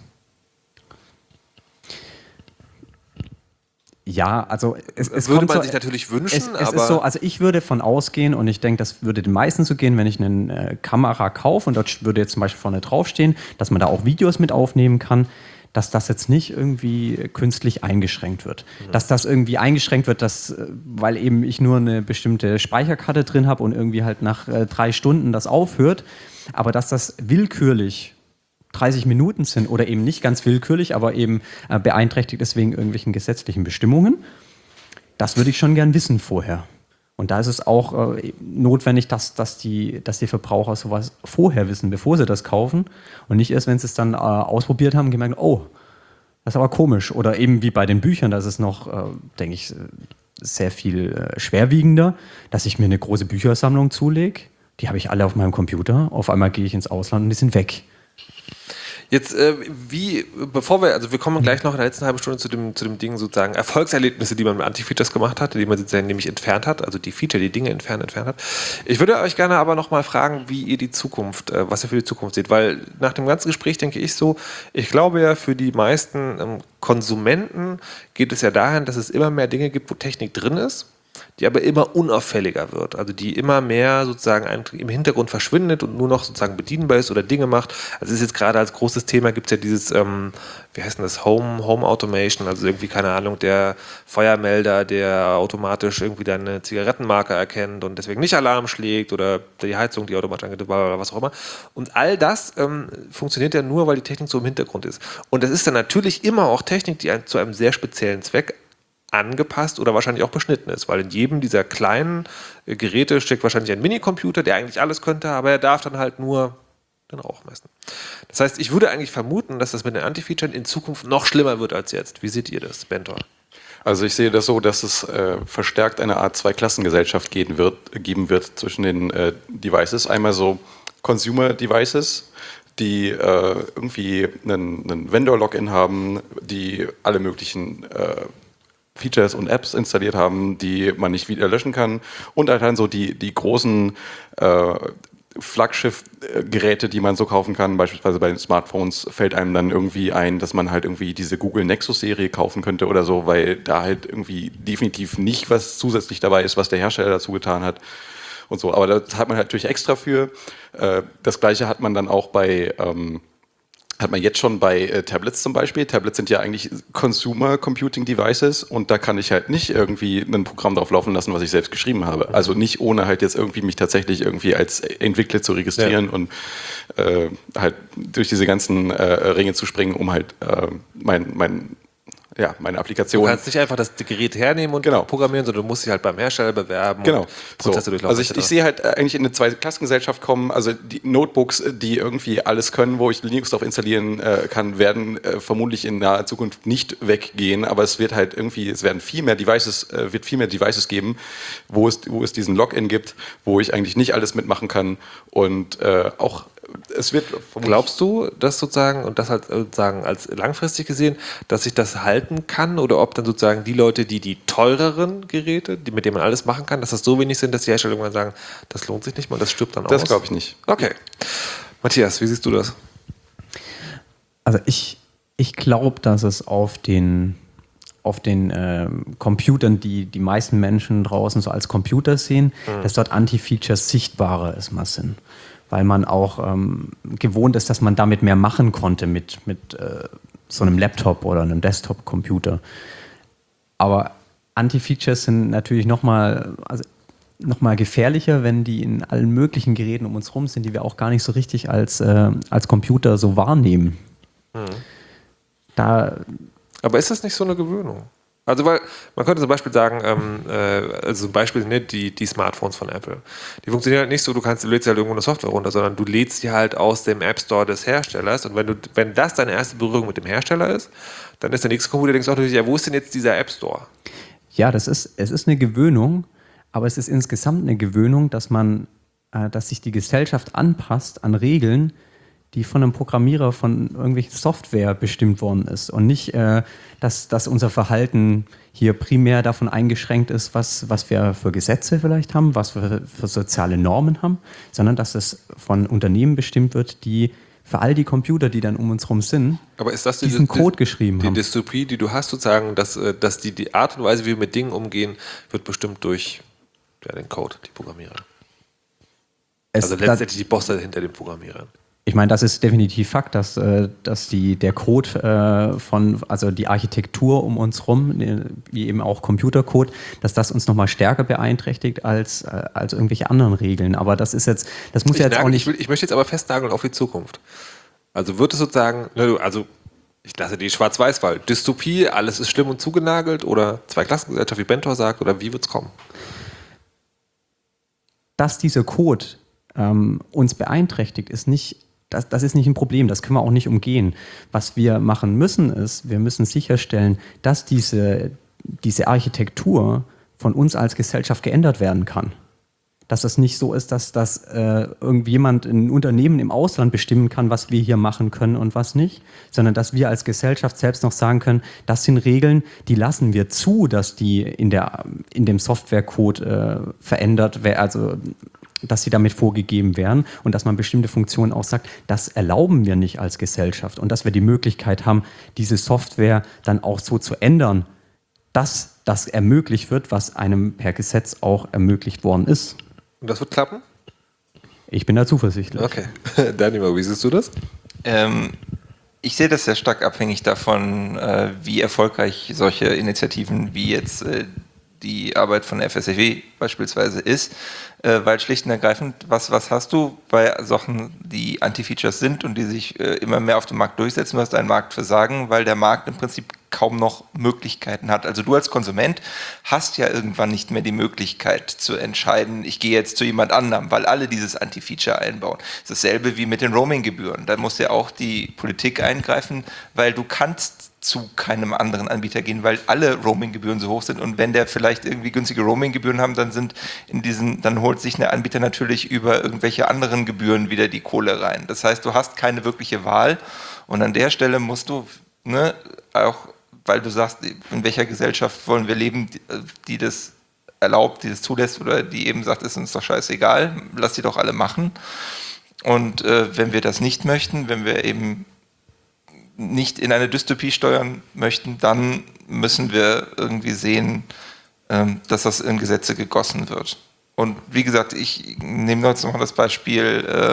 Ja, also es würde man sich natürlich wünschen, es ist so, also ich würde von ausgehen und ich denke, das würde den meisten so gehen, wenn ich eine Kamera kaufe und dort würde jetzt zum Beispiel vorne draufstehen, dass man da auch Videos mit aufnehmen kann, dass das jetzt nicht irgendwie künstlich eingeschränkt wird. Dass das irgendwie eingeschränkt wird, weil eben ich nur eine bestimmte Speicherkarte drin habe und irgendwie halt nach 3 Stunden das aufhört, aber dass das willkürlich 30 Minuten sind oder eben nicht ganz willkürlich, aber eben beeinträchtigt ist wegen irgendwelchen gesetzlichen Bestimmungen, das würde ich schon gern wissen vorher. Und da ist es auch notwendig, dass die Verbraucher sowas vorher wissen, bevor sie das kaufen und nicht erst, wenn sie es dann ausprobiert haben, gemerkt, oh, das ist aber komisch. Oder eben wie bei den Büchern, das ist noch, denke ich, sehr viel schwerwiegender, dass ich mir eine große Büchersammlung zulege. Die habe ich alle auf meinem Computer. Auf einmal gehe ich ins Ausland und die sind weg. Jetzt, wir kommen gleich noch in der letzten halben Stunde zu dem Ding sozusagen Erfolgserlebnisse, die man mit Anti-Features gemacht hat, die man sozusagen nämlich entfernt hat, also die Feature, die Dinge entfernt hat. Ich würde euch gerne aber noch mal fragen, wie ihr die Zukunft, was ihr für die Zukunft seht, weil nach dem ganzen Gespräch denke ich so, ich glaube ja, für die meisten Konsumenten geht es ja dahin, dass es immer mehr Dinge gibt, wo Technik drin ist, die aber immer unauffälliger wird, also die immer mehr sozusagen im Hintergrund verschwindet und nur noch sozusagen bedienbar ist oder Dinge macht. Also es ist jetzt gerade als großes Thema, gibt es ja dieses, wie heißt denn das, Home Automation, also irgendwie, keine Ahnung, der Feuermelder, der automatisch irgendwie deine Zigarettenmarke erkennt und deswegen nicht Alarm schlägt oder die Heizung, die automatisch angeht oder was auch immer. Und all das funktioniert ja nur, weil die Technik so im Hintergrund ist. Und das ist dann natürlich immer auch Technik, die zu einem sehr speziellen Zweck angepasst oder wahrscheinlich auch beschnitten ist, weil in jedem dieser kleinen Geräte steckt wahrscheinlich ein Minicomputer, der eigentlich alles könnte, aber er darf dann halt nur den Rauch messen. Das heißt, ich würde eigentlich vermuten, dass das mit den Anti-Features in Zukunft noch schlimmer wird als jetzt. Wie seht ihr das, Bentor? Also ich sehe das so, dass es verstärkt eine Art Zweiklassengesellschaft geben wird zwischen den Devices. Einmal so Consumer-Devices, die irgendwie einen Vendor-Login haben, die alle möglichen Features und Apps installiert haben, die man nicht wieder löschen kann. Und halt dann so die großen Flaggschiff-Geräte, die man so kaufen kann. Beispielsweise bei den Smartphones fällt einem dann irgendwie ein, dass man halt irgendwie diese Google Nexus-Serie kaufen könnte oder so, weil da halt irgendwie definitiv nicht was zusätzlich dabei ist, was der Hersteller dazu getan hat. Und so. Aber das hat man natürlich extra für. Das Gleiche hat man dann auch hat man jetzt schon bei Tablets zum Beispiel. Tablets sind ja eigentlich Consumer Computing Devices und da kann ich halt nicht irgendwie ein Programm drauf laufen lassen, was ich selbst geschrieben habe. Also nicht ohne halt jetzt irgendwie mich tatsächlich irgendwie als Entwickler zu registrieren und halt durch diese ganzen Ringe zu springen, um halt meine Applikation. Du kannst nicht einfach das Gerät hernehmen und programmieren, sondern du musst dich halt beim Hersteller bewerben und Prozesse durchlaufen. Also ich sehe halt eigentlich in eine Zweiklassengesellschaft kommen, also die Notebooks, die irgendwie alles können, wo ich Linux drauf installieren kann, werden vermutlich in naher Zukunft nicht weggehen, aber es werden viel mehr Devices geben, wo es diesen Login gibt, wo ich eigentlich nicht alles mitmachen kann und auch es wird. Glaubst du, dass sozusagen, und das halt sozusagen als langfristig gesehen, dass sich das halten kann oder ob dann sozusagen die Leute, die teureren Geräte, mit denen man alles machen kann, dass das so wenig sind, dass die Hersteller irgendwann sagen, das lohnt sich nicht mal, das stirbt dann aus? Das glaube ich nicht. Okay. Matthias, wie siehst du das? Also ich glaube, dass es auf den Computern, die meisten Menschen draußen so als Computer sehen, dass dort Anti-Features sichtbarer erstmal sind. Weil man auch gewohnt ist, dass man damit mehr machen konnte mit so einem Laptop oder einem Desktop-Computer. Aber Anti-Features sind natürlich noch mal gefährlicher, wenn die in allen möglichen Geräten um uns rum sind, die wir auch gar nicht so richtig als Computer so wahrnehmen. Aber ist das nicht so eine Gewöhnung? Also weil man könnte zum Beispiel sagen, also zum Beispiel die Smartphones von Apple, die funktionieren halt nicht so, du lädst halt irgendwo eine Software runter, sondern du lädst sie halt aus dem App Store des Herstellers und wenn das deine erste Berührung mit dem Hersteller ist, dann ist der nächste Computer, denkst du auch natürlich, ja, wo ist denn jetzt dieser App Store? Ja, es ist eine Gewöhnung, aber es ist insgesamt eine Gewöhnung, dass sich die Gesellschaft anpasst an Regeln, die von einem Programmierer von irgendwelchen Software bestimmt worden ist und nicht, dass unser Verhalten hier primär davon eingeschränkt ist, was wir für Gesetze vielleicht haben, was wir für soziale Normen haben, sondern dass es von Unternehmen bestimmt wird, die für all die Computer, die dann um uns herum sind, aber ist das diesen Code geschrieben haben. Die Dystopie, die du hast, sozusagen, dass die Art und Weise, wie wir mit Dingen umgehen, wird bestimmt durch den Code, die Programmierer. Also letztendlich die Bosse hinter den Programmierern. Ich meine, das ist definitiv Fakt, dass der Code also die Architektur um uns rum, wie eben auch Computercode, dass das uns nochmal stärker beeinträchtigt als irgendwelche anderen Regeln. Aber das ist jetzt, das muss ja jetzt auch nicht. Ich möchte jetzt aber festnageln auf die Zukunft. Also wird es sozusagen, also ich lasse die Schwarz-Weiß-Wahl, Dystopie, alles ist schlimm und zugenagelt oder Zweiklassengesellschaft, wie Bentor sagt, oder wie wird es kommen? Dass dieser Code uns beeinträchtigt, ist nicht. Das ist nicht ein Problem, das können wir auch nicht umgehen. Was wir machen müssen, ist, wir müssen sicherstellen, dass diese Architektur von uns als Gesellschaft geändert werden kann. Dass das nicht so ist, dass irgendjemand, ein Unternehmen im Ausland bestimmen kann, was wir hier machen können und was nicht, sondern dass wir als Gesellschaft selbst noch sagen können, das sind Regeln, die lassen wir zu, dass die in dem Softwarecode verändert werden, also dass sie damit vorgegeben werden und dass man bestimmte Funktionen auch sagt, das erlauben wir nicht als Gesellschaft und dass wir die Möglichkeit haben, diese Software dann auch so zu ändern, dass das ermöglicht wird, was einem per Gesetz auch ermöglicht worden ist. Und das wird klappen? Ich bin da zuversichtlich. Okay. Daniel, wie siehst du das? Ich sehe das sehr stark abhängig davon, wie erfolgreich solche Initiativen wie jetzt die Arbeit von der FSFW beispielsweise ist, weil schlicht und ergreifend, was hast du bei Sachen, die Anti-Features sind und die sich immer mehr auf dem Markt durchsetzen? Du hast einen Marktversagen, weil der Markt im Prinzip kaum noch Möglichkeiten hat. Also du als Konsument hast ja irgendwann nicht mehr die Möglichkeit zu entscheiden, ich gehe jetzt zu jemand anderem, weil alle dieses Anti-Feature einbauen. Das ist dasselbe wie mit den Roaming-Gebühren. Da muss ja auch die Politik eingreifen, weil du kannst zu keinem anderen Anbieter gehen, weil alle Roaming-Gebühren so hoch sind und wenn der vielleicht irgendwie günstige Roaming-Gebühren haben, dann holt sich ein Anbieter natürlich über irgendwelche anderen Gebühren wieder die Kohle rein. Das heißt, du hast keine wirkliche Wahl und an der Stelle musst du, auch weil du sagst, in welcher Gesellschaft wollen wir leben, die das erlaubt, die das zulässt oder die eben sagt, ist uns doch scheißegal, lass die doch alle machen. Und wenn wir das nicht möchten, wenn wir eben nicht in eine Dystopie steuern möchten, dann müssen wir irgendwie sehen, dass das in Gesetze gegossen wird. Und wie gesagt, ich nehme jetzt noch mal das Beispiel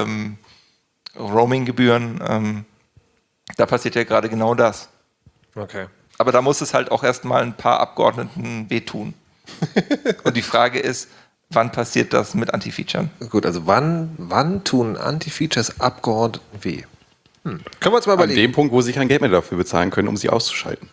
Roaming-Gebühren. Da passiert ja gerade genau das. Okay. Aber da muss es halt auch erstmal ein paar Abgeordneten wehtun. Und die Frage ist, wann passiert das mit Anti-Featuren? Gut, also wann tun Anti-Features Abgeordneten weh? Können wir uns mal überlegen. An dem Punkt, wo sie kein Geld mehr dafür bezahlen können, um sie auszuschalten.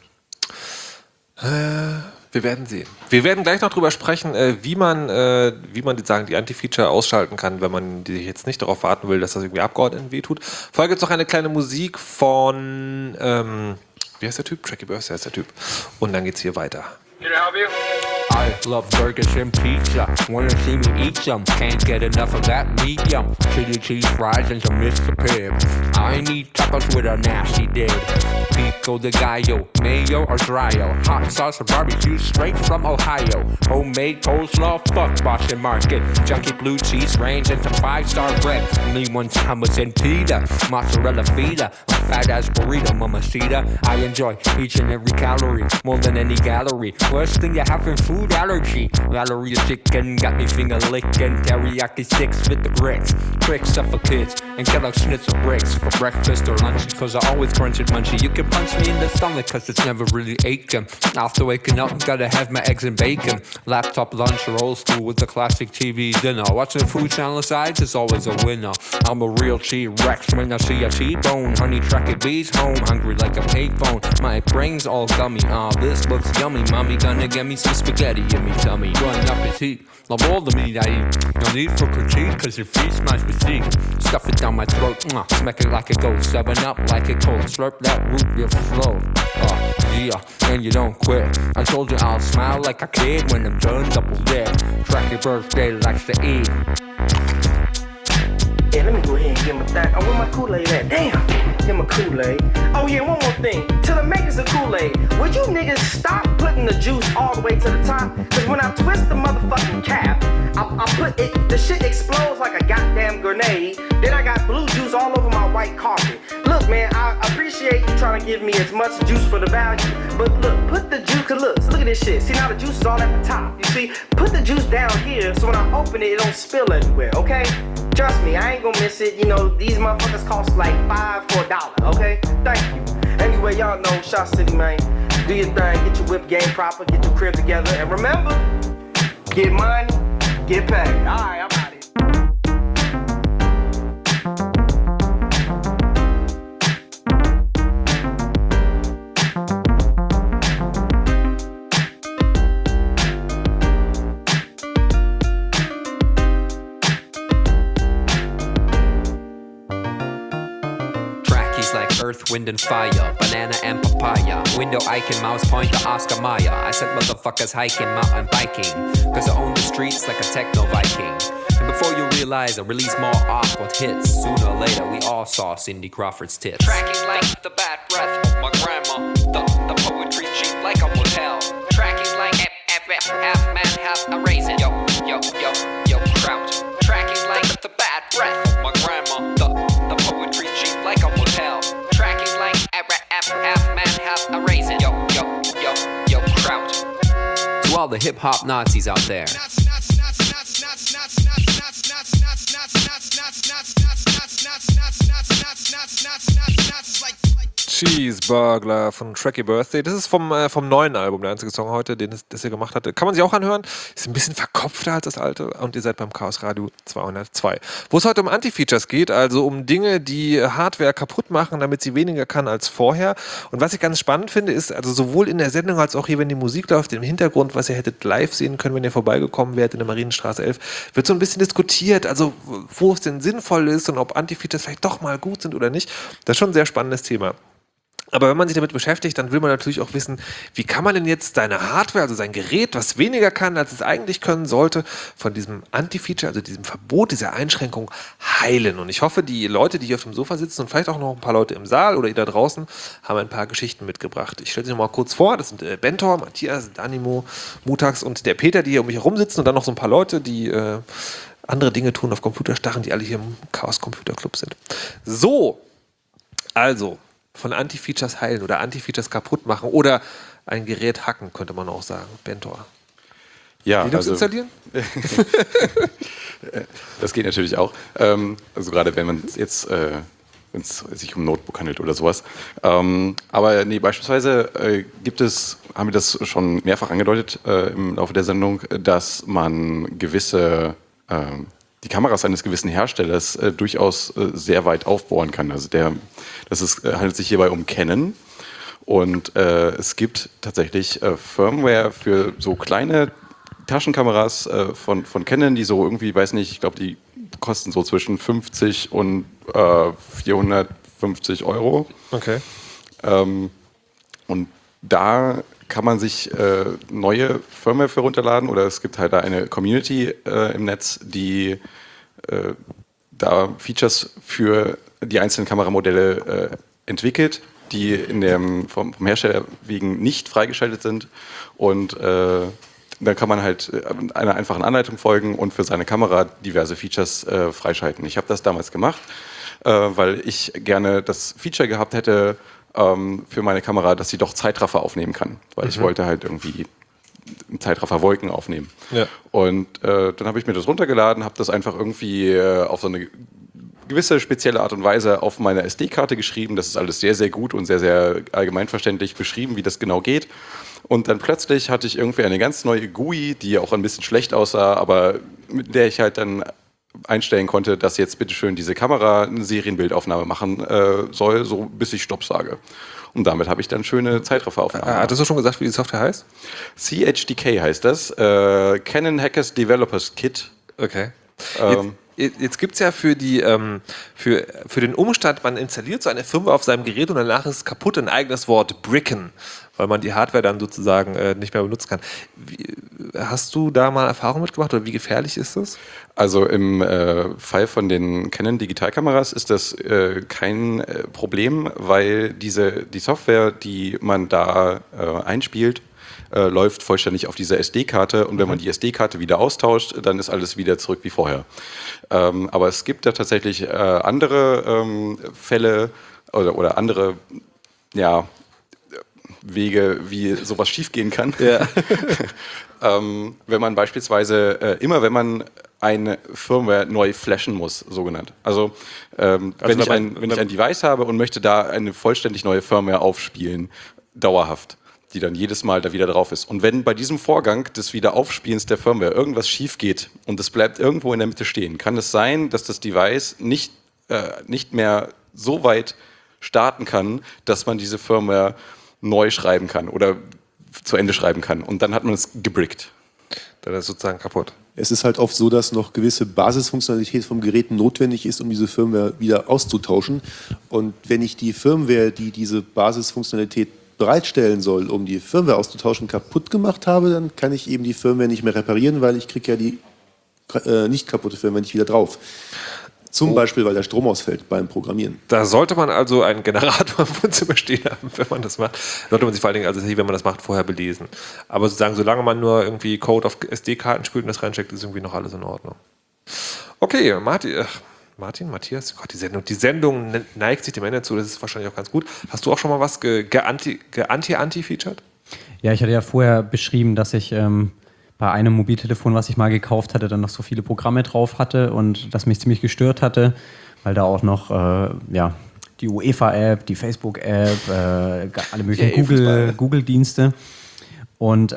Wir werden sehen. Wir werden gleich noch drüber sprechen, wie man die Anti-Feature ausschalten kann, wenn man jetzt nicht darauf warten will, dass das irgendwie Abgeordneten wehtut. Vorher gibt es noch eine kleine Musik von, wie heißt der Typ? Tracky Burst heißt der Typ. Und dann geht's hier weiter. I love burgers and pizza. Wanna see me eat some? Can't get enough of that medium. Chili cheese fries and some Mr. Pibb. I need tacos with a nasty dip. Pico de gallo, mayo or dryo. Hot sauce or barbecue straight from Ohio. Homemade coleslaw, fuck Boston Market. Junky blue cheese range and some 5-star bread. Only one hummus and pita. Mozzarella feta. A fat ass burrito, mamacita. I enjoy each and every calorie more than any gallery. Worst thing you have in food allergy. Valeria chicken got me finger licking. Teriyaki sticks with the grits. Tricks of for kids. and Kellogg's Schnitzel bricks for breakfast or lunch, cause I always crunch it munchy. You can punch me in the stomach cause it's never really aching. After waking up, gotta have my eggs and bacon. Laptop lunch or old school with the classic TV dinner. Watching the Food Channel sides is always a winner. I'm a real T-Rex when I see a T-bone. Honey tracky bees home, hungry like a payphone. My brain's all gummy, this looks yummy. Mommy gonna get me some spaghetti in me tummy. Bon appetit, love all the meat I eat. No need for critique, cause it feeds my physique. Stuff it down my throat, smack it like a goat. 7 up like a cold, slurp that root beer flow. Yeah, and you don't quit. I told you I'll smile like a kid when I'm done double dip. Track your birthday likes to eat. Yeah, let me go ahead and give him a that. Oh, where my Kool-Aid at? Damn, give him a Kool-Aid. Oh yeah, one more thing. To the makers of Kool-Aid, would you niggas stop putting the juice all the way to the top? Cause when I twist the motherfucking cap, I put it, the shit explodes like a goddamn grenade. Then I got blue juice all over my white carpet. Look, man, I appreciate you trying to give me as much juice for the value, but look, put the juice, cause look at this shit. See, now the juice is all at the top, you see? Put the juice down here so when I open it, it don't spill everywhere, okay? Trust me, I ain't gonna miss it. You know, these motherfuckers cost like $5 for $1, okay? Thank you. Anyway, y'all know, Shot City, man. Do your thing, get your whip game proper, get your crib together, and remember, get money, get paid. All right, I'm out of here. Like earth, wind, and fire, banana and papaya, window icon, mouse pointer, Oscar Mayer. I said motherfuckers hiking, mountain biking, cause I own the streets like a techno Viking. And before you realize I release more awkward hits, sooner or later we all saw Cindy Crawford's tits. Tracking like the bad breath of my grandma, the poetry cheap like a motel. Tracking like half man, half a raisin. Yo, Kraut. Tracking like the bad breath of my grandma, the poetry cheap like a motel. Tracking like half man, half a raisin. Yo, Kraut. To all the hip hop Nazis out there. Cheeseburglar von Tracky Birthday. Das ist vom neuen Album, der einzige Song heute, das er gemacht hatte. Kann man sich auch anhören. Ist ein bisschen verkopfter als das alte. Und ihr seid beim Chaos Radio 202. Wo es heute um Anti-Features geht, also um Dinge, die Hardware kaputt machen, damit sie weniger kann als vorher. Und was ich ganz spannend finde, ist, also sowohl in der Sendung als auch hier, wenn die Musik läuft, im Hintergrund, was ihr hättet live sehen können, wenn ihr vorbeigekommen wärt in der Marienstraße 11, wird so ein bisschen diskutiert, also wo es denn sinnvoll ist und ob Anti-Features vielleicht doch mal gut sind oder nicht. Das ist schon ein sehr spannendes Thema. Aber wenn man sich damit beschäftigt, dann will man natürlich auch wissen, wie kann man denn jetzt seine Hardware, also sein Gerät, was weniger kann, als es eigentlich können sollte, von diesem Anti-Feature, also diesem Verbot, dieser Einschränkung heilen. Und ich hoffe, die Leute, die hier auf dem Sofa sitzen und vielleicht auch noch ein paar Leute im Saal oder ihr da draußen, haben ein paar Geschichten mitgebracht. Ich stelle sie noch mal kurz vor. Das sind Bentor, Matthias, Danimo, Mutax und der Peter, die hier um mich herum sitzen und dann noch so ein paar Leute, die andere Dinge tun, auf Computer starren, die alle hier im Chaos Computer Club sind. So, also von Anti-Features heilen oder Anti-Features kaputt machen oder ein Gerät hacken, könnte man auch sagen. Bentor. Ja, Linux installieren? Das geht natürlich auch. Also gerade wenn man jetzt, wenn es sich um Notebook handelt oder sowas. Aber nee, beispielsweise haben wir das schon mehrfach angedeutet im Laufe der Sendung, dass man die Kameras eines gewissen Herstellers durchaus sehr weit aufbohren kann. Also handelt sich hierbei um Canon. Und es gibt tatsächlich Firmware für so kleine Taschenkameras von Canon, die so irgendwie, weiß nicht, ich glaube, die kosten so zwischen 50 und 450 Euro. Okay. Und da kann man sich neue Firmware für runterladen oder es gibt halt da eine Community im Netz, die da Features für die einzelnen Kameramodelle entwickelt, die vom Hersteller wegen nicht freigeschaltet sind und dann kann man halt einer einfachen Anleitung folgen und für seine Kamera diverse Features freischalten. Ich habe das damals gemacht, weil ich gerne das Feature gehabt hätte für meine Kamera, dass sie doch Zeitraffer aufnehmen kann, weil ich wollte halt irgendwie Zeitraffer Wolken aufnehmen. Ja. Und dann habe ich mir das runtergeladen, habe das einfach irgendwie auf so eine gewisse spezielle Art und Weise auf meiner SD-Karte geschrieben. Das ist alles sehr, sehr gut und sehr, sehr allgemeinverständlich beschrieben, wie das genau geht. Und dann plötzlich hatte ich irgendwie eine ganz neue GUI, die auch ein bisschen schlecht aussah, aber mit der ich halt dann einstellen konnte, dass jetzt bitteschön diese Kamera eine Serienbildaufnahme machen soll, so bis ich Stopp sage. Und damit habe ich dann schöne Zeitrafferaufnahmen. Hattest du schon gesagt, wie die Software heißt? CHDK heißt das. Canon Hackers Developers Kit. Okay. Jetzt gibt es ja für den Umstand, man installiert so eine Firmware auf seinem Gerät und danach ist es kaputt, ein eigenes Wort Bricken, weil man die Hardware dann sozusagen nicht mehr benutzen kann. Hast du da mal Erfahrung mitgemacht oder wie gefährlich ist das? Also im Fall von den Canon Digitalkameras ist das kein Problem, weil die Software, die man da einspielt, läuft vollständig auf dieser SD-Karte und wenn man die SD-Karte wieder austauscht, dann ist alles wieder zurück wie vorher. Aber es gibt da tatsächlich andere Fälle oder andere Wege, wie sowas schiefgehen kann. Ja. Wenn man beispielsweise wenn man eine Firmware neu flashen muss, so genannt. Also wenn ich ein Device habe und möchte da eine vollständig neue Firmware aufspielen, dauerhaft, die dann jedes Mal da wieder drauf ist. Und wenn bei diesem Vorgang des Wiederaufspielens der Firmware irgendwas schief geht und es bleibt irgendwo in der Mitte stehen, kann es sein, dass das Device nicht mehr so weit starten kann, dass man diese Firmware neu schreiben kann oder zu Ende schreiben kann. Und dann hat man es gebrickt. Dann ist es sozusagen kaputt. Es ist halt oft so, dass noch gewisse Basisfunktionalität vom Gerät notwendig ist, um diese Firmware wieder auszutauschen. Und wenn ich die Firmware, die diese Basisfunktionalität bereitstellen soll, um die Firmware auszutauschen, kaputt gemacht habe, dann kann ich eben die Firmware nicht mehr reparieren, weil ich kriege ja die nicht kaputte Firmware nicht wieder drauf. Zum Beispiel, weil der Strom ausfällt beim Programmieren. Da sollte man also einen Generator im Wohnzimmer stehen haben, wenn man das macht. Sollte man sich vor allen Dingen, also wenn man das macht, vorher belesen. Aber sozusagen, solange man nur irgendwie Code auf SD-Karten spült und das reinsteckt, ist irgendwie noch alles in Ordnung. Okay, Matthias, Gott, die Sendung neigt sich dem Ende zu, das ist wahrscheinlich auch ganz gut. Hast du auch schon mal was geanti-featured? Ja, ich hatte ja vorher beschrieben, dass ich bei einem Mobiltelefon, was ich mal gekauft hatte, dann noch so viele Programme drauf hatte und das mich ziemlich gestört hatte, weil da auch noch die UEFA-App, die Facebook-App, alle möglichen Google-Dienste und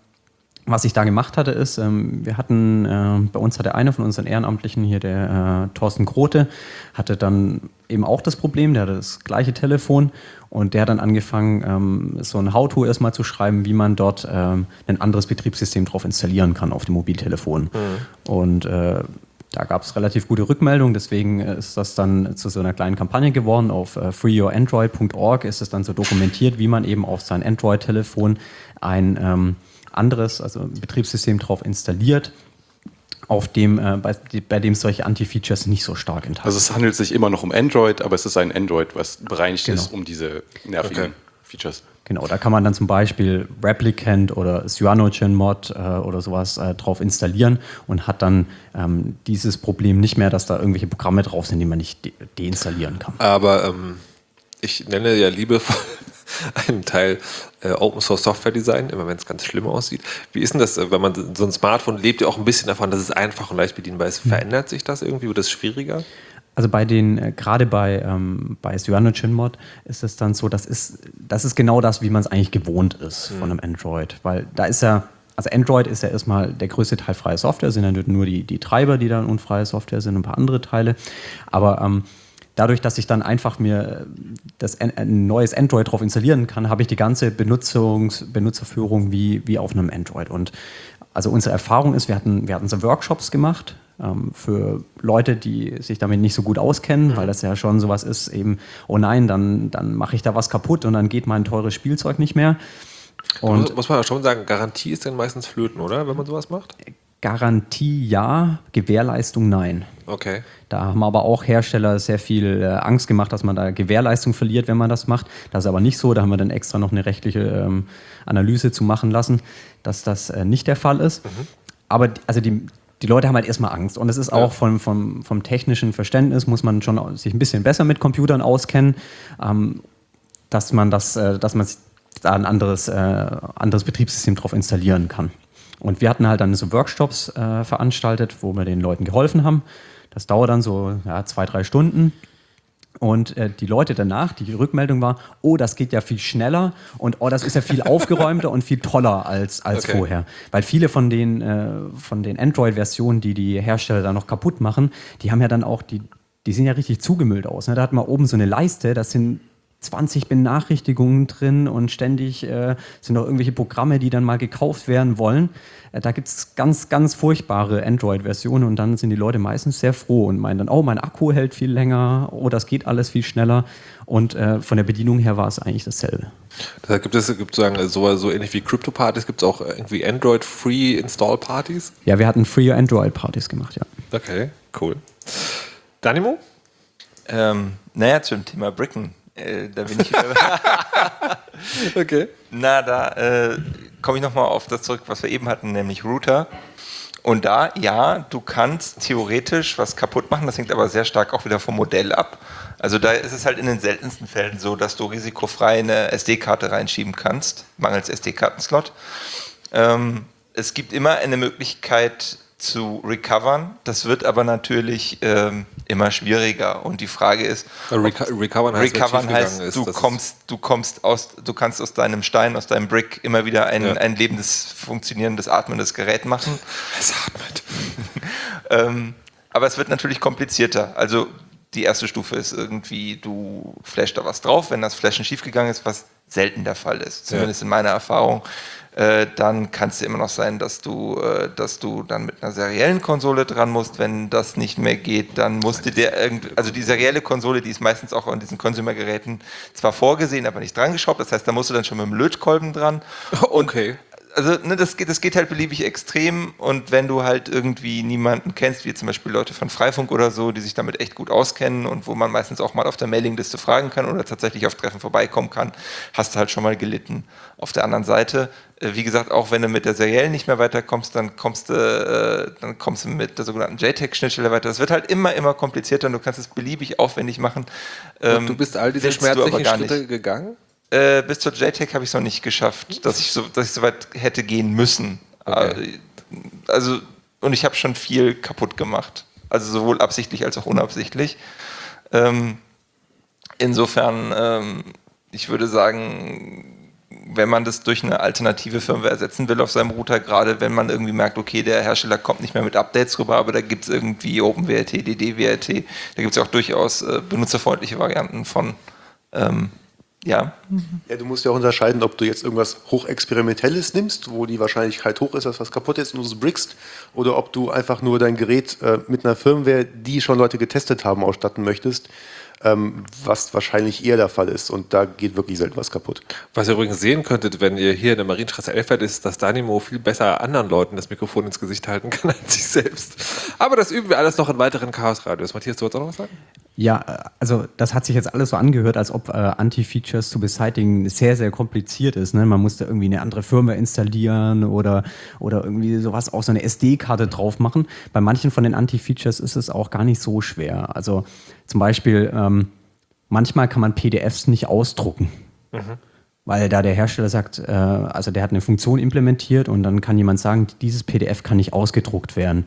was ich da gemacht hatte, ist, wir hatten, bei uns hatte einer von unseren Ehrenamtlichen hier, der Thorsten Grote, hatte dann eben auch das Problem, der hatte das gleiche Telefon und der hat dann angefangen, so ein How-To erstmal zu schreiben, wie man dort ein anderes Betriebssystem drauf installieren kann auf dem Mobiltelefon. Und da gab es relativ gute Rückmeldungen, deswegen ist das dann zu so einer kleinen Kampagne geworden. Auf freeyourandroid.org ist es dann so dokumentiert, wie man eben auf sein Android-Telefon ein anderes, also ein Betriebssystem drauf installiert, auf dem, bei dem solche Anti-Features nicht so stark enthalten. Also es handelt sich immer noch um Android, aber es ist ein Android, was bereinigt ist um diese nervigen Features. Genau, da kann man dann zum Beispiel Replicant oder CyanogenMod oder sowas drauf installieren und hat dann dieses Problem nicht mehr, dass da irgendwelche Programme drauf sind, die man nicht deinstallieren kann. Aber ich nenne ja liebevoll einen Teil Open Source Software Design, immer wenn es ganz schlimm aussieht. Wie ist denn das, wenn man so ein Smartphone lebt ja auch ein bisschen davon, dass es einfach und leicht bedienbar ist. Verändert sich das irgendwie? Wird das schwieriger? Also gerade bei CyanogenMod ist es dann so, das ist genau das, wie man es eigentlich gewohnt ist von einem Android. Weil da ist ja, also Android ist ja erstmal der größte Teil freie Software, sind ja nur die Treiber, die dann unfreie Software sind, ein paar andere Teile. Aber dadurch, dass ich dann einfach mir ein neues Android drauf installieren kann, habe ich die ganze Benutzerführung wie auf einem Android. Und also unsere Erfahrung ist, wir hatten so Workshops gemacht für Leute, die sich damit nicht so gut auskennen, weil das ja schon sowas ist, eben, oh nein, dann mache ich da was kaputt und dann geht mein teures Spielzeug nicht mehr. Und muss man ja schon sagen, Garantie ist dann meistens flöten, oder, wenn man sowas macht? Garantie ja, Gewährleistung nein. Okay. Da haben aber auch Hersteller sehr viel Angst gemacht, dass man da Gewährleistung verliert, wenn man das macht. Das ist aber nicht so, da haben wir dann extra noch eine rechtliche Analyse zu machen lassen, dass das nicht der Fall ist. Aber also die Leute haben halt erstmal Angst und es ist auch vom technischen Verständnis, muss man schon sich ein bisschen besser mit Computern auskennen, dass man sich da ein anderes Betriebssystem drauf installieren kann. Und wir hatten halt dann so Workshops veranstaltet, wo wir den Leuten geholfen haben. Das dauert dann so 2-3 Stunden. Und die Leute danach, die Rückmeldung war, oh, das geht ja viel schneller und oh, das ist ja viel aufgeräumter und viel toller als vorher. Weil viele von den Android-Versionen, die Hersteller da noch kaputt machen, die haben ja dann auch, die sehen ja richtig zugemüllt aus. Ne? Da hat man oben so eine Leiste, das sind 20 Benachrichtigungen drin und ständig sind noch irgendwelche Programme, die dann mal gekauft werden wollen. Da gibt es ganz, ganz furchtbare Android-Versionen und dann sind die Leute meistens sehr froh und meinen dann, oh, mein Akku hält viel länger, oh, das geht alles viel schneller und von der Bedienung her war es eigentlich dasselbe. Da gibt es sozusagen so ähnlich wie Crypto-Partys, gibt es auch irgendwie Android-Free-Install-Partys? Ja, wir hatten Free Android-Partys gemacht, ja. Okay, cool. Danimo? Zu dem Thema Bricken. Da bin ich okay. Da komme ich nochmal auf das zurück, was wir eben hatten, nämlich Router. Und da, ja, du kannst theoretisch was kaputt machen, das hängt aber sehr stark auch wieder vom Modell ab. Also da ist es halt in den seltensten Fällen so, dass du risikofrei eine SD-Karte reinschieben kannst, mangels SD-Kartenslot. Es gibt immer eine Möglichkeit zu recovern, das wird aber natürlich immer schwieriger und die Frage ist, Recovern heißt, du kannst aus deinem Stein, aus deinem Brick immer wieder ein lebendes, funktionierendes, atmendes Gerät machen. Es atmet. Aber es wird natürlich komplizierter. Also die erste Stufe ist irgendwie, du flashst da was drauf, wenn das Flashen schiefgegangen ist, was selten der Fall ist, zumindest in meiner Erfahrung. Dann kann es immer noch sein, dass du dann mit einer seriellen Konsole dran musst. Wenn das nicht mehr geht, dann musst du also die serielle Konsole, die ist meistens auch an diesen Consumer-Geräten zwar vorgesehen, aber nicht dran geschraubt. Das heißt, da musst du dann schon mit dem Lötkolben dran. Okay. Also das geht halt beliebig extrem und wenn du halt irgendwie niemanden kennst, wie zum Beispiel Leute von Freifunk oder so, die sich damit echt gut auskennen und wo man meistens auch mal auf der Mailingliste fragen kann oder tatsächlich auf Treffen vorbeikommen kann, hast du halt schon mal gelitten. Auf der anderen Seite, wie gesagt, auch wenn du mit der seriellen nicht mehr weiterkommst, dann kommst du mit der sogenannten JTAG-Schnittstelle weiter. Das wird halt immer komplizierter und du kannst es beliebig aufwendig machen. Und du bist all diese schmerzlichen Schritte gegangen? Bis zur JTAG habe ich es noch nicht geschafft, dass ich so weit hätte gehen müssen. Okay. Und ich habe schon viel kaputt gemacht. Also sowohl absichtlich als auch unabsichtlich. Insofern, ich würde sagen, wenn man das durch eine alternative Firmware ersetzen will auf seinem Router, gerade wenn man irgendwie merkt, okay, der Hersteller kommt nicht mehr mit Updates rüber, aber da gibt es irgendwie OpenWrt, DDWrt, da gibt es auch durchaus benutzerfreundliche Varianten von. Ja, du musst ja auch unterscheiden, ob du jetzt irgendwas Hochexperimentelles nimmst, wo die Wahrscheinlichkeit hoch ist, dass was kaputt ist und du es brickst, oder ob du einfach nur dein Gerät mit einer Firmware, die schon Leute getestet haben, ausstatten möchtest, was wahrscheinlich eher der Fall ist. Und da geht wirklich selten was kaputt. Was ihr übrigens sehen könntet, wenn ihr hier in der Marienstraße 11 seid, ist, dass Danimo viel besser anderen Leuten das Mikrofon ins Gesicht halten kann als sich selbst. Aber das üben wir alles noch in weiteren Chaos-Radios. Matthias, du wolltest auch noch was sagen? Ja, also das hat sich jetzt alles so angehört, als ob Anti-Features zu beseitigen sehr, sehr kompliziert ist. Ne? Man musste irgendwie eine andere Firmware installieren oder irgendwie sowas, auch so eine SD-Karte drauf machen. Bei manchen von den Anti-Features ist es auch gar nicht so schwer. Also zum Beispiel, manchmal kann man PDFs nicht ausdrucken. Weil da der Hersteller sagt, also der hat eine Funktion implementiert und dann kann jemand sagen, dieses PDF kann nicht ausgedruckt werden.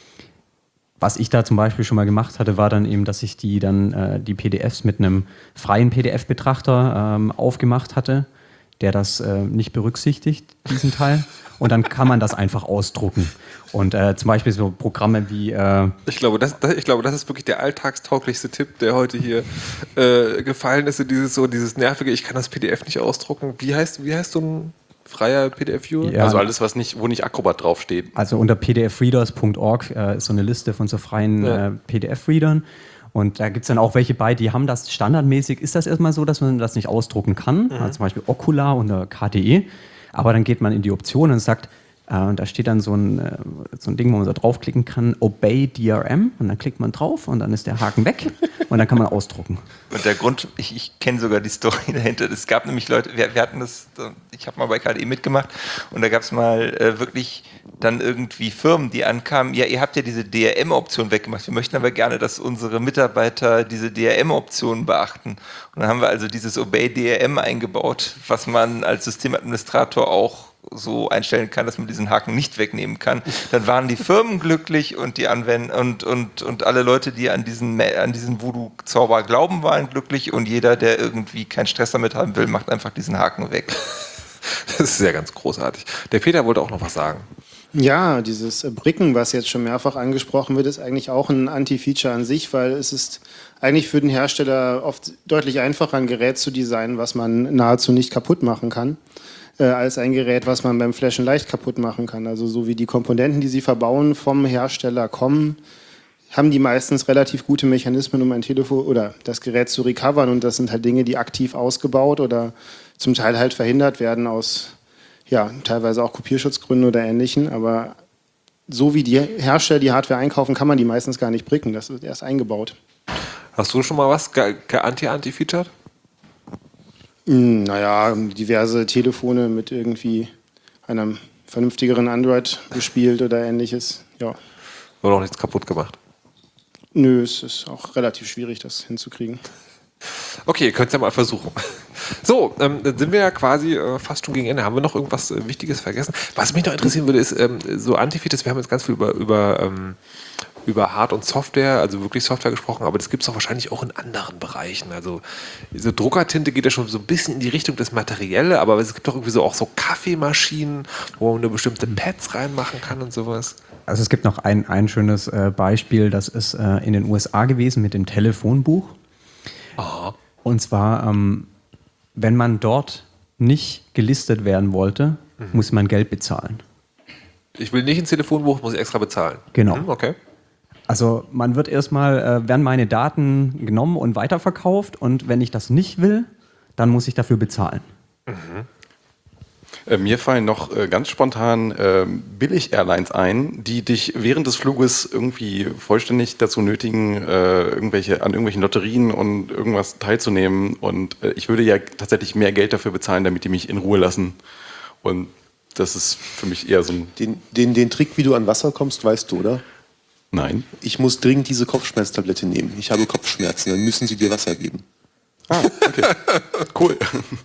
Was ich da zum Beispiel schon mal gemacht hatte, war dann eben, dass ich die PDFs mit einem freien PDF-Betrachter aufgemacht hatte, der das nicht berücksichtigt, diesen Teil. Und dann kann man das einfach ausdrucken. Und zum Beispiel so Programme wie... Ich glaube, das ist wirklich der alltagstauglichste Tipp, der heute hier gefallen ist. Dieses nervige, ich kann das PDF nicht ausdrucken. Wie heißt so ein freier PDF-Viewer? Ja, also alles, wo nicht Acrobat draufsteht. Also unter pdfreaders.org ist so eine Liste von so freien PDF-Readern. Und da gibt es dann auch welche bei, die haben das standardmäßig. Ist das erstmal so, dass man das nicht ausdrucken kann? Also zum Beispiel Okular unter KDE. Aber dann geht man in die Option und sagt, da steht dann so ein Ding, wo man so draufklicken kann, Obey DRM. Und dann klickt man drauf und dann ist der Haken weg und dann kann man ausdrucken. Und der Grund, ich kenne sogar die Story dahinter. Es gab nämlich Leute, wir hatten das, ich habe mal bei KDE mitgemacht und da gab es mal wirklich dann irgendwie Firmen, die ankamen, ja, ihr habt ja diese DRM-Option weggemacht, wir möchten aber gerne, dass unsere Mitarbeiter diese DRM-Optionen beachten. Und dann haben wir also dieses Obey DRM eingebaut, was man als Systemadministrator auch so einstellen kann, dass man diesen Haken nicht wegnehmen kann, dann waren die Firmen glücklich und die Anwender und alle Leute, die an diesen Voodoo-Zauber glauben, waren glücklich und jeder, der irgendwie keinen Stress damit haben will, macht einfach diesen Haken weg. Das ist ja ganz großartig. Der Peter wollte auch noch was sagen. Ja, dieses Bricken, was jetzt schon mehrfach angesprochen wird, ist eigentlich auch ein Anti-Feature an sich, weil es ist eigentlich für den Hersteller oft deutlich einfacher, ein Gerät zu designen, was man nahezu nicht kaputt machen kann, als ein Gerät, was man beim Flashen leicht kaputt machen kann. Also so wie die Komponenten, die sie verbauen, vom Hersteller kommen, haben die meistens relativ gute Mechanismen, um ein Telefon oder das Gerät zu recovern. Und das sind halt Dinge, die aktiv ausgebaut oder zum Teil halt verhindert werden aus teilweise auch Kopierschutzgründen oder Ähnlichen. Aber so wie die Hersteller die Hardware einkaufen, kann man die meistens gar nicht bricken. Das wird erst eingebaut. Hast du schon mal was anti-featured? Naja, diverse Telefone mit irgendwie einem vernünftigeren Android gespielt oder Ähnliches. Ja. Wurde auch nichts kaputt gemacht? Nö, es ist auch relativ schwierig, das hinzukriegen. Okay, könnt ihr ja mal versuchen. So, dann sind wir ja quasi fast schon gegen Ende. Haben wir noch irgendwas Wichtiges vergessen? Was mich noch interessieren würde, ist so Anti-Features. Wir haben jetzt ganz viel über Hard- und Software, also wirklich Software gesprochen, aber das gibt es doch wahrscheinlich auch in anderen Bereichen. Also diese Druckertinte geht ja schon so ein bisschen in die Richtung des Materielle, aber es gibt doch irgendwie so auch so Kaffeemaschinen, wo man eine bestimmte Pads reinmachen kann und sowas. Also es gibt noch ein schönes Beispiel, das ist in den USA gewesen mit dem Telefonbuch. Aha. Und zwar, wenn man dort nicht gelistet werden wollte, muss man Geld bezahlen. Ich will nicht ins Telefonbuch, muss ich extra bezahlen. Genau. Okay. Also man wird erstmal, werden meine Daten genommen und weiterverkauft und wenn ich das nicht will, dann muss ich dafür bezahlen. Mir fallen noch ganz spontan Billig-Airlines ein, die dich während des Fluges irgendwie vollständig dazu nötigen, an irgendwelchen Lotterien und irgendwas teilzunehmen. Und ich würde ja tatsächlich mehr Geld dafür bezahlen, damit die mich in Ruhe lassen. Und das ist für mich eher so ein... Den Trick, wie du an Wasser kommst, weißt du, oder? Nein. Ich muss dringend diese Kopfschmerztablette nehmen. Ich habe Kopfschmerzen, dann müssen sie dir Wasser geben. Ah, okay. Cool.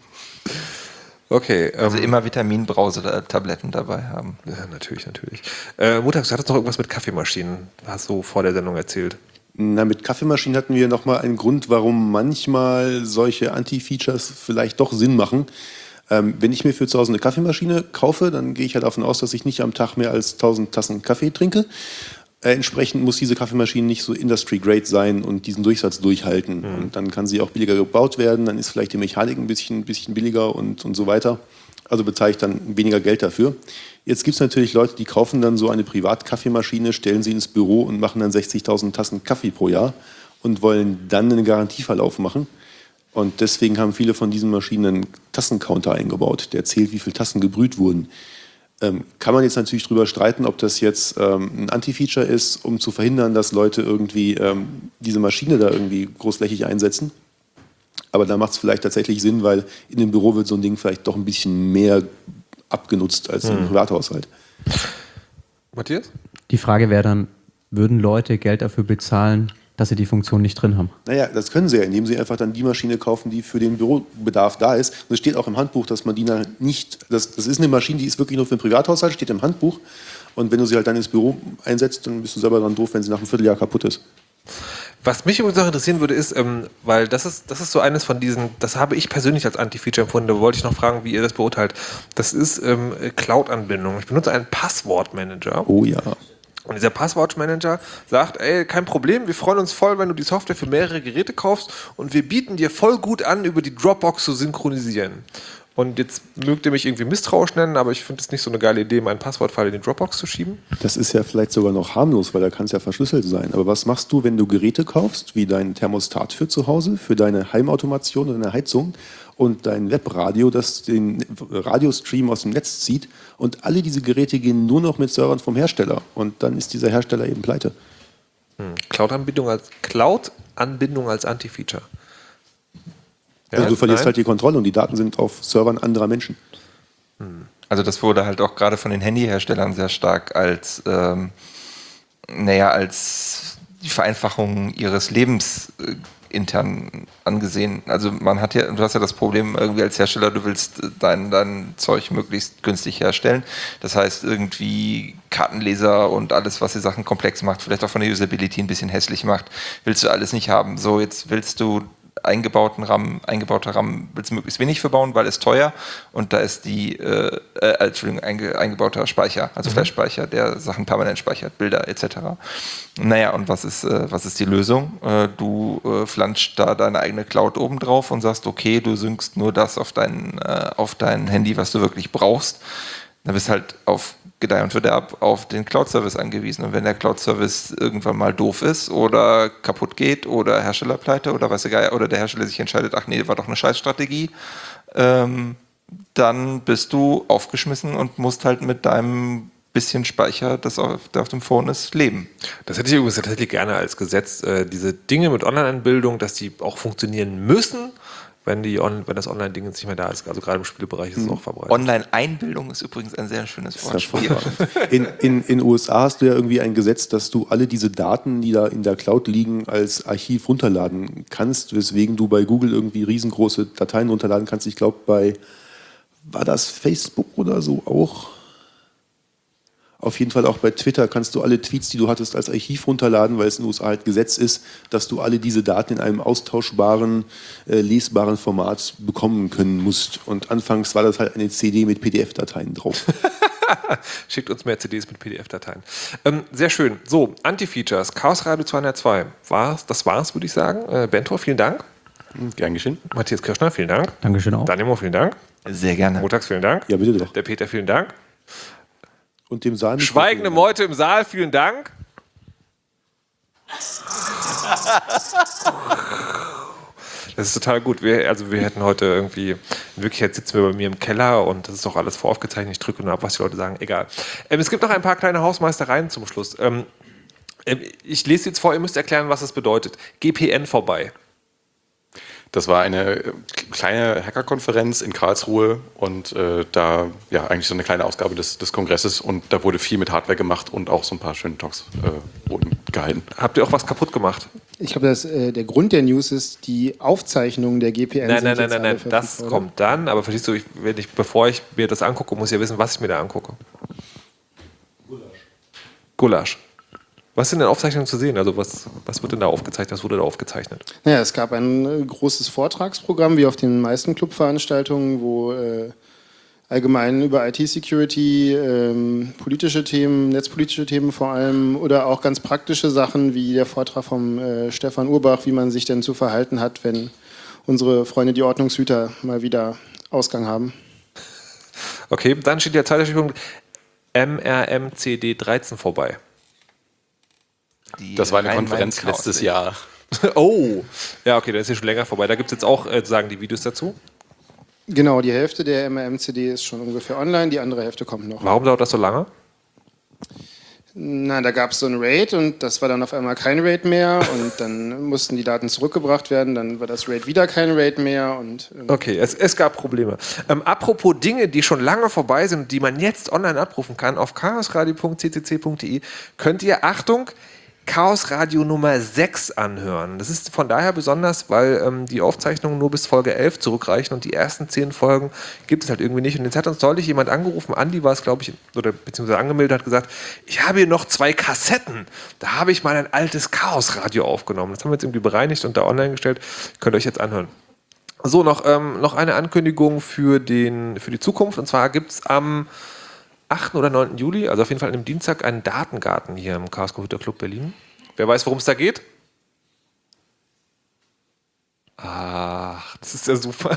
Okay. Also immer Vitaminbrause-Tabletten dabei haben. Ja, natürlich. Mutax, du hattest noch irgendwas mit Kaffeemaschinen, hast du vor der Sendung erzählt. Na, mit Kaffeemaschinen hatten wir nochmal einen Grund, warum manchmal solche Anti-Features vielleicht doch Sinn machen. Wenn ich mir für zu Hause eine Kaffeemaschine kaufe, dann gehe ich halt davon aus, dass ich nicht am Tag mehr als 1000 Tassen Kaffee trinke. Entsprechend muss diese Kaffeemaschine nicht so Industry-Grade sein und diesen Durchsatz durchhalten. Und dann kann sie auch billiger gebaut werden, dann ist vielleicht die Mechanik ein bisschen billiger und so weiter. Also bezahle ich dann weniger Geld dafür. Jetzt gibt es natürlich Leute, die kaufen dann so eine Privatkaffeemaschine, stellen sie ins Büro und machen dann 60.000 Tassen Kaffee pro Jahr und wollen dann einen Garantieverlauf machen. Und deswegen haben viele von diesen Maschinen einen Tassencounter eingebaut, der zählt, wie viele Tassen gebrüht wurden. Kann man jetzt natürlich drüber streiten, ob das jetzt ein Anti-Feature ist, um zu verhindern, dass Leute irgendwie diese Maschine da irgendwie großflächig einsetzen. Aber da macht es vielleicht tatsächlich Sinn, weil in dem Büro wird so ein Ding vielleicht doch ein bisschen mehr abgenutzt als im Privathaushalt. Matthias? Die Frage wäre dann, würden Leute Geld dafür bezahlen, dass sie die Funktion nicht drin haben? Naja, das können sie ja, indem sie einfach dann die Maschine kaufen, die für den Bürobedarf da ist. Und es steht auch im Handbuch, dass man die nicht, das ist eine Maschine, die ist wirklich nur für den Privathaushalt, steht im Handbuch. Und wenn du sie halt dann ins Büro einsetzt, dann bist du selber dann doof, wenn sie nach einem Vierteljahr kaputt ist. Was mich übrigens auch interessieren würde, ist, weil das ist so eines von diesen, das habe ich persönlich als Anti-Feature empfunden, da wollte ich noch fragen, wie ihr das beurteilt. Das ist Cloud-Anbindung. Ich benutze einen Passwortmanager. Oh ja. Und dieser Passwortmanager sagt, ey, kein Problem, wir freuen uns voll, wenn du die Software für mehrere Geräte kaufst und wir bieten dir voll gut an, über die Dropbox zu synchronisieren. Und jetzt mögt ihr mich irgendwie misstrauisch nennen, aber ich finde es nicht so eine geile Idee, meinen Passwortfile in die Dropbox zu schieben. Das ist ja vielleicht sogar noch harmlos, weil da kann es ja verschlüsselt sein. Aber was machst du, wenn du Geräte kaufst, wie dein Thermostat für zu Hause, für deine Heimautomation oder deine Heizung und dein Webradio, das den Radiostream aus dem Netz zieht und alle diese Geräte gehen nur noch mit Servern vom Hersteller und dann ist dieser Hersteller eben pleite. Cloud-Anbindung als Anti-Feature. Ja, also du verlierst halt die Kontrolle und die Daten sind auf Servern anderer Menschen. Also das wurde halt auch gerade von den Handyherstellern sehr stark als die Vereinfachung ihres Lebens intern angesehen. Also du hast ja das Problem irgendwie als Hersteller, du willst dein Zeug möglichst günstig herstellen. Das heißt irgendwie Kartenleser und alles, was die Sachen komplex macht, vielleicht auch von der Usability ein bisschen hässlich macht, willst du alles nicht haben. So, jetzt willst du eingebaute RAM willst du möglichst wenig verbauen, weil es teuer und da ist eingebauter Speicher, also Flash-Speicher, der Sachen permanent speichert, Bilder etc. Naja, und was ist die Lösung? Du flanscht da deine eigene Cloud oben drauf und sagst, okay, du synkst nur das auf dein Handy, was du wirklich brauchst. Dann bist halt auf Gedeih und Verderb auf den Cloud-Service angewiesen. Und wenn der Cloud-Service irgendwann mal doof ist oder kaputt geht oder Herstellerpleite oder weiß der Geier, oder der Hersteller sich entscheidet, ach nee, war doch eine Scheißstrategie, dann bist du aufgeschmissen und musst halt mit deinem bisschen Speicher, das auf dem Phone ist, leben. Das hätte ich übrigens tatsächlich gerne als Gesetz, diese Dinge mit Online-Anbindung, dass die auch funktionieren müssen, wenn das Online-Ding nicht mehr da ist. Also gerade im Spielbereich ist es auch verbreitet. Online-Einbildung ist übrigens ein sehr schönes Wortspiel. In USA hast du ja irgendwie ein Gesetz, dass du alle diese Daten, die da in der Cloud liegen, als Archiv runterladen kannst, weswegen du bei Google irgendwie riesengroße Dateien runterladen kannst. Ich glaube, war das Facebook oder so auch? Auf jeden Fall auch bei Twitter kannst du alle Tweets, die du hattest, als Archiv runterladen, weil es in den USA halt Gesetz ist, dass du alle diese Daten in einem austauschbaren, lesbaren Format bekommen können musst. Und anfangs war das halt eine CD mit PDF-Dateien drauf. Schickt uns mehr CDs mit PDF-Dateien. Sehr schön. So, Anti-Features, Chaos Radio 202. Das war's, würde ich sagen. Bentor, vielen Dank. Gern geschehen. Matthias Kirschner, vielen Dank. Dankeschön auch. Danimo, vielen Dank. Sehr gerne. Montags, vielen Dank. Ja, bitte doch. Der Peter, vielen Dank. Und dem Saal. Schweigende Meute im Saal, vielen Dank. Das ist total gut. Wir hätten heute irgendwie, in Wirklichkeit sitzen wir bei mir im Keller und das ist doch alles voraufgezeichnet. Ich drücke nur ab, was die Leute sagen. Egal. Es gibt noch ein paar kleine Hausmeistereien zum Schluss. Ich lese jetzt vor, ihr müsst erklären, was es bedeutet. GPN vorbei. Das war eine kleine Hackerkonferenz in Karlsruhe und da ja eigentlich so eine kleine Ausgabe des Kongresses und da wurde viel mit Hardware gemacht und auch so ein paar schöne Talks wurden gehalten. Habt ihr auch was kaputt gemacht? Ich glaube, der Grund der News ist die Aufzeichnung der GPN. Nein, das kommt dann, aber verstehst du, bevor ich mir das angucke, muss ich ja wissen, was ich mir da angucke. Gulasch. Was sind denn Aufzeichnungen zu sehen? Also was wird denn da aufgezeichnet? Was wurde da aufgezeichnet? Naja, es gab ein großes Vortragsprogramm, wie auf den meisten Clubveranstaltungen, wo allgemein über IT-Security, politische Themen, netzpolitische Themen vor allem oder auch ganz praktische Sachen wie der Vortrag vom Stefan Urbach, wie man sich denn zu verhalten hat, wenn unsere Freunde die Ordnungshüter mal wieder Ausgang haben. Okay, dann steht der zweite Stichpunkt MRMCD 13 vorbei. Das war eine Konferenz letztes Jahr. Oh, ja, okay, das ist ja schon länger vorbei. Da gibt es jetzt auch sagen die Videos dazu? Genau, die Hälfte der MRMCD ist schon ungefähr online, die andere Hälfte kommt noch. Warum dauert das so lange? Na, da gab es so ein RAID und das war dann auf einmal kein RAID mehr und dann mussten die Daten zurückgebracht werden, dann war das RAID wieder kein RAID mehr. Okay, es gab Probleme. Apropos Dinge, die schon lange vorbei sind, die man jetzt online abrufen kann, auf chaosradio.ccc.de könnt ihr, Achtung, Chaos Radio Nummer 6 anhören. Das ist von daher besonders, weil die Aufzeichnungen nur bis Folge 11 zurückreichen und die ersten 10 Folgen gibt es halt irgendwie nicht. Und jetzt hat uns deutlich jemand angerufen, Andi war es, glaube ich, oder beziehungsweise angemeldet, hat gesagt, ich habe hier noch 2 Kassetten. Da habe ich mal ein altes Chaos Radio aufgenommen. Das haben wir jetzt irgendwie bereinigt und da online gestellt. Könnt ihr euch jetzt anhören. So, noch eine Ankündigung für die Zukunft. Und zwar gibt es am 8. oder 9. Juli, also auf jeden Fall an dem Dienstag, einen Datengarten hier im Chaos Computer Club Berlin. Wer weiß, worum es da geht? Ach, das ist ja super.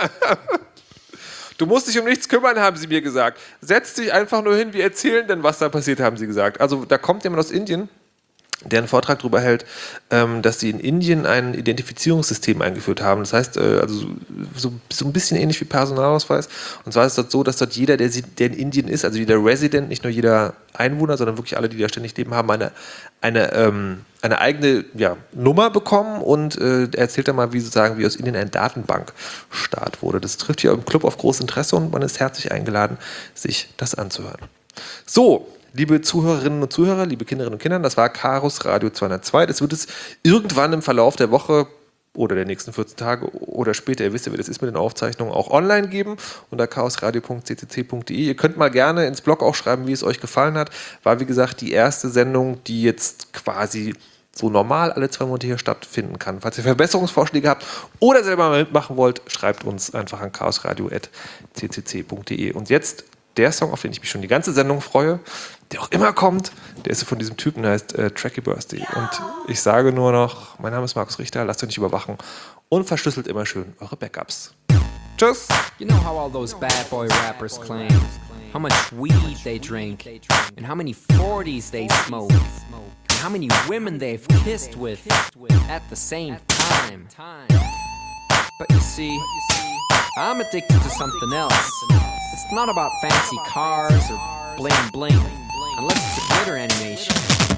Du musst dich um nichts kümmern, haben sie mir gesagt. Setz dich einfach nur hin, wir erzählen denn, was da passiert, haben sie gesagt. Also da kommt jemand aus Indien, der einen Vortrag darüber hält, dass sie in Indien ein Identifizierungssystem eingeführt haben. Das heißt, also so ein bisschen ähnlich wie Personalausweis. Und zwar ist es dort so, dass dort jeder, der in Indien ist, also jeder Resident, nicht nur jeder Einwohner, sondern wirklich alle, die da ständig leben, haben eine eigene Nummer bekommen. Und er erzählt dann mal, wie aus Indien ein Datenbankstart wurde. Das trifft hier im Club auf großes Interesse und man ist herzlich eingeladen, sich das anzuhören. So, liebe Zuhörerinnen und Zuhörer, liebe Kinderinnen und Kinder, das war Chaos Radio 202. Das wird es irgendwann im Verlauf der Woche oder der nächsten 14 Tage oder später, ihr wisst ja, wie das ist mit den Aufzeichnungen, auch online geben unter chaosradio.ccc.de. Ihr könnt mal gerne ins Blog auch schreiben, wie es euch gefallen hat. War, wie gesagt, die erste Sendung, die jetzt quasi so normal alle 2 Monate hier stattfinden kann. Falls ihr Verbesserungsvorschläge habt oder selber mal mitmachen wollt, schreibt uns einfach an chaosradio.ccc.de. Und jetzt der Song, auf den ich mich schon die ganze Sendung freue, der auch immer kommt, der ist von diesem Typen, der heißt Tracky Birthday. Und ich sage nur noch, mein Name ist Markus Richter, lasst euch nicht überwachen und verschlüsselt immer schön eure Backups. Tschüss! You know how all those bad boy rappers claim how much weed they drink and how many 40s they smoke and how many women they've kissed with at the same time. But you see, I'm addicted to something else. It's not about fancy cars or bling bling, unless it's a glitter animation.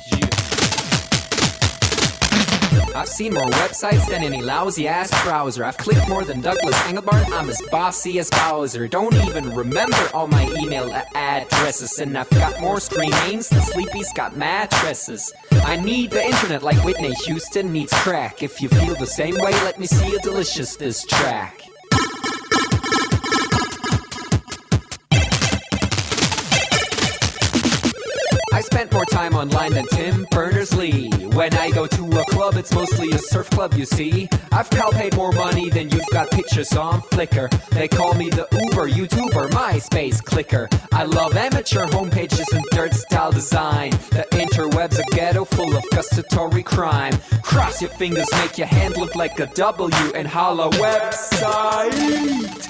I've seen more websites than any lousy ass browser. I've clicked more than Douglas Engelbart. I'm as bossy as Bowser. Don't even remember all my email addresses. And I've got more screen names than Sleepy's got mattresses. I need the internet like Whitney Houston needs crack. If you feel the same way, let me see a delicious diss track. I spent more time online than Tim Berners-Lee. When I go to a club, it's mostly a surf club, you see. I've paid more money than you've got pictures on Flickr. They call me the Uber YouTuber, MySpace clicker. I love amateur homepages and dirt style design. The interweb's a ghetto full of gustatory crime. Cross your fingers, make your hand look like a W and holla website.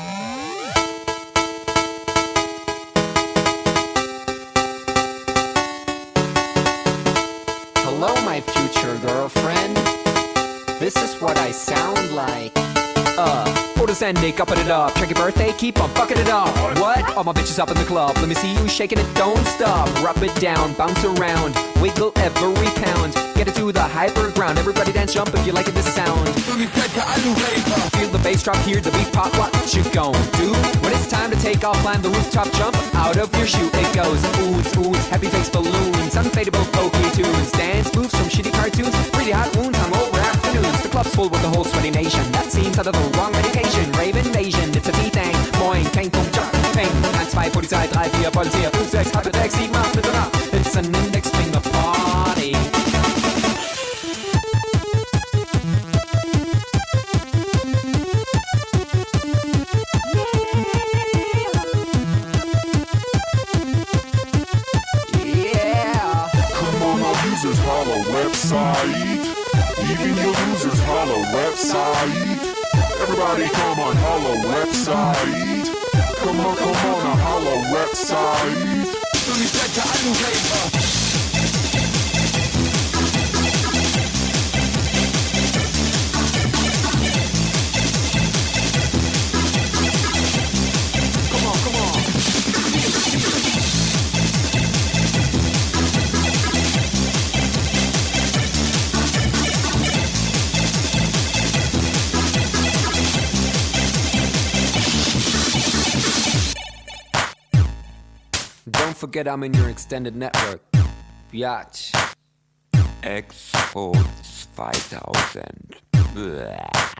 Hello, my future girlfriend. This is what I sound like. Orders ending, upping it up. Check your birthday, keep on fucking it up. What? All my bitches up in the club. Let me see you shaking it, don't stop. Rub it down, bounce around, wiggle every pound. Get it to the hyper ground. Everybody dance, jump if you like this sound. Feel the bass drop, hear the beat pop. What you gon' do? When it's time to take off, climb the rooftop, jump out of your shoe. It goes oohs, oohs, happy face balloons, unfadable pokey tunes, dance moves from shitty cartoons, really hot wounds, hungover afternoons. The club's full with the whole sweaty nation. That seems out of the wrong medication. Rave invasion, it's a B-thing. Moin, kein Punkt, Jump, Ping. 1, 2, Polizei, 3, 4, Polizei, 5, 6, halbe 6, 7, 8, bitte nach. It's an index finger party. Yeah. Come on, our users, holla website. Even your users, holla website. Everybody come on, holla website. Come on, holla website. Don't forget I'm in your extended network. Biatch. Export 2000. Bleh.